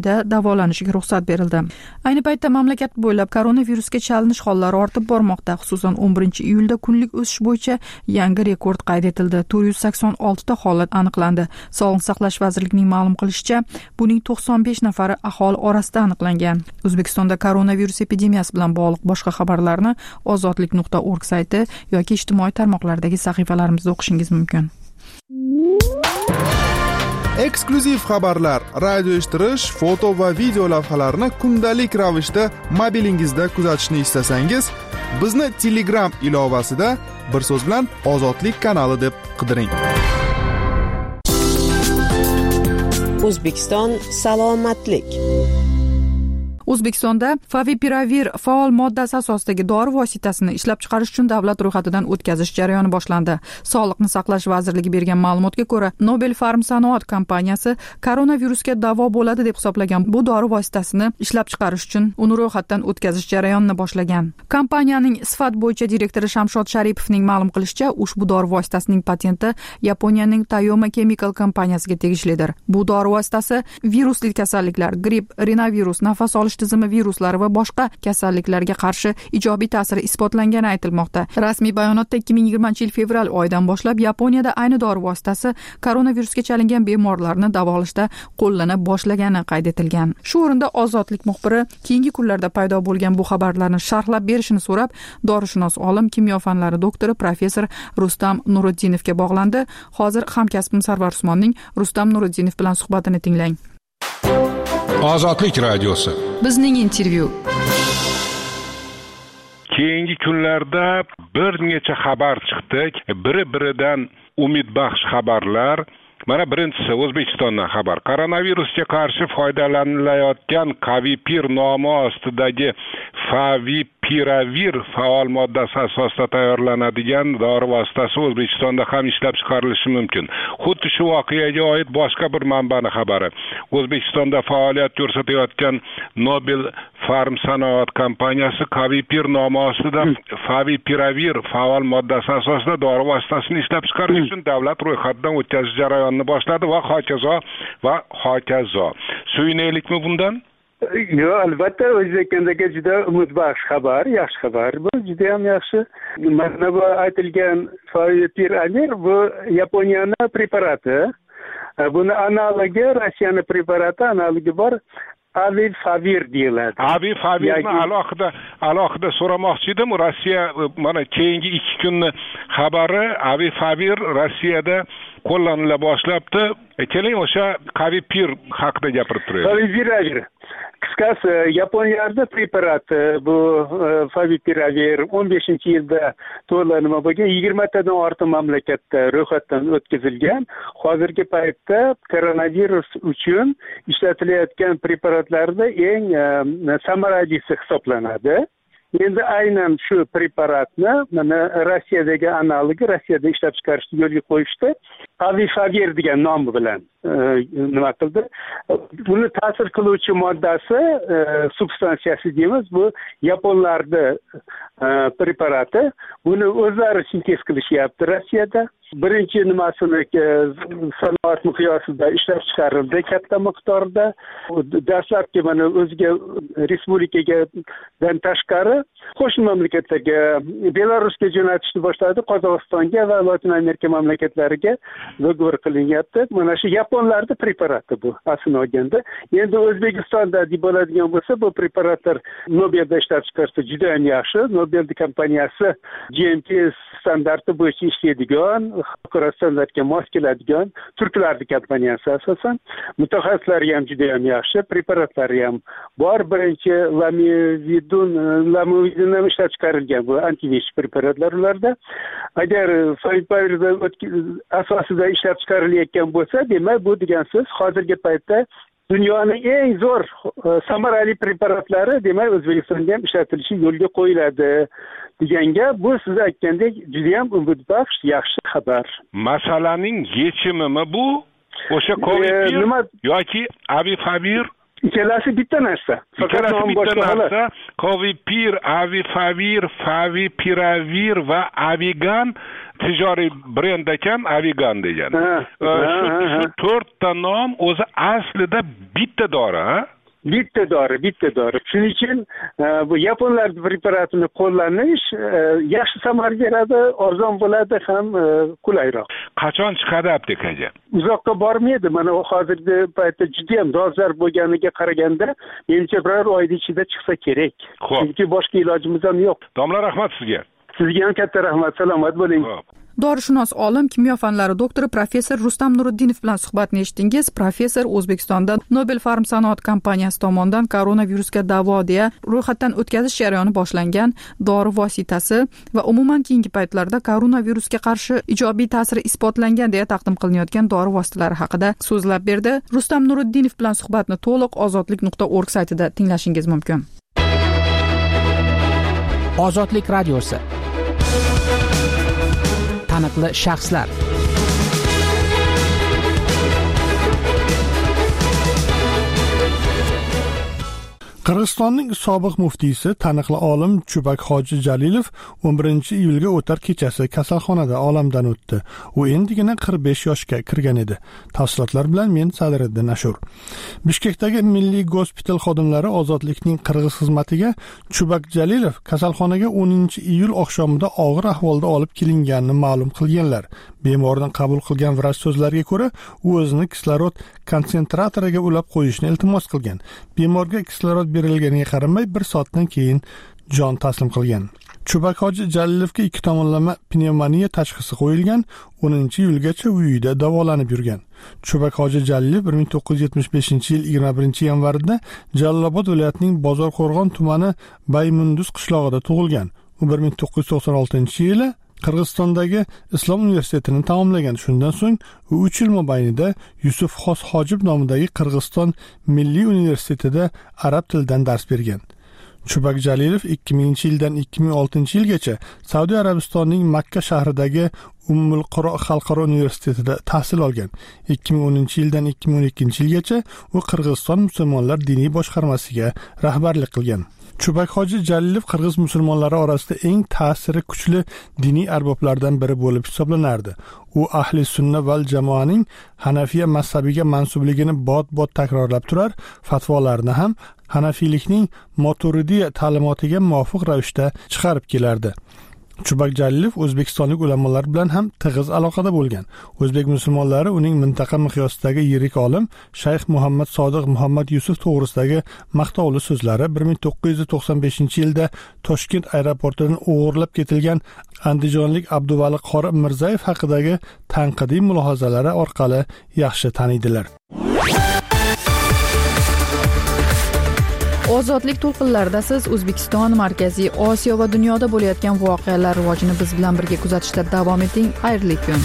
uyda davolanishiga ruxsat berildi. Ayni paytda mamlakat bo'ylab koronavirusga chalinish hollari ortib bormoqda. Xususan o'n birinchi iyulda kunlik o'sish bo'yicha yangi rekord qayd etildi. to'rt yuz sakson olti ta holat aniqlandi. Sog'liqni saqlash vazirligining ma'lum qilishicha, buning to'qson besh nafari aholi orasida aniqlangan. O'zbekistonda koronavirus epidemiyasi bilan bog'liq boshqa xabarlarni ozodlik nuqta org sayti yoki ijtimoiy tarmoqlardagi sahifalarimizda o'qishingiz mumkin. Eksklyuziv xabarlar, radio eshittirish, foto va video lavhalarni kundalik ravishda mobilingizda kuzatishni istasangiz, bizni Telegram ilovasida bir so'z bilan Ozodlik kanali deb qidiring. O'zbekiston salomatlik. O'zbekistonda Favipiravir faol moddasi asosidagi dori vositasini ishlab chiqarish uchun davlat ro'yxatidan o'tkazish jarayoni boshlandi. Sog'liqni saqlash vazirligi bergan ma'lumotga ko'ra, Nobel Pharm sanoat kompaniyasi koronavirusga davo bo'ladi deb hisoblagan bu dori vositasini ishlab chiqarish uchun uni ro'yxatdan o'tkazish jarayonini boshlagan. Kompaniyaning sifat bo'yicha direktori Shamshod Sharipovning ma'lum qilishicha, ushbu dori vositasining patenti Yaponiyaning Tayoma Chemical kompaniyasiga tegishlidir. Bu dori vositasi virusli kasalliklar, gripp, rinovirus, nafas olish tizimi viruslari va boshqa kasalliklarga qarshi ijobiy ta'siri isbotlangani aytilmoqda. Rasmiy bayonotda ikki ming yigirmanchi yil fevral oyidan boshlab Yaponiyada ayni dori vositasi koronavirusga chalingan bemorlarni davolashda qo'llana boshlagani qayd etilgan. Shu o'rinda Ozodlik muxbiri keyingi kunlarda paydo bo'lgan bu xabarlarni sharhlab berishini so'rab, dorishunos olim, kimyo fanlari doktori professor Rustam Nuriddinovga bog'landi. Hozir hamkasbim Sarvar Usmonning Rustam Nuriddinov bilan suhbatini tinglang. Ozodlik radiosi. Bizning intervyu. Keyingi kunlarda bir necha xabar chiqdi. Biri-biridan umidbaxsh xabarlar. Mana birinchisi O'zbekistondan xabar. Koronavirusga qarshi foydalanilayotgan Kavipir nomi ostidagi Favipiravir faol moddasi asosida tayyorlanadigan dori vositasi O'zbekistonda ham ishlab chiqarilishi mumkin. Xuddi shu voqeaga oid boshqa bir manbaning xabari. O'zbekistonda faoliyat ko'rsatayotgan Nobel Pharm sanoat kompaniyasi Kavipir nomi ostida Favipiravir faol moddasi asosida dori vositasini ishlab chiqarish uchun davlat ro'yxatidan o'tkazish jarayonini boshladi va hokazo va hokazo. Suyunaylikmi bundan? Yo, albatta O'zbekistondagi juda umidbaxsh xabar, yaxshi xabar. Bu juda ham yaxshi. Mana bu aytilgan Favipiravir bu Yaponiyaning preparati. Buni analogi Rossiyaning preparati, analogi bor. Avifavir deyiladi. Avifavirni alohida alohida so'ramoqchi edim. Rossiya mana keyingi ikki kunni xabari Avifavir Rossiyada qo'llanila boshlabdi. Keling o'sha Kavipir haqida gapirib turaylik. Favipiravir. Qisqasi Yaponiyada preparati bu Favipiravir o'n beshinchi yilda to'la nima bo'lgan yigirma tadan ortiq mamlakatda ro'yxatdan o'tkazilgan. Hozirgi paytda koronavirus uchun ishlatilayotgan preparatlarda eng samaralisi hisoblanadi. Endi aynan shu preparatni mana Rossiyadagi analogi Rossiyada ishlab chiqarishni yo'lga qo'yishdi. Avifavir degan nom bilan nima qildi? Buni ta'sir qiluvchi moddasi, substansiyasi deymiz, bu yaponlarda preparati. Buni o'zlari sintez qilishyapti Rossiyada. Birinchi nimasini sanoat miqyosida ishlab chiqarildi katta miqdorda. Dastlabki mana o'ziga respublikaga dan tashqari qo'shni mamlakatlarga, Belarusga jo'natishni boshladi, Qozog'istonga va Latin Amerika mamlakatlariga dogovor qilinyapti. Mana shu yaponlarda preparati bu aslini olganda. Endi O'zbekistonda deb bo'ladigan bo'lsa, bu preparatlar Nobelda ishlab chiqarsa juda ham yaxshi. Nobel kompaniyasi G M P standarti bo'yicha ishlaydigan, xalqaro standartga mos keladigan turklarning kompaniyasi asosan. Mutaxassislari ham juda ham yaxshi, preparatlari ham bor. Birinchi Lamivudin, Lamivudin ham ishlab chiqarilgan bu antivirus preparatlar ularda. Agar Favipiravir asosida ishlab chiqarilayotgan bo'lsa, demak bu degan so'z hozirgi paytda dunyoning eng zo'r samarali preparatlari demak O'zbekistonda ham ishlatilishi yo'lga qo'yiladi deganga, bu siz aytgandek juda ham umidbaxsh yaxshi xabar. Masalaning yechimimi bu? O'sha Kavipir yoki Avifavir? Ikkalasi bitta narsa. Ikkalasi bitta narsa. Kavipir, Avifavir, Favipiravir va Avigan tijoriy brend ekan, Avigan degan. Shu to'rtta nom o'zi aslida bitta dori, ha? bitta dori bitta dori shuning uchun bu yaponlar preparatini qo'llanish yaxshi samara beradi, arzon bo'ladi ham qulayroq. Qachon chiqadi aptekaga? Uzoqqa bormaydi. Mana hozirgi paytda juda ham dolzarb bo'lganiga qaraganda menimcha bir oy ichida chiqsa kerak. Chunki boshqa ilojimiz ham yo'q. Domla, rahmat sizga. Sizga ham katta rahmat. Salomat bo'ling. Dorishunos olim, kimyo fanlari doktori professor Rustam Nuriddinov bilan suhbatni eshitdingiz. Professor O'zbekistonda Nobel Pharm sanoat kompaniyasi tomonidan koronavirusga davo deya ro'yxatdan o'tkazish jarayoni boshlangan dori vositasi va umuman keyingi paytlarda koronavirusga qarshi ijobiy ta'siri isbotlangan deya taqdim qilinayotgan dori vositalari haqida so'zlab berdi. Rustam Nuriddinov bilan suhbatni to'liq ozodlik nuqta org saytida tinglashingiz mumkin. Ozodlik radiosi. Taniqli shaxslar. Qirg'izistonning sobiq muftiysi taniqli olim Chubak Hoji Jalilov o'n birinchi iyulga o'tar kechasi kasalxonada olamdan o'tdi. U endigina qirq besh yoshga kirgan edi. Tafsilotlar bilan men Sadriddin Ashur. Bishkekdagi Milliy gospital xodimlari ozodlikning qirg'iz xizmatiga Chubak Jalilov kasalxonaga o'ninchi iyul oqshomida og'ir ahvolda olib kelinganini ma'lum qilganlar. Bemordan qabul qilgan vrach so'zlariga ko'ra, u o'zini kislorod konsentratoriga ulab qo'yishni iltimos qilgan. Bemorga kislorod berilganiga qaramay bir soatdan keyin jon taslim qilgan. Chubak Hoji Jalilovga ikki tomonlama pnevmoniya tashxisi qo'yilgan, o'ninchi iyulgacha uyida davolanib yurgan. Chubak Hoji Jalilov bir ming to'qqiz yuz yetmish beshinchi yil yigirma birinchi yanvarida Jalolobod viloyatining Bozorqo'rg'on tumani Baymunduz qishlog'ida tug'ilgan. U bir ming to'qqiz yuz to'qson oltinchi yili Qirg'izistondagi Islom universitetini tamomlagan. Shundan so'ng u uch yil mobaynida Yusuf Xos Hojib nomidagi Qirg'iziston Milliy universitetida arab tilidan dars bergan. Chubak Jalilov ikki minginchi yildan ikki ming oltinchi yilgacha Saudiya Arabistonining Makka shahridagi Ummul Quro xalqaro universitetida tahsil olgan. ikki ming o'ninchi yildan ikki ming o'n ikkinchi yilgacha u Qirg'iziston musulmonlar diniy boshqarmasiga rahbarlik qilgan. Chubak Hoji Jalilov qirg'iz musulmonlari orasida eng ta'siri kuchli diniy arboblardan biri bo'lib hisoblanardi. U ahli sunna val jamoaning Hanafiya mazhabiga mansubligini bot-bot takrorlab turar, fatvolarini ham Hanafiylikning Maturidiya ta'limotiga muvofiq ravishda chiqarib kelardi. Chubak Jalilov o'zbekistonlik ulamolar bilan ham tig'iz aloqada bo'lgan. O'zbek musulmonlari uning mintaqa miqyosidagi yirik olim Shayx Muhammad Sodiq Muhammad Yusuf to'g'risidagi maqtovli so'zlari bir ming to'qqiz yuz to'qson beshinchi yilda Toshkent aeroportidan o'g'irlab ketilgan andijonlik Abduvali Qori Mirzayev haqidagi tanqidiy mulohazalari orqali yaxshi taniydilar. Ozodlik to'lqinlarida siz O'zbekiston, Markaziy Osiyo va dunyoda bo'layotgan voqealar rivojini biz bilan birga kuzatishda davom eting. Xayrli kun.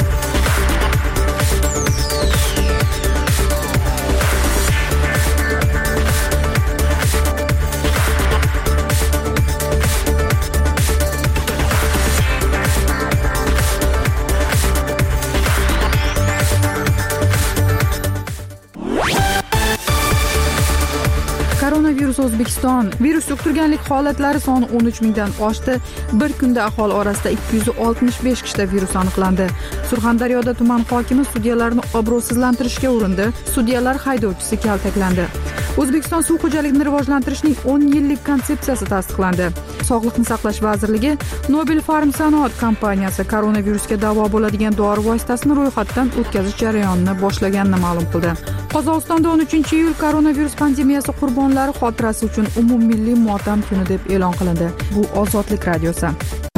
Koronavirus O'zbekiston virus yuqtirganlik holatlari soni o'n uch mingdan oshdi. Bir kunda aholi orasida ikki yuz oltmish besh kishida virus aniqlandi. Surxondaryoda tuman hokimi sudyalarni obro'sizlantirishga urindi. Sudyalar haydovchisi kaltaklandi. O'zbekiston suv xo'jaligini rivojlantirishning o'n yillik konsepsiyasi tasdiqlandi. Sog'liqni saqlash vazirligi Nobel Pharm sanoat kompaniyasi koronavirusga davo bo'ladigan dori vositasini ro'yxatdan o'tkazish jarayonini boshlaganini ma'lum qildi. Qozog'istonda o'n uchinchi iyul koronavirus pandemiyasi qurbonlari xotirasi uchun umummilliy motam kuni deb e'lon qilindi. Bu Ozodlik radiosi.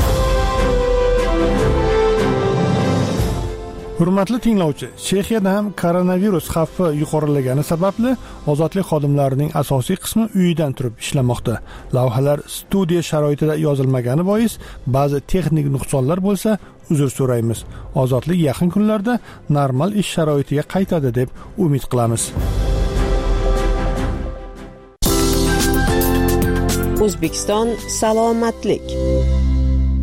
Hurmatli tinglovchi, Chexiyada ham koronavirus xavfi yuqorilagani sababli ozodlik xodimlarining asosiy qismi uyidan turib ishlamoqda. Lavhalar studiya sharoitida yozilmagani bois ba'zi texnik nuqsonlar bo'lsa, uzr so'raymiz. Ozodlik yaqin kunlarda normal ish sharoitiga qaytadi deb umid qilamiz. O'zbekiston salomatlik.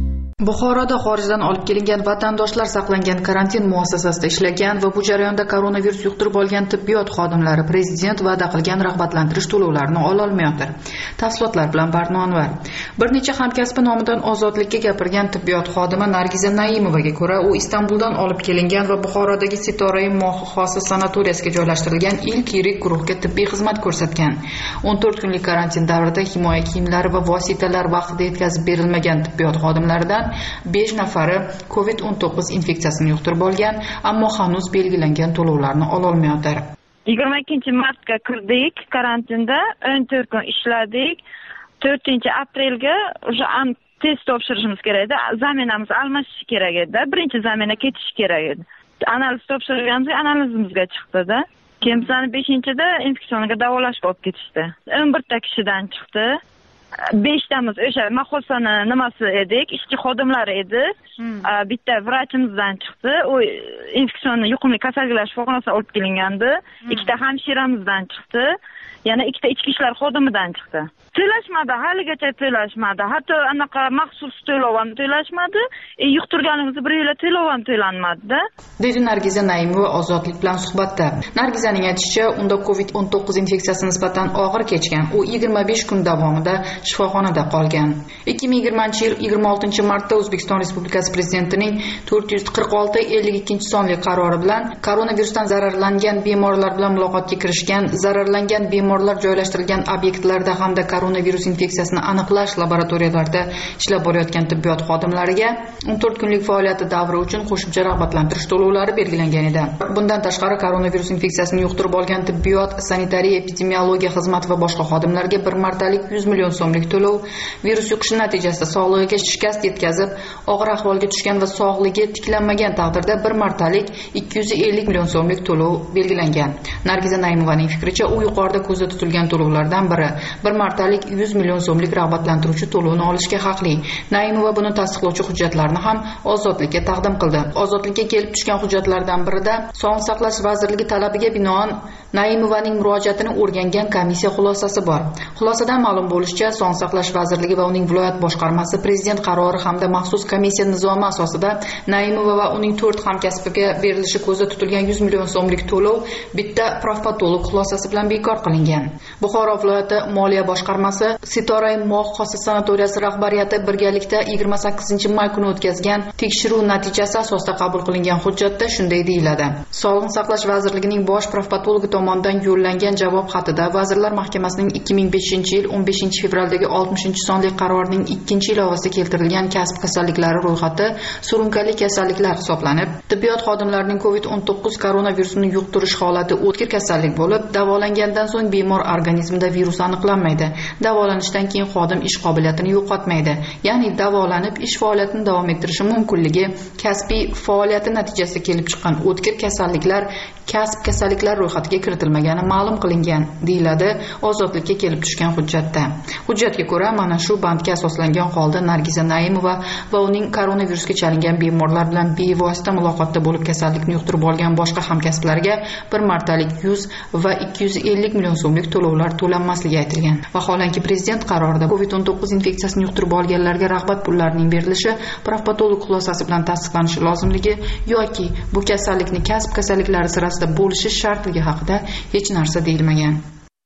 Buxoroda xorijdan olib kelingan vatandoshlar saqlangan karantin muassasasida ishlagan va bu jarayonda koronavirus yuqtirib olgan tibbiyot xodimlari prezident va'da qilgan rag'batlantirish to'lovlarini ololmayotir. Tafsilotlar bilan Barno Anvar. Bir necha hamkasbi nomidan ozodlikka gapirgan tibbiyot xodimi Nargiza Naimovaga ko'ra, u Istanbuldan olib kelingan va Buxorodagi Sitorai Moh xosis sanatoriyasiga joylashtirilgan ilk yirik guruhga tibbiy xizmat ko'rsatgan. o'n to'rt kunlik karantin davrida himoya kiyimlari va vositalar vaqtida yetkazib berilmagan tibbiyot xodimlaridan besh nafari covid o'n to'qqiz infeksiyasini yuqtirib olgan, ammo hanuz belgilangan to'lovlarni ololmayotir. yigirma ikkinchi martga kirdik karantinda, o'n to'rt kun ishladik. to'rtinchi aprelga o'sha test topshirishimiz kerak edi. Zaminamiz almashishi kerak edi. Birinchi zamina ketishi kerak edi. Analiz topshirganimizda analizimizga chiqdi-da. Keyin bizani beshinchida infeksionga davolashga olib ketishdi. o'n birta kishidan chiqdi. beshtamiz o'sha mahosani nimasi edik, ishchi xodimlari edi. Hmm. Bitta vrachimizdan chiqdi. U infeksionni yuqumli kasalliklar shifoxonasiga olib kelingandi. Hmm. Ikkita hamshiramizdan chiqdi. Yana ikkita ichki ishlar xodimidan chiqdi. To'lashmadi, haligacha to'lashmadi. Hatto anaqa maxsus to'lov ham to'lashmadi. E, yuqtirganimizni bir yil to'lov ham to'lanmadi-da. Dedi Nargiza Naimova Ozodlik bilan suhbatda. Nargizaning aytishicha, unda covid o'n to'qqiz infeksiyasi nisbatan og'ir kechgan. U yigirma besh kun davomida shifoxonada qolgan. ikki ming yigirmanchi yil yigirma oltinchi martda O'zbekiston Respublikasi Prezidentining to'rt yuz qirq olti ellik ikkinchi sonli qarori bilan koronavirusdan zararlangan bemorlar bilan muloqotga kirishgan, zararlangan bemorlar joylashtirilgan obyektlarda hamda koronavirus infeksiyasini aniqlash laboratoriyalarida ishlab borayotgan tibbiyot xodimlariga o'n to'rt kunlik faoliyati davri uchun qo'shimcha rag'batlantirish to'lovlari belgilangan edi. Bundan tashqari koronavirus infeksiyasini yuqtirib olgan tibbiyot, sanitariya, epidemiologiya xizmati va boshqa xodimlarga bir martalik yuz million so'mlik to'lov, virus yuqishi natijasida sog'lig'iga shikast yetkazib, og'ir ahvolga tushgan va sog'ligi tiklanmagan taqdirda bir martalik ikki yuz ellik million so'mlik to'lov belgilangan. Nargiza Naimovaning fikricha, u yuqorida ko'zda tutilgan to'lovlardan biri bir martalik yuz million so'mlik rag'batlantiruvchi to'lovni olishga haqli. Naimova buni tasdiqlovchi hujjatlarni ham Ozodlikka taqdim qildi. Ozodlikka kelib tushgan hujjatlardan birida Sog'liqni saqlash vazirligi talabiga binoan Naimovaning murojaatini o'rgangan komissiya xulosasi bor. Xulosadan ma'lum bo'lishicha, Sog'liqni saqlash vazirligi va uning viloyat boshqarmasi prezident qarori hamda maxsus komissiya nizomi asosida Naimova va uning to'rt hamkasbiga berilishi ko'zda tutilgan yuz million so'mlik to'lov bitta profpatolog xulosasi bilan bekor qilingan. Buxoro viloyati moliya boshqarmasi Sitorai Moh xosis sanatoriyasi rahbariyati birgalikda yigirma sakkizinchi may kuni o'tkazgan tekshiruv natijasi asosida qabul qilingan hujjatda shunday deyiladi. Sog'liqni saqlash vazirligining bosh profpatologi tomonidan yo'llangan javob xatida Vazirlar Mahkamasining ikki ming beshinchi yil o'n beshinchi fevraldagi oltmishinchi sonli qarorining ikkinchi ilovasida keltirilgan kasb kasalliklari ro'yxati surunkali kasalliklar hisoblanib, tibbiyot xodimlarining covid o'n to'qqiz koronavirusini yuqtirish holati o'tkir kasallik bo'lib, davolangandan so'ng bemor organizmida virus aniqlanmaydi. Davolanishdan keyin xodim ish qobiliyatini yo'qotmaydi. Ya'ni davolanib ish faoliyatini davom ettirishi mumkinligi kasbiy faoliyati natijasida kelib chiqqan o'tkir kasalliklar kasb kasalliklar ro'yxatiga kiritilmagani ma'lum qilingan, deyiladi Ozodlikka kelib tushgan hujjatda. Hujjatga ko'ra, mana shu bandga asoslangan holda Nargiza Naimova va uning koronavirusga chalingan bemorlar bilan bevosita muloqotda bo'lib kasallikni yuqtirib olgan boshqa hamkasblariga bir martalik yuz va ikki yuz ellik million so'mlik to'lovlar to'lanmasligi aytilgan. Vaholanki prezident qarorida covid o'n to'qqiz infeksiyasini yuqtirib olganlarga rag'bat pullarining berilishi profpatolog xulosasi bilan tasdiqlanishi lozimligi yoki bu kasallikni kasb kasalliklari sirasida bo'lishi shartligi haqida hech narsa deyilmagan.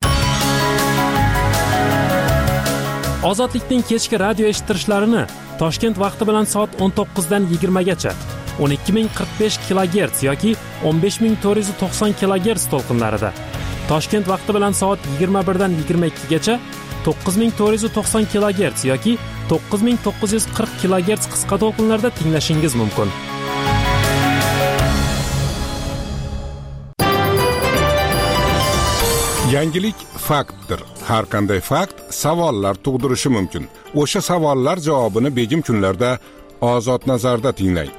Ozodlikning kechki radio eshittirishlarini Toshkent vaqti bilan soat o'n to'qqizdan yigirmagacha o'n ikki ming qirq besh kilogerts yoki o'n besh ming to'rt yuz to'qson kilogerts to'lqinlarida, Toshkent vaqti bilan soat yigirma birdan yigirma ikkigacha to'qqiz ming to'rt yuz to'qson kilogerts yoki to'qqiz ming to'qqiz yuz qirq kilogerts qisqa to'lqinlarda tinglashingiz mumkin. Yangilik faktdir. Har qanday fakt savollar tug'dirishi mumkin. O'sha savollar javobini begim kunlarda Ozod nazarda tinglang.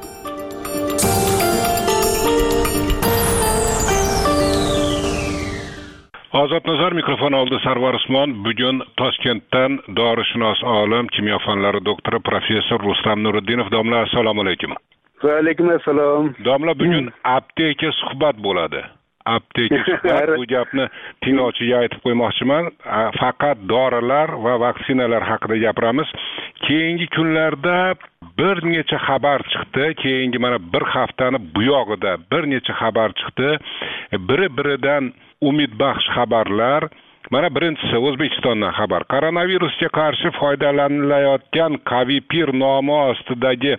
Ozod nazar mikrofon oldi Sarvar Usmon. Bugun Toshkentdan dorishunos olim, kimyo fanlari doktori professor Rustam Nuriddinov. Domla, assalomu alaykum. Va alaykum assalom. Domla, bugun apteka suhbat bo'ladi. apteka shuhrat, bu gapni tinglovchiga aytib qo'ymoqchiman. Faqat dorilar va vaksinalar haqida gapiramiz. Keyingi kunlarda bir necha xabar chiqdi. Keyingi mana bir haftani buyog'ida bir necha xabar chiqdi. Biri-biridan umidbaxsh xabarlar. Mana birinchisi O'zbekistondan xabar. Koronavirusga qarshi foydalanilayotgan Kavipir nomi ostidagi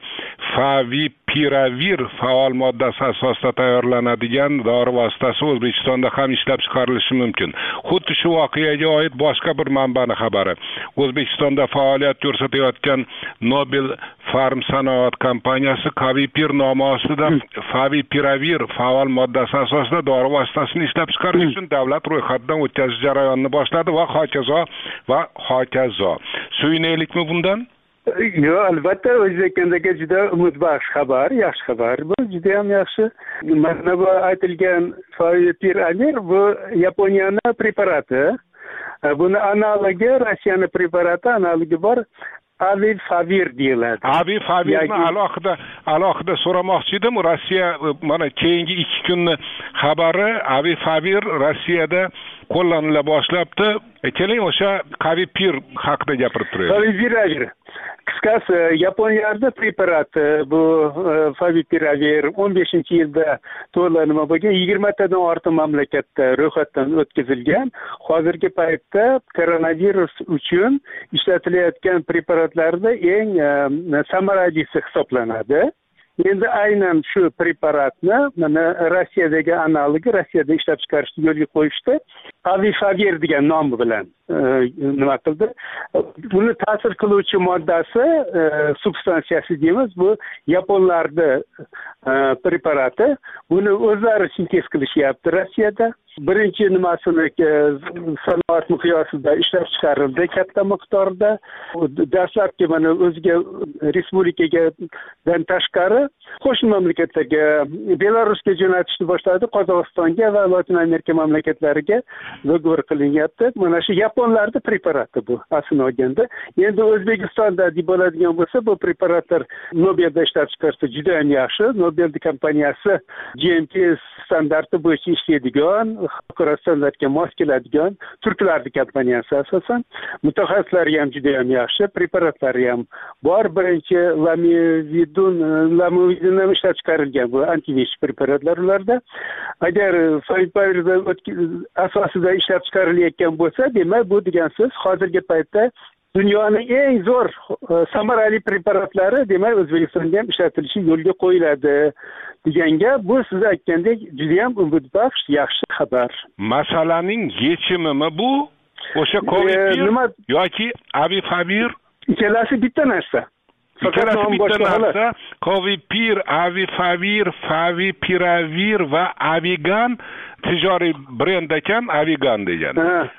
Favipiravir faol moddasi asosida tayyorlanadigan dori vositasi O'zbekistonda ham ishlab chiqarilishi mumkin. Xuddi shu voqeaga oid boshqa bir manbaning xabari. O'zbekistonda faoliyat ko'rsatayotgan Nobel Farm sanoat kompaniyasi Kavipir nomi ostida Favipiravir faol moddasi asosida dori vositasini ishlab chiqarish uchun davlat ro'yxatidan o'tkazish jarayonini boshladi va hokazo va hokazo. Suyunaylikmi bundan? Yo'q, albatta O'zbekistondagi juda umidbaxsh xabar, yaxshi xabar. Bu juda ham yaxshi. Mana bu aytilgan Favipiravir bu Yaponiyaning preparati. Buni analogi Rossiyaning preparati, analogi bor. Avifavir deyiladi. Avifavirni alohida alohida so'ramoqchi edim. Rossiya mana keyingi ikki kunni xabari Avifavir Rossiyada qo'llanila boshlabdi. Keling o'sha Kavipir haqida gapirib turaylik. Favipiravir. Qisqasi Yaponiyada preparati bu Favipiravir o'n beshinchi yilda to'la nima bo'lgan yigirma tadan ortiq mamlakatda ro'yxatdan o'tkazilgan. Hozirgi paytda koronavirus uchun ishlatilayotgan preparatlarda eng samaralisi hisoblanadi. Endi aynan shu preparatni mana Rossiyadagi analogi Rossiyada ishlab chiqarishni yo'lga qo'yishdi. Avifavir degan nom bilan nima qildi? Buni ta'sir qiluvchi moddasi, substansiyasi deymiz, bu yaponlarning preparati. Buni o'zlari sintez qilishyapti Rossiyada. Birinchi nimasini sanoat miqyosida ishlab chiqarildi katta miqdorda. Dastlabki mana o'ziga respublikadan tashqari qo'shni mamlakatlarga, Belarusga jo'natishni boshladi, Qozog'istonga va Latin Amerika mamlakatlariga dogovor qilinyapti. Mana shu yaponlarning preparati bu aslini olganda. Endi O'zbekistonda deb bo'ladigan bo'lsa, bu preparatlar Nobelda ishlab chiqarsa juda ham yaxshi. Nobel kompaniyasi G M P standarti bo'yicha ishlaydigan, xalqaro standartga mos keladigan turklarning kompaniyasi asosan. Mutaxassislari ham juda ham yaxshi, preparatlari ham bor. Birinchi Lamivudin, Lamivudin ham ishlab chiqarilgan bu antivirus preparatlar ularda. Agar Favipiravir asosida ishlab chiqarilayotgan bo'lsa, demak bu degan so'z hozirgi paytda dunyoning eng zo'r samarali preparatlari demak O'zbekistonda ham ishlatilishi yo'lga qo'yiladi degan gap. Bu siz aytgandek juda ham umidbaxsh, yaxshi xabar. Masalaning yechimimi bu? O'sha Kavipir yoki Avifavir? Ikkalasi bitta narsa. Ikkalasi bitta narsa. Kavipir, Avifavir, Favipiravir va Avigan tijoriy brend ekan, Avigan degan.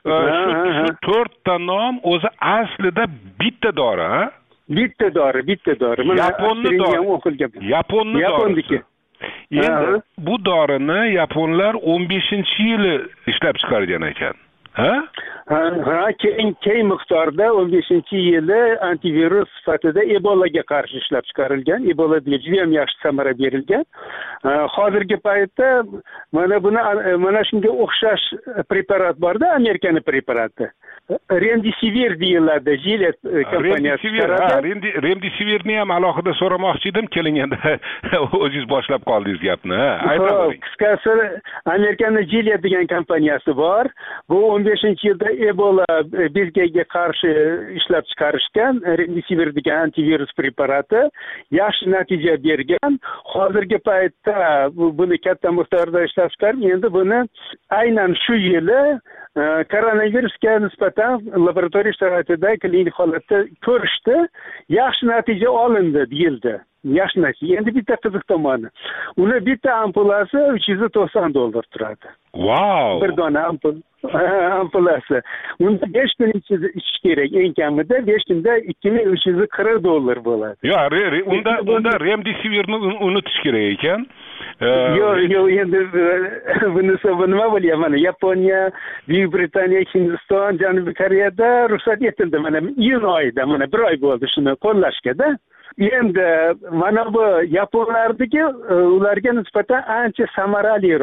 Shu to'rtta nom o'zi aslida bitta dori, ha? Bitta dori, bitta dori. Yaponni dori. Yaponni dori. Endi bu dorini yaponlar o'n beshinchi yili ishlab chiqargan ekan. Ha? Ha, keng keng miqdorda o'n beshinchi yili antivirus sifatida Ebolaga qarshi ishlab chiqarilgan. Ebolaga juda ham yaxshi samara berilgan. Hozirgi paytda mana buni mana shunga o'xshash preparat borda, Amerikaning preparati. Remdesivir deyiladi, Gilead kompaniyasi chiqaradi. Remdesivirni ham alohida so'ramoqchi edim, keling endi o'zingiz boshlab qoldingiz gapni. Aytavering. Qisqasi Amerikaning Gilead degan kompaniyasi bor. Bu o'n beshinchi yilda Ebola bezgaga qarshi ishlab chiqarishgan Remdesivir degan antivirus preparati yaxshi natija bergan. Hozirgi paytda buni katta miqdorda ishlab chiqarib, endi buni aynan shu yili koronavirusga nisbatan laboratoriya sharoitida klinik holatda ko'rishdi. Yaxshi natija olindi deyildi. Yaxshi natija. Endi bitta qiziq tomoni. Uni bitta ampulasi uch yuz to'qson dollar turadi. Wow! Bir dona ampul. Ampulasi. Unda besh kun ichish kerak. Eng kamida besh kunda ikki ming uch yuz qirq dollar bo'ladi. Yo'q, unda unda Remdesivirni unutish kerak ekan. Yo'q, yo'q, endi bunisi nima bo'lyapti? Mana Yaponiya, Buyuk Britaniya, Hindiston, Janubiy Koreyada ruxsat etildi. Mana iyun oyida, mana bir oy bo'ldi shuni qo'llashga-da. Endi mana bu yaponlardagi ularga nisbatan ancha samaraliroq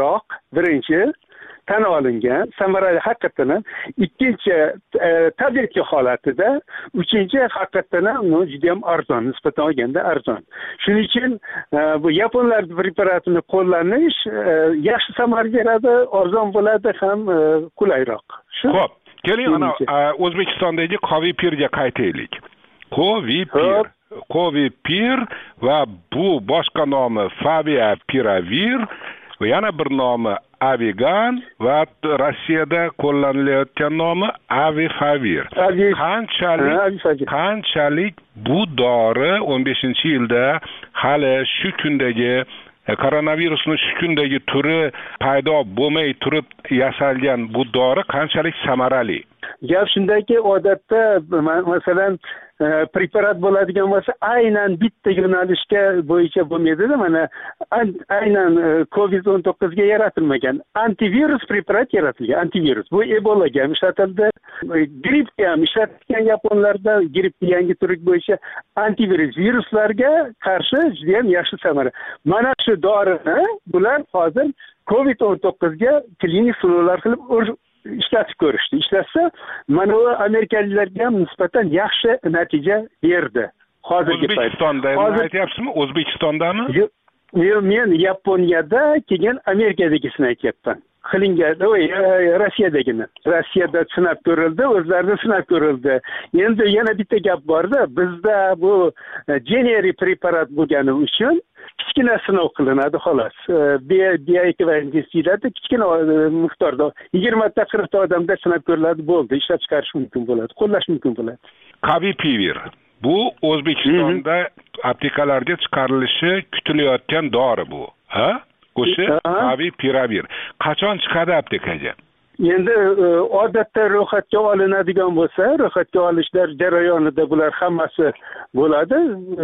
birinchi tan olingan samarali haqiqatdan ham, ikkinchi e, tabiiy holatida, uchinchi haqiqatdan ham juda ham arzon, nisbatan olganda arzon. Shuning uchun e, bu yaponlar preparatini qo'llanish e, yaxshi samara beradi, arzon bo'ladi, ham e, qulayroq. Shu. Xo'p, keling ana O'zbekistondagi Covipirga qaytaylik. Covipir, Covipir va bu boshqa nomi Favipiravir va yana bir nomi Avigan va Rossiyada qo'llanilayotgan nomi Avifavir. Qanchalik qanchalik bu dori o'n beshinchi yilda hali shu kundagi koronavirusning shu kundagi turi paydo bo'lmay turib yasalgan bu dori qanchalik samarali? Gap shundaki, odatda masalan preparat bo'ladigan bo'lsa, aynan bitta yo'nalishga bo'yicha bo'lmaydi-da, mana aynan covid o'n to'qqizga yaratilmagan antivirus preparat yaratilgan. Antivirus bu Ebolaga ham ishlatildi, grippga ham ishlatilgan. Yaponlarda gripp yangi turi bo'yicha antivirus viruslarga qarshi juda ham yaxshi samara. Mana shu dorini bular hozir covid o'n to'qqizga klinik sinovlar qilib ishlatib ko'rishdi. Ishlatsa, mana u amerikaliklarga ham nisbatan yaxshi natija berdi. Hozirgi paytda. O'zbekistonda aytyapsizmi? O'zbekistondami? Yo'q, men Yaponiyada, keyin Amerikadagisini aytyapman. Qilingan, Rossiyadagini. Rossiyada sinab ko'rildi, o'zlarida sinab ko'rildi. Endi yana bitta gap bor-da, bizda bu generic preparat bo'lgani uchun kichkina sinov qilinadi xolos. Bioekvivalent deyiladi, kichkina miqdorda yigirma ta qirq ta odamda sinab ko'riladi, bo'ldi, ishlab chiqarish mumkin bo'ladi, qo'llash mumkin bo'ladi. Covipir bu O'zbekistonda aptekalarga chiqarilishi kutilayotgan dori bu. Ha? O'sha Favipiravir qachon chiqadi aptekaga? Endi odatda ro'yxatga olinadigan bo'lsa, ro'yxatga olishlar jarayonida bular hammasi bo'ladi.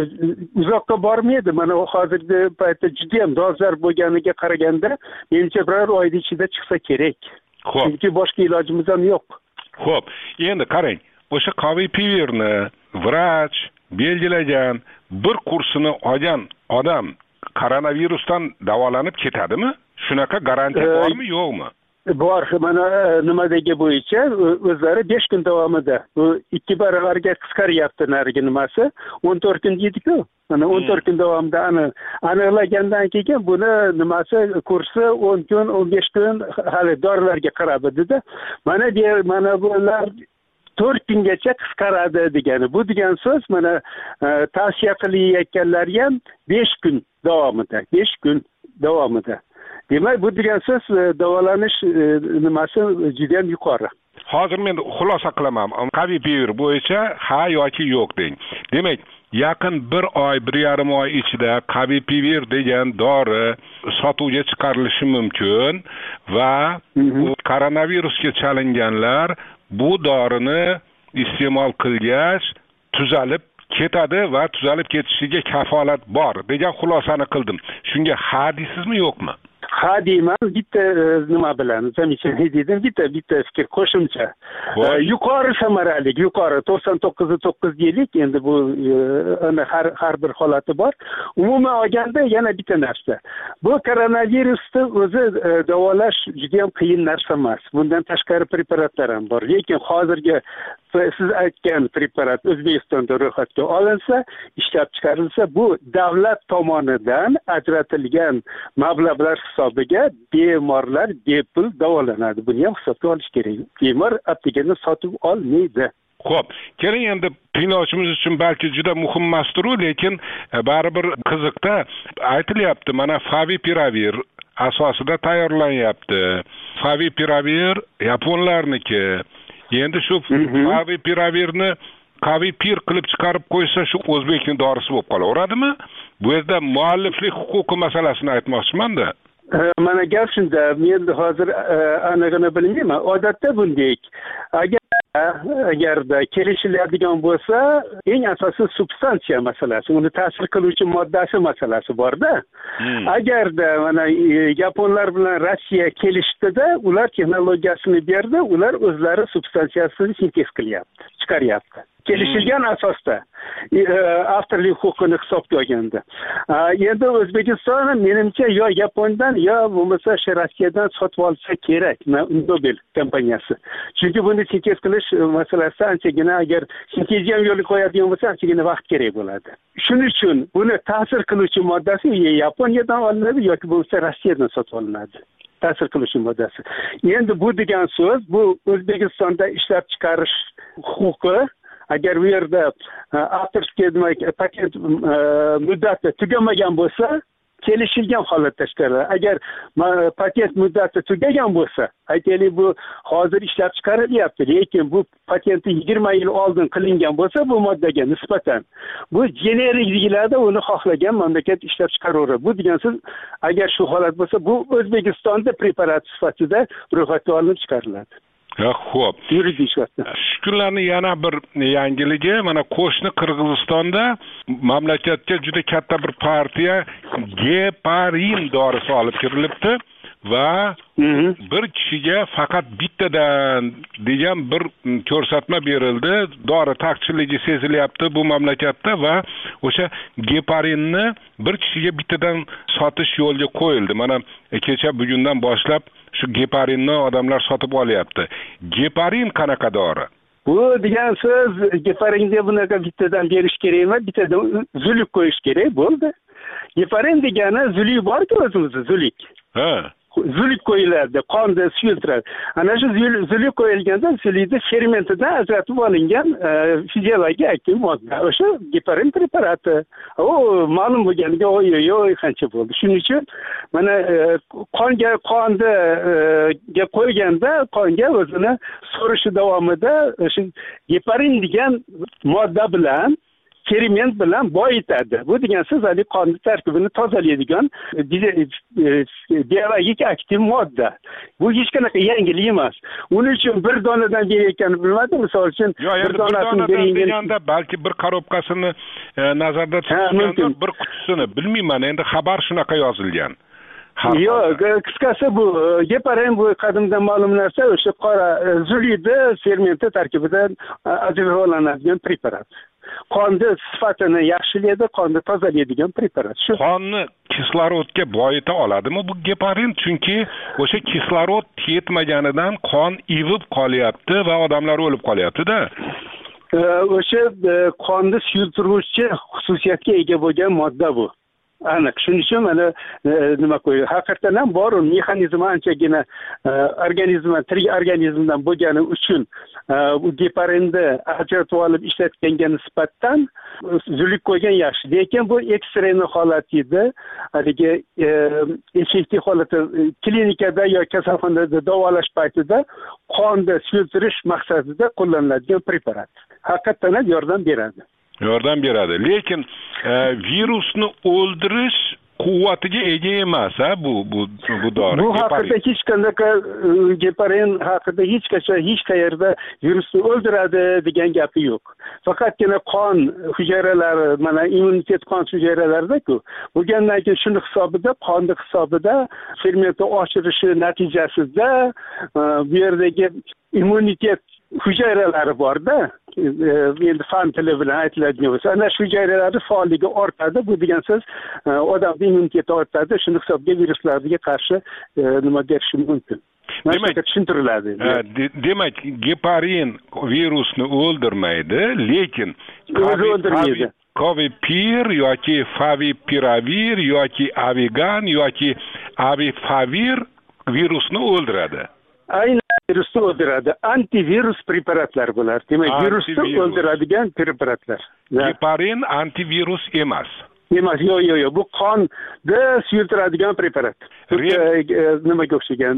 Uzoqqa bormaydi. Mana hozirgi paytda juda ham dolzarb bo'lganiga qaraganda, menimcha bir oy ichida chiqsa kerak. Xo'p. Chunki boshqa ilojimiz ham yo'q. Xo'p, endi qarang, o'sha Covipivirni vrach belgilagan, bir kursini olgan odam koronavirusdan davolanib ketadimi? Shunaqa garantiya bormi, yo'qmi? Bor. Mana nimadagi bo'yicha o'zlari besh kun davomida bu ikki baravarga qisqaryapti narigi nimasi. o'n to'rt kun deydi-ku. Mana o'n to'rt kun davomida ani aniqlagandan keyin buni nimasi kursi o'n kun, o'n besh kun hali dorilarga qarab edi-da. Mana mana bular to'rt kungacha qisqaradi degani. Bu degan so'z mana tavsiya qilayotganlar ham besh kun davomida, besh kun davomida. Demak, bu degan so'z davolanish nimasi juda ham yuqori. Hozir men xulosa qilaman. Covipir bo'yicha ha yoki yo'q deng. Demak, yaqin bir oy, bir yarim oy ichida Covipir degan dori sotuvga chiqarilishi mumkin va koronavirusga chalinganlar bu dorini iste'mol qilgach tuzalib ketadi va tuzalib ketishiga kafolat bor degan xulosani qildim. Shunga ha deysizmi, yo'qmi? Ha deyman, bitta nima bilan, zamechaniya dedim, bitta bitta fikr qo'shimcha. Yuqori samaralik, yuqori to'qson to'qqiz to'qqiz deylik, endi bu har har bir holati bor. Umuman olganda yana bitta narsa. Bu koronavirusni o'zi davolash juda ham qiyin narsa emas. Bundan tashqari preparatlar ham bor. Lekin hozirgi siz aytgan preparat O'zbekistonda ro'yxatga olinsa, ishlab chiqarilsa, bu davlat tomonidan ajratilgan mablag'lar hisobiga bemorlar bepul davolanadi. Buni ham hisobga olish kerak. Bemor aptekani sotib olmaydi. Xo'p, keling endi tinglovchimiz uchun balki juda muhim emasdir, lekin baribir qiziqda aytilyapti, mana Favipiravir asosida tayyorlanyapti. Favipiravir yaponlarniki. Endi shu Favipiravirni Covipir qilib chiqarib qo'ysa, shu o'zbekning dorisi bo'lib qolaveradimi? Bu yerda mualliflik huquqi masalasini aytmoqchiman-da. Mana gap shunda, men hozir anig'ini bilmayman. Odatda bunday. Agar agarda kelishiladigan bo'lsa, eng asosiy substansiya masalasi, uni ta'sir qiluvchi moddasi masalasi bor-da. Hmm. Agarda mana yaponlar bilan Rossiya kelishdida, ular texnologiyasini berdi, ular o'zlari substansiyasini sintez qilyapti, chiqaryapti. kelishilgan asosda avtorlik huquqini hisobga olganda. Endi O'zbekiston menimcha yo Yaponiyadan yo bo'lmasa Rossiyadan sotib olsa kerak Nobel kompaniyasi. Chunki buni sintez qilish masalasi anchagina, agar sintezga yo'l qo'yadigan bo'lsa, anchagina vaqt kerak bo'ladi. Shuning uchun buni ta'sir qiluvchi moddasi Yaponiyadan olinadi yoki bo'lmasa Rossiyadan sotib olinadi. Ta'sir qiluvchi moddasi. Endi bu degan so'z, bu O'zbekistonda ishlab chiqarish huquqi agar bu yerda avtorskiy patent muddati tugamagan bo'lsa, kelishilgan holatda chiqariladi. Agar patent muddati tugagan bo'lsa, aytaylik bu hozir ishlab chiqarilyapti, lekin bu patentni yigirma yil oldin qilingan bo'lsa, bu moddaga nisbatan bu generikligida uni xohlagan mamlakat ishlab chiqaraveradi. Bu degan so'z, agar shu holat bo'lsa, bu O'zbekistonda preparat sifatida ro'yxatga olinib chiqariladi. Xo'p. Shu kunlarni yana bir yangiligi, mana qo'shni Qirg'izistonda mamlakatga juda katta bir partiya geparin dorisi olib kirilibdi va bir kishiga faqat bittadan degan bir ko'rsatma berildi. Dori taqchilligi sezilyapti bu mamlakatda va o'sha geparinni bir kishiga bittadan sotish yo'lga qo'yildi. Mana kecha bugundan boshlab shu geparinni odamlar sotib olyapti. Geparin qanaqa dori? Bu degan so'z, geparinga bunaqa bittadan berish kerak emas, bittadan zulik qo'yish kerak bo'ldi. Geparin degani zulik bor-ku o'zimizda, zulik. Ha. Zulik qo'yiladi, qonda suyultiradi. Ana shu zulik qo'yilganda zulikni fermentidan ajratib olingan fiziologik aktiv modda. O'sha geparin preparati. O ma'lum bo'lganiga oy-oy qancha bo'ldi. Shuning uchun mana qonga qonda ga qo'yganda qonga o'zini so'rishi davomida o'sha geparin degan modda bilan ferment bilan boyitadi. Bu degan so'z hali qonni tarkibini tozalaydigan biologik aktiv modda. Bu hech qanaqa yangilik emas. Uning uchun bir donadan berayotganini bilmadim. Misol uchun bir donasini beringanda balki bir korobkasini nazarda tutganda bir qutisini bilmayman. Endi xabar shunaqa yozilgan. Yo'q, qisqasi bu geparin bu qadimdan ma'lum narsa, o'sha qora zulida fermenti tarkibidan ajratib olinadigan preparat. Qonni sifatini yaxshilaydi, qonni tozalaydigan preparat. Shu qonni kislorodga boyita oladimi bu geparin? Chunki o'sha kislorod yetmaganidan qon ivib qolyapti va odamlar o'lib qolyapti-da. O'sha qonni suyultiruvchi xususiyatga ega bo'lgan modda bu. Aniq. Shuning uchun mana nima qo'ydi? Haqiqatan ham bor, mexanizmi anchagina organizmdan, tirik organizmdan bo'lgani uchun bu geparinni ajratib olib ishlatganga nisbatan zulik qo'ygan yaxshi. Lekin bu ekstremniy holat edi. Haligi effektiv holatda klinikada yoki kasalxonada davolash paytida qonni suyultirish maqsadida qo'llaniladigan preparat. Haqiqatan ham yordam beradi. Yordam beradi. Lekin virusni o'ldirish quvvatiga ega emas, ha bu bu bu dori. Bu haqida hech qanaqa geparin haqida hech qachon hech qayerda virusni o'ldiradi degan gapi yo'q. Faqatgina qon hujayralari, mana immunitet qon hujayralarida-ku, bo'lgandan keyin shuni hisobida, qonni hisobida fermentni oshirishi natijasida bu yerdagi immunitet hujayralari bor-da, endi fan tili bilan aytiladigan bo'lsa, ana shu hujayralarning faolligi ortadi. Bu degan so'z, odamning immuniteti ortadi. Shuni hisobga viruslarga qarshi nima berishi mumkin. Demak, tushuntiriladi. Demak, geparin virusni o'ldirmaydi, lekin o'ldirmaydi. Covipir yoki favipiravir yoki avigan yoki avifavir virusni o'ldiradi. Aynan virusni o'ldiradi. Antivirus preparatlar bular. Demak, virusni o'ldiradigan preparatlar. Geparin antivirus emas. Emas, yo'q, yo'q, yo'q. Bu qonni suyultiradigan preparat. Nimaga o'xshagan?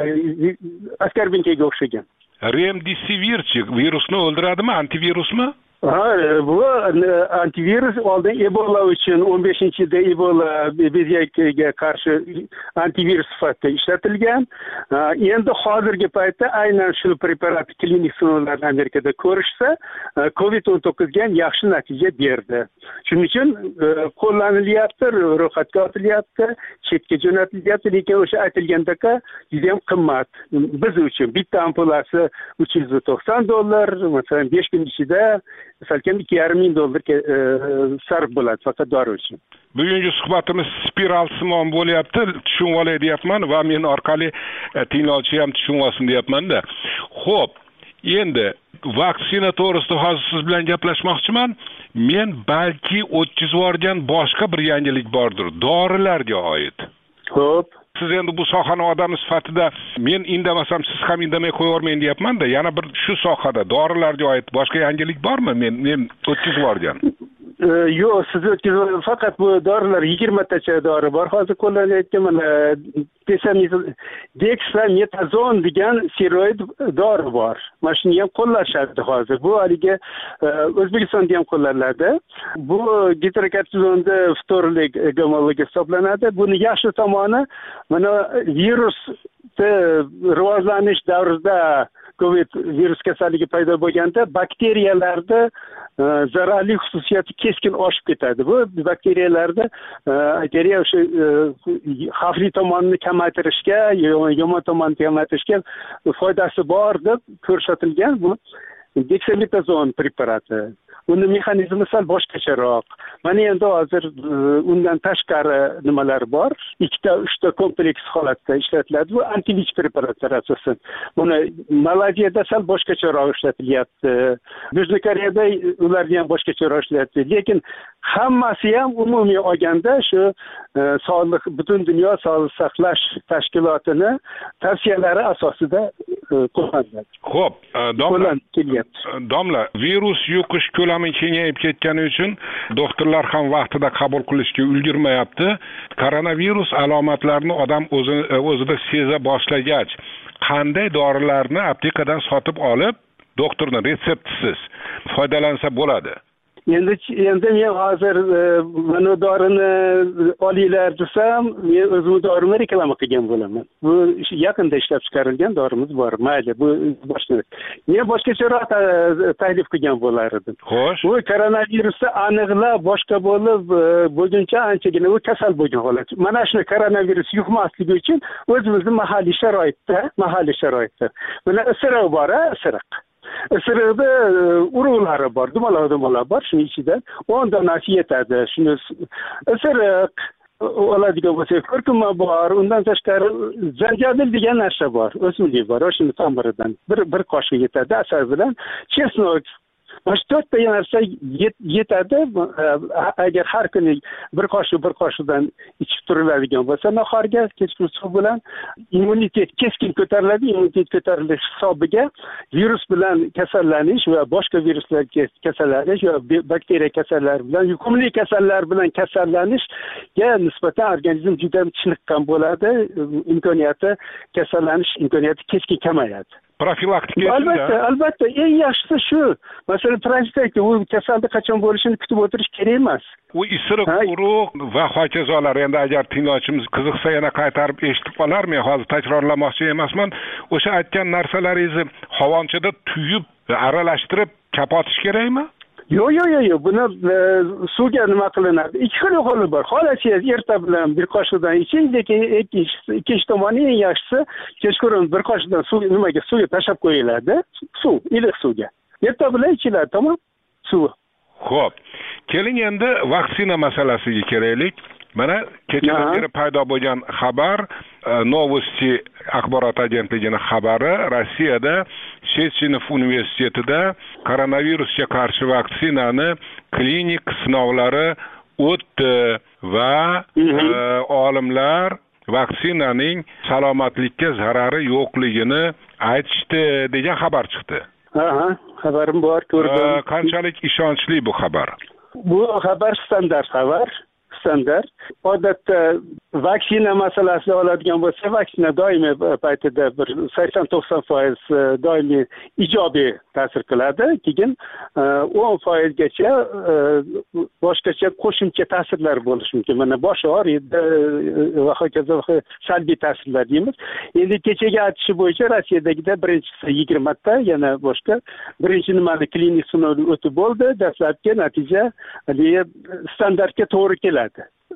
Askarbinkaga o'xshagan. Remdesivir-chi virusni o'ldiradimi, antivirusmi? Ha, bu antivirus oldin Ebola uchun o'n beshinchi yilda Ebola beziyakiga qarshi antivirus sifatida ishlatilgan. Endi hozirgi paytda aynan shu preparat klinik sinovlarni Amerikada ko'rishsa, covid o'n to'qqiz ga yaxshi natija berdi. Shuning uchun qo'llanilyapti, ro'yxatga otilyapti, chetga jo'natilyapti, lekin o'sha aytilgandek juda ham qimmat. Biz uchun bitta ampulasi uch yuz to'qson dollar, masalan besh kun ichida salkam ikki yarim ming dollar sarf bo'ladi faqat dori uchun. Bugungi suhbatimiz spiral simon bo'lyapti, tushunib olay deyapman va men orqali tinglovchi ham tushunib olsin deyapman-da. Xo'p, endi vaksina to'g'risida hozir siz bilan gaplashmoqchiman. Men balki o'tkazib yuborgan boshqa bir yangilik bordir, dorilarga oid. Xo'p. Siz endi bu sohani odami sifatida men indamasam siz ham indamay qo'yavermang deyapman-da. Yana bir shu sohada dorilarga oid boshqa yangilik bormi? Men men o'tkazib yuborgan. Yo'q, siz o'tkazib faqat bu dorilar yigirmatacha dori bor. Hozir qo'llanayotgan mana dexametazon degan steroid dori bor. Mana shuni ham qo'llashadi hozir. Bu haligi O'zbekistonda ham qo'llaniladi. Bu gidrokortizonda ftorlik gomologiya hisoblanadi. Buni yaxshi tomoni mana virus rivojlanish davrida Covid virus kasalligi paydo bo'lganda bakteriyalarda zararli xususiyati keskin oshib ketadi. Bu bakteriyalarda bakteriya o'sha xavfli tomonini kamaytirishga, yomon tomonini kamaytirishga foydasi bor deb ko'rsatilgan bu dexametazon preparati. Uni mexanizmi sal boshqacharoq. Mana endi hozir undan tashqari nimalar bor. Ikkita, uchta kompleks holatda ishlatiladi. Bu antivich preparatlar asosan. Buni Malayziyada sal boshqacharoq ishlatilyapti. Junubiy Koreyada ularni ham boshqacharoq ishlatadi. Lekin hammasi ham umumiy olganda shu sog'liq butun dunyo sog'liqni saqlash tashkilotini tavsiyalari asosida qo'llaniladi. Xo'p, domla, domla, virus yuqish ko'lami kengayib ketgani uchun doktorlar ham vaqtida qabul qilishga ulgurmayapti. Koronavirus alomatlarini odam o'zi o'zida seza boshlagach, qanday dorilarni aptekadan sotib olib, doktorning retseptisiz foydalansa bo'ladi? Endi endi men hozir mana dorini olinglar desam, men o'zim dorimni reklama qilgan bo'laman. Bu yaqinda ishlab chiqarilgan dorimiz bor. Mayli, bu boshqa. Men boshqacharoq taklif qilgan bo'lar edim. Xo'sh. Bu koronavirusni aniqlab boshqa bo'lib bo'lguncha anchagina u kasal bo'lgan holat. Mana shuni koronavirus yuqmasligi uchun o'zimizning mahalliy sharoitda, mahalliy sharoitda. Mana isiriq bor, isiriq. Isiriqda urug'lari bor, dumaloq-dumaloq bor, shuning ichida o'n donasi yetadi. Shuni isiriq oladigan bo'lsak, kurkuma bor, undan tashqari zanjabil degan narsa bor, o'simlik bor, o'shani tomiridan bir bir qoshiq yetadi, asal bilan chesnok. Mana shu to'rtta narsa yetadi. Agar har kuni bir qoshiq bir qoshiqdan ichib turiladigan bo'lsa, nahorga kechki suv bilan immunitet keskin ko'tariladi. Immunitet ko'tarilish hisobiga virus bilan kasallanish va boshqa viruslarga kasallanish va bakteriya kasallari bilan, yuqumli kasallar bilan kasallanishga nisbatan organizm juda chiniqqan bo'ladi. Imkoniyati kasallanish imkoniyati keskin kamayadi. Profilaktika. Albatta, albatta eng yaxshisi shu. Masalan, profilaktika u kasallik qachon bo'lishini kutib o'tirish kerak emas. U isiriq, urug' va hokazolar. Endi agar tinglovchimiz qiziqsa yana qaytarib eshitib qolarman. Hozir takrorlamoqchi emasman. O'sha aytgan narsalaringizni havonchada tuyib, aralashtirib kapotish kerakmi? Yo'q, yo'q, yo'q, buni suvga nima qilinadi? Ikki xil yo'li bor. Xohlasangiz erta bilan bir qoshiqdan iching, lekin ikkinchi tomoni eng yaxshisi kechqurun bir qoshiqdan suv nimaga suvga tashlab qo'yiladi. Suv, iliq suvga. Erta bilan ichiladi, tamom? Suv. Xo'p. Keling endi vaksina masalasiga kelaylik. Mana kechadan beri paydo bo'lgan xabar, Novosti axborot agentligining xabari, Rossiyada Shechenov universitetida koronavirusga qarshi vaksinani klinik sinovlari o'tdi va olimlar vaksinaning salomatlikka zarari yo'qligini aytishdi degan xabar chiqdi. Ha, xabarim bor, ko'rdim. Qanchalik ishonchli bu xabar? Bu xabar standart xabar. Standart. Odatda vaksina masalasini oladigan bo'lsa, vaksina doimiy paytida bir sakson to'qson foiz doimiy ijobiy ta'sir qiladi. Keyin o'n foizgacha boshqacha qo'shimcha ta'sirlar bo'lishi mumkin. Mana bosh og'riydi va hokazo salbiy ta'sirlar deymiz. Endi kechagi aytishi bo'yicha Rossiyadagida birinchisi yigirmata, yana boshqa birinchi nimani klinik sinovdan o'tib bo'ldi. Dastlabki natija standartga to'g'ri keladi.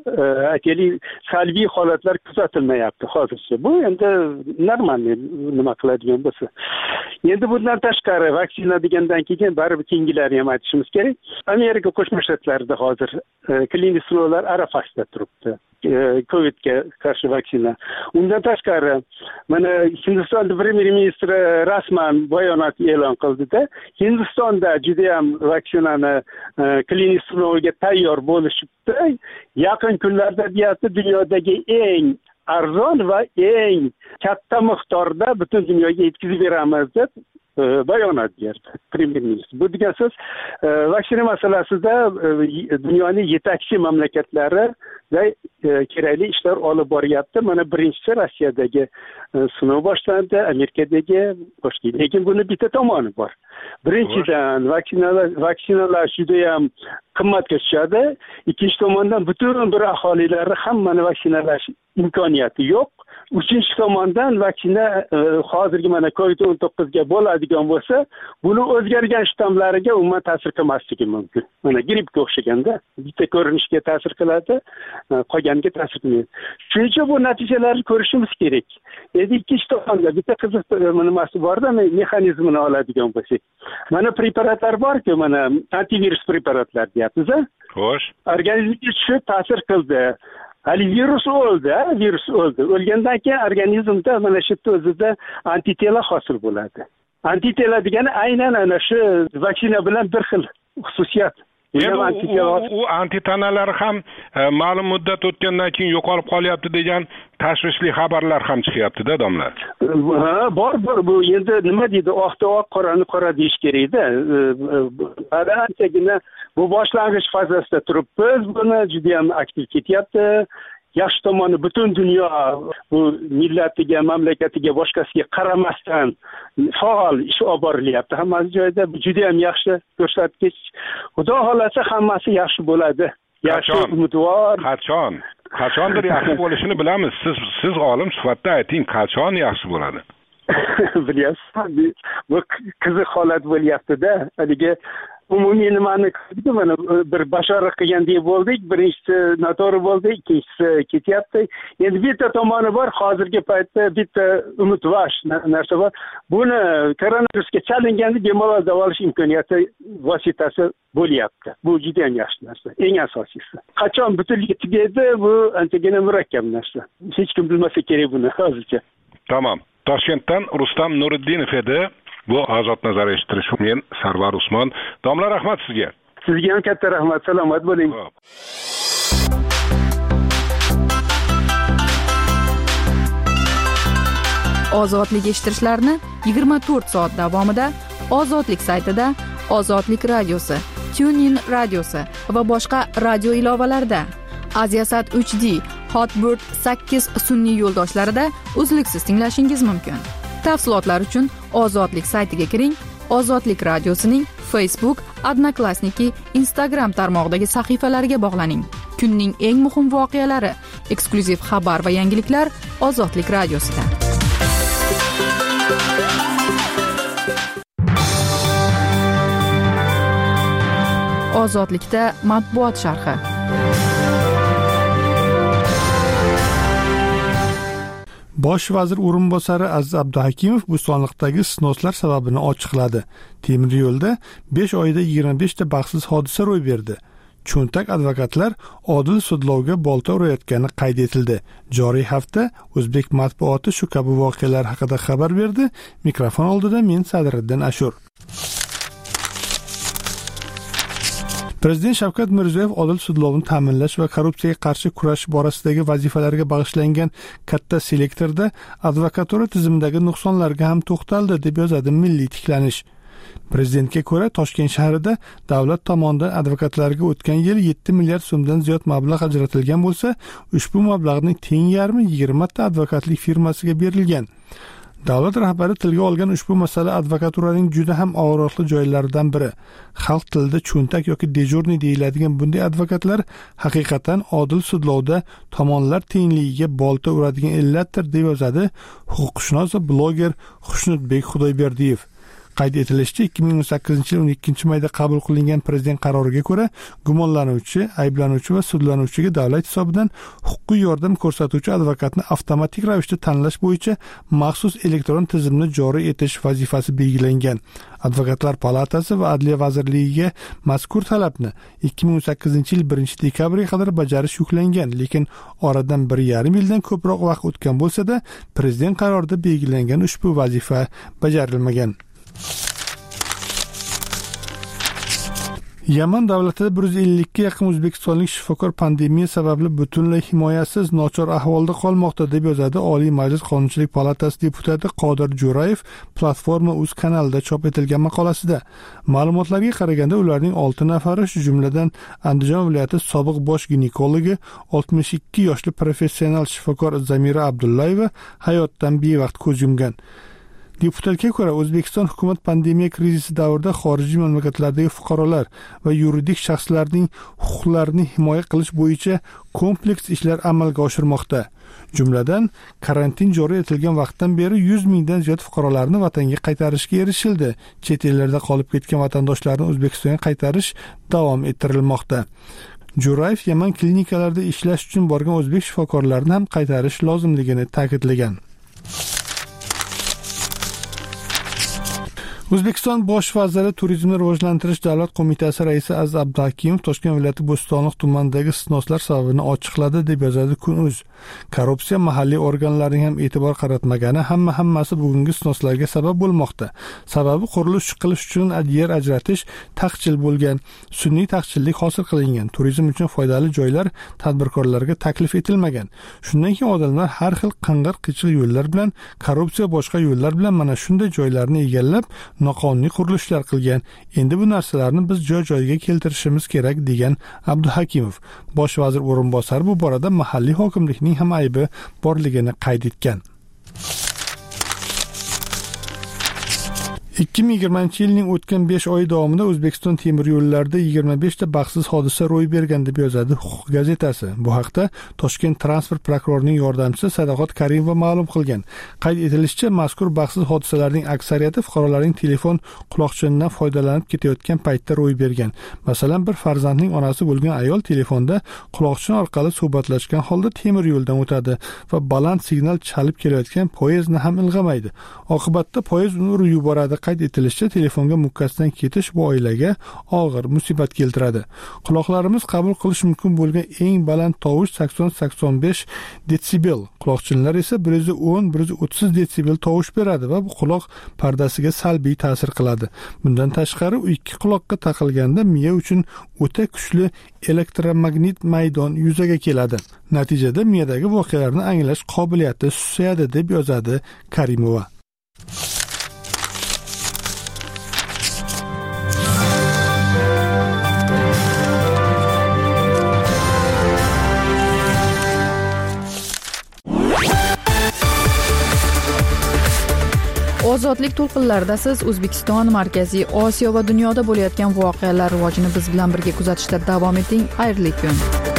aytaylik salbiy holatlar kuzatilmayapti hozircha. Bu endi normal nima qiladigan bo'lsa. Endi bundan tashqari vaksina degandan keyin baribir keyingilarni ham aytishimiz kerak. Amerika Qo'shma Shtatlarida hozir klinik sinovlar arafasida turibdi. Covidga qarshi vaksina. Undan tashqari mana Hindiston premyer ministri rasman bayonot e'lon qildida, Hindistonda juda ham vaksinani klinik sinovga tayyor bo'lishibdi. Yaqin kunlarda deyapti dunyodagi eng arzon va eng katta miqdorda butun dunyoga yetkazib beramiz deb bayonot berdi premyer ministr. Bu degan so'z vaksina masalasida dunyoning yetakchi mamlakatlari va kerakli ishlar olib boryapti. Mana birinchisi Rossiyadagi sinov boshlandi, Amerikadagi boshqa. Lekin buni bitta tomoni bor. Birinchidan vaksinalar vaksinalar juda ham qimmatga tushadi. Ikkinchi tomondan butun bir aholilarni hammani vaksinalash imkoniyati yo'q. Uchinchi tomondan vaksina hozirgi mana covid o'n to'qqiz ga bo'ladigan bo'lsa, buni o'zgargan shtammlariga umuman ta'sir qilmasligi mumkin. Mana grippga o'xshaganda bitta ko'rinishga ta'sir qiladi, qolganiga ta'sir qilmaydi. Shuning uchun bu natijalarni ko'rishimiz kerak. Endi ikkinchi tomonda bitta qiziq nimasi borda, mexanizmini oladigan bo'lsak. Mana preparatlar bor-ku, mana antivirus preparatlar deyapmiz. Xo'sh. Organizmga tushib ta'sir qildi. Hali virus o'ldi, virus o'ldi. O'lgandan keyin organizmda mana shu o'zida antitela hosil bo'ladi. Antitela degani aynan ana shu vaksina bilan bir xil xususiyat. U antitanalar ham ma'lum muddat o'tgandan keyin yo'qolib qolyapti degan tashvishli xabarlar ham chiqyapti-da, domla. Ha, bor, bor. Bu endi nima deydi? Oqda oq, qorani qora deyish kerak-da. Anchagina bu boshlang'ich fazasida turibmiz. Buni juda ham aktiv ketyapti. Yaxshi tomoni butun dunyo bu millatiga, mamlakatiga, boshqasiga qaramasdan faol ish olib borilyapti. Hamma joyda juda ham yaxshi ko'rsatkich. Xudo xolasa hammasi yaxshi bo'ladi. Yaxshi umidvor. Qachon? Qachondir yaxshi bo'lishini bilamiz. Siz siz olim sifatida ayting, qachon yaxshi bo'ladi? Bilyapsiz, bu qiziq holat bo'lyapti-da. Haligi umumiy nimani qildik, mana bir bashorat qilgandek bo'ldik. Birinchisi noto'g'ri bo'ldi, ikkinchisi ketyapti. Endi bitta tomoni bor, hozirgi paytda bitta umidvash narsa bor. Buni koronavirusga chalinganda bemalol davolash imkoniyati vositasi bo'lyapti. Bu juda ham yaxshi narsa, eng asosiysi. Qachon butunligi tugaydi, bu anchagina murakkab narsa. Hech kim bilmasa kerak buni hozircha. Tamam. Toshkentdan Rustam Nuriddinov edi. Bu Ozod nazar eshittirish. Men Sarvar Usmon. Domla, rahmat sizga. Sizga ham katta rahmat. Salomat bo'ling. Ozodlik eshittirishlarni yigirma to'rt soat davomida Ozodlik saytida, Ozodlik radiosi, TuneIn radiosi va boshqa radio ilovalarida, Aziasat uch D, Hotbird sakkiz sun'iy yo'ldoshlarida uzluksiz tinglashingiz mumkin. Tafsilotlar uchun Ozodlik saytiga kiring. Ozodlik radiosining Facebook, Odnoklassniki, Instagram tarmog'idagi sahifalariga bog'laning. Kunning eng muhim voqealari, eksklyuziv xabar va yangiliklar Ozodlik radiosida. Ozodlikda matbuot sharhi. Bosh vazir o'rinbosari Aziz Abduhakimov Bo'stonliqdagi sinovlar sababini ochiqladi. Temir yo'lda besh oyda yigirma besh ta baxtsiz hodisa ro'y berdi. Cho'ntak advokatlar odil sudlovga bolta urayotgani qayd etildi. Joriy hafta O'zbek matbuoti shu kabi voqealar haqida xabar berdi. Mikrofon oldida men Sadriddin Ashur. Prezident Shavkat Mirziyoyev odil sudlovni ta'minlash va korrupsiyaga qarshi kurash borasidagi vazifalarga bag'ishlangan katta selektorda advokatura tizimidagi nuqsonlarga ham to'xtaldi, deb yozadi Milliy tiklanish. Prezidentga ko'ra, Toshkent shahrida davlat tomonidan advokatlarga o'tgan yil yetti milliard so'mdan ziyod mablag' ajratilgan bo'lsa, ushbu mablag'ning teng yarmi yigirma ta advokatlik firmasiga berilgan. Davlat rahbari tilga olgan ushbu masala advokaturaning juda ham og'riqli joylaridan biri. Xalq tilida cho'ntak yoki dejurniy deyiladigan bunday advokatlar haqiqatan odil sudlovda tomonlar tengligiga bolta uradigan illatdir, deb yozadi huquqshunos va bloger Xushnudbek Xudoyberdiyev. Qayd etilishicha, ikki ming o'n sakkizinchi yil o'n ikkinchi mayda qabul qilingan prezident qaroriga ko'ra, gumonlanuvchi, ayblanuvchi va sudlanuvchiga davlat hisobidan huquqiy yordam ko'rsatuvchi advokatni avtomatik ravishda tanlash bo'yicha maxsus elektron tizimni joriy etish vazifasi belgilangan. Advokatlar palatasi va Adliya vazirligiga mazkur talabni ikki ming o'n sakkizinchi yil birinchi dekabrga qadar bajarish yuklangan, lekin oradan bir yarim yildan ko'proq vaqt o'tgan bo'lsa-da, prezident qarorida belgilangan ushbu vazifa bajarilmagan. Yaman davlatida bir yuz ellikka yaqin o'zbekistonlik shifokor pandemiya sababli butunlay himoyasiz, nochor ahvolda qolmoqda deb yozadi Oliy Majlis Qonunchilik palatasi deputati Qodir Jo'rayev Platforma uz kanalida chop etilgan maqolasida. Ma'lumotlarga qaraganda, ularning olti nafari, shu jumladan Andijon viloyati sobiq bosh ginekologi, oltmish ikki yoshli professional shifokor Zamira Abdullayeva hayotdan bevaqt ko'z yumgan. Deputatga ko'ra, O'zbekiston hukumat pandemiya krizisi davrida xorijiy mamlakatlardagi fuqarolar va yuridik shaxslarning huquqlarini himoya qilish bo'yicha kompleks ishlar amalga oshirmoqda. Jumladan, karantin joriy etilgan vaqtdan beri yuz mingdan ziyod fuqarolarni vatanga qaytarishga erishildi. Chet ellarda qolib ketgan vatandoshlarni O'zbekistonga qaytarish davom ettirilmoqda. Jo'rayev Yaman klinikalarida ishlash uchun borgan o'zbek shifokorlarini ham qaytarish lozimligini ta'kidlagan. O'zbekiston bosh vaziri Turizmni rivojlantirish davlat qo'mitasi raisi Aziz Abduhakimov Toshkent viloyati Bo'stonliq tumanidagi istisnoslar sababini ochiqladi deb yozadi Kun.uz. Korrupsiya mahalliy organlarning ham e'tibor qaratmagani hamma hammasi bugungi istisnoslarga sabab bo'lmoqda. Sababi qurilish qilish uchun yer ajratish taqchil bo'lgan, sun'iy taqchillik hosil qilingan, turizm uchun foydali joylar tadbirkorlarga taklif etilmagan. Shundan keyin odamlar har xil qing'ir-qichiq yo'llar bilan, korrupsiya boshqa yo'llar bilan mana shunday joylarni egallab noqonuniy qurilishlar qilgan. Endi bu narsalarni biz joy-joyiga keltirishimiz kerak degan Abduhakimov. Bosh vazir o'rinbosari bu borada mahalliy hokimlikning ham aybi borligini qayd etgan. ikki ming yigirmanchi yilning o'tgan besh oy davomida O'zbekiston temir yo'llarida yigirma besh ta baxtsiz hodisa ro'y bergan deb yozadi Huquq gazetasi. Bu haqda Toshkent transport prokurorining yordamchisi Sadoqat Karimova ma'lum qilgan. Qayd etilishicha, mazkur baxtsiz hodisalarning aksariyati fuqarolarning telefon quloqchindan foydalanib ketayotgan paytda ro'y bergan. Masalan, bir farzandning onasi bo'lgan ayol telefonda quloqchin orqali suhbatlashgan holda temir yo'ldan o'tadi va baland signal chalib kelayotgan poyezdni ham ilg'amaydi. Oqibatda poyezd uni urib yuboradi. Qayd etilishicha, telefonga mukkasidan ketish bu oilaga og'ir musibat keltiradi. Quloqlarimiz qabul qilish mumkin bo'lgan eng baland tovush sakson sakson besh desibel, quloqchinlar esa bir yuz o'n bir yuz o'ttiz desibel tovush beradi va bu quloq pardasiga salbiy ta'sir qiladi. Bundan tashqari, u ikki quloqqa taqilganda miya uchun o'ta kuchli elektromagnit maydon yuzaga keladi. Natijada miyadagi voqealarni anglash qobiliyati susayadi deb yozadi Karimova. Ozodlik to'lqinlarida siz O'zbekiston, Markaziy Osiyo va dunyoda bo'layotgan voqealar rivojini biz bilan birga kuzatishda davom eting. Xayrli kun.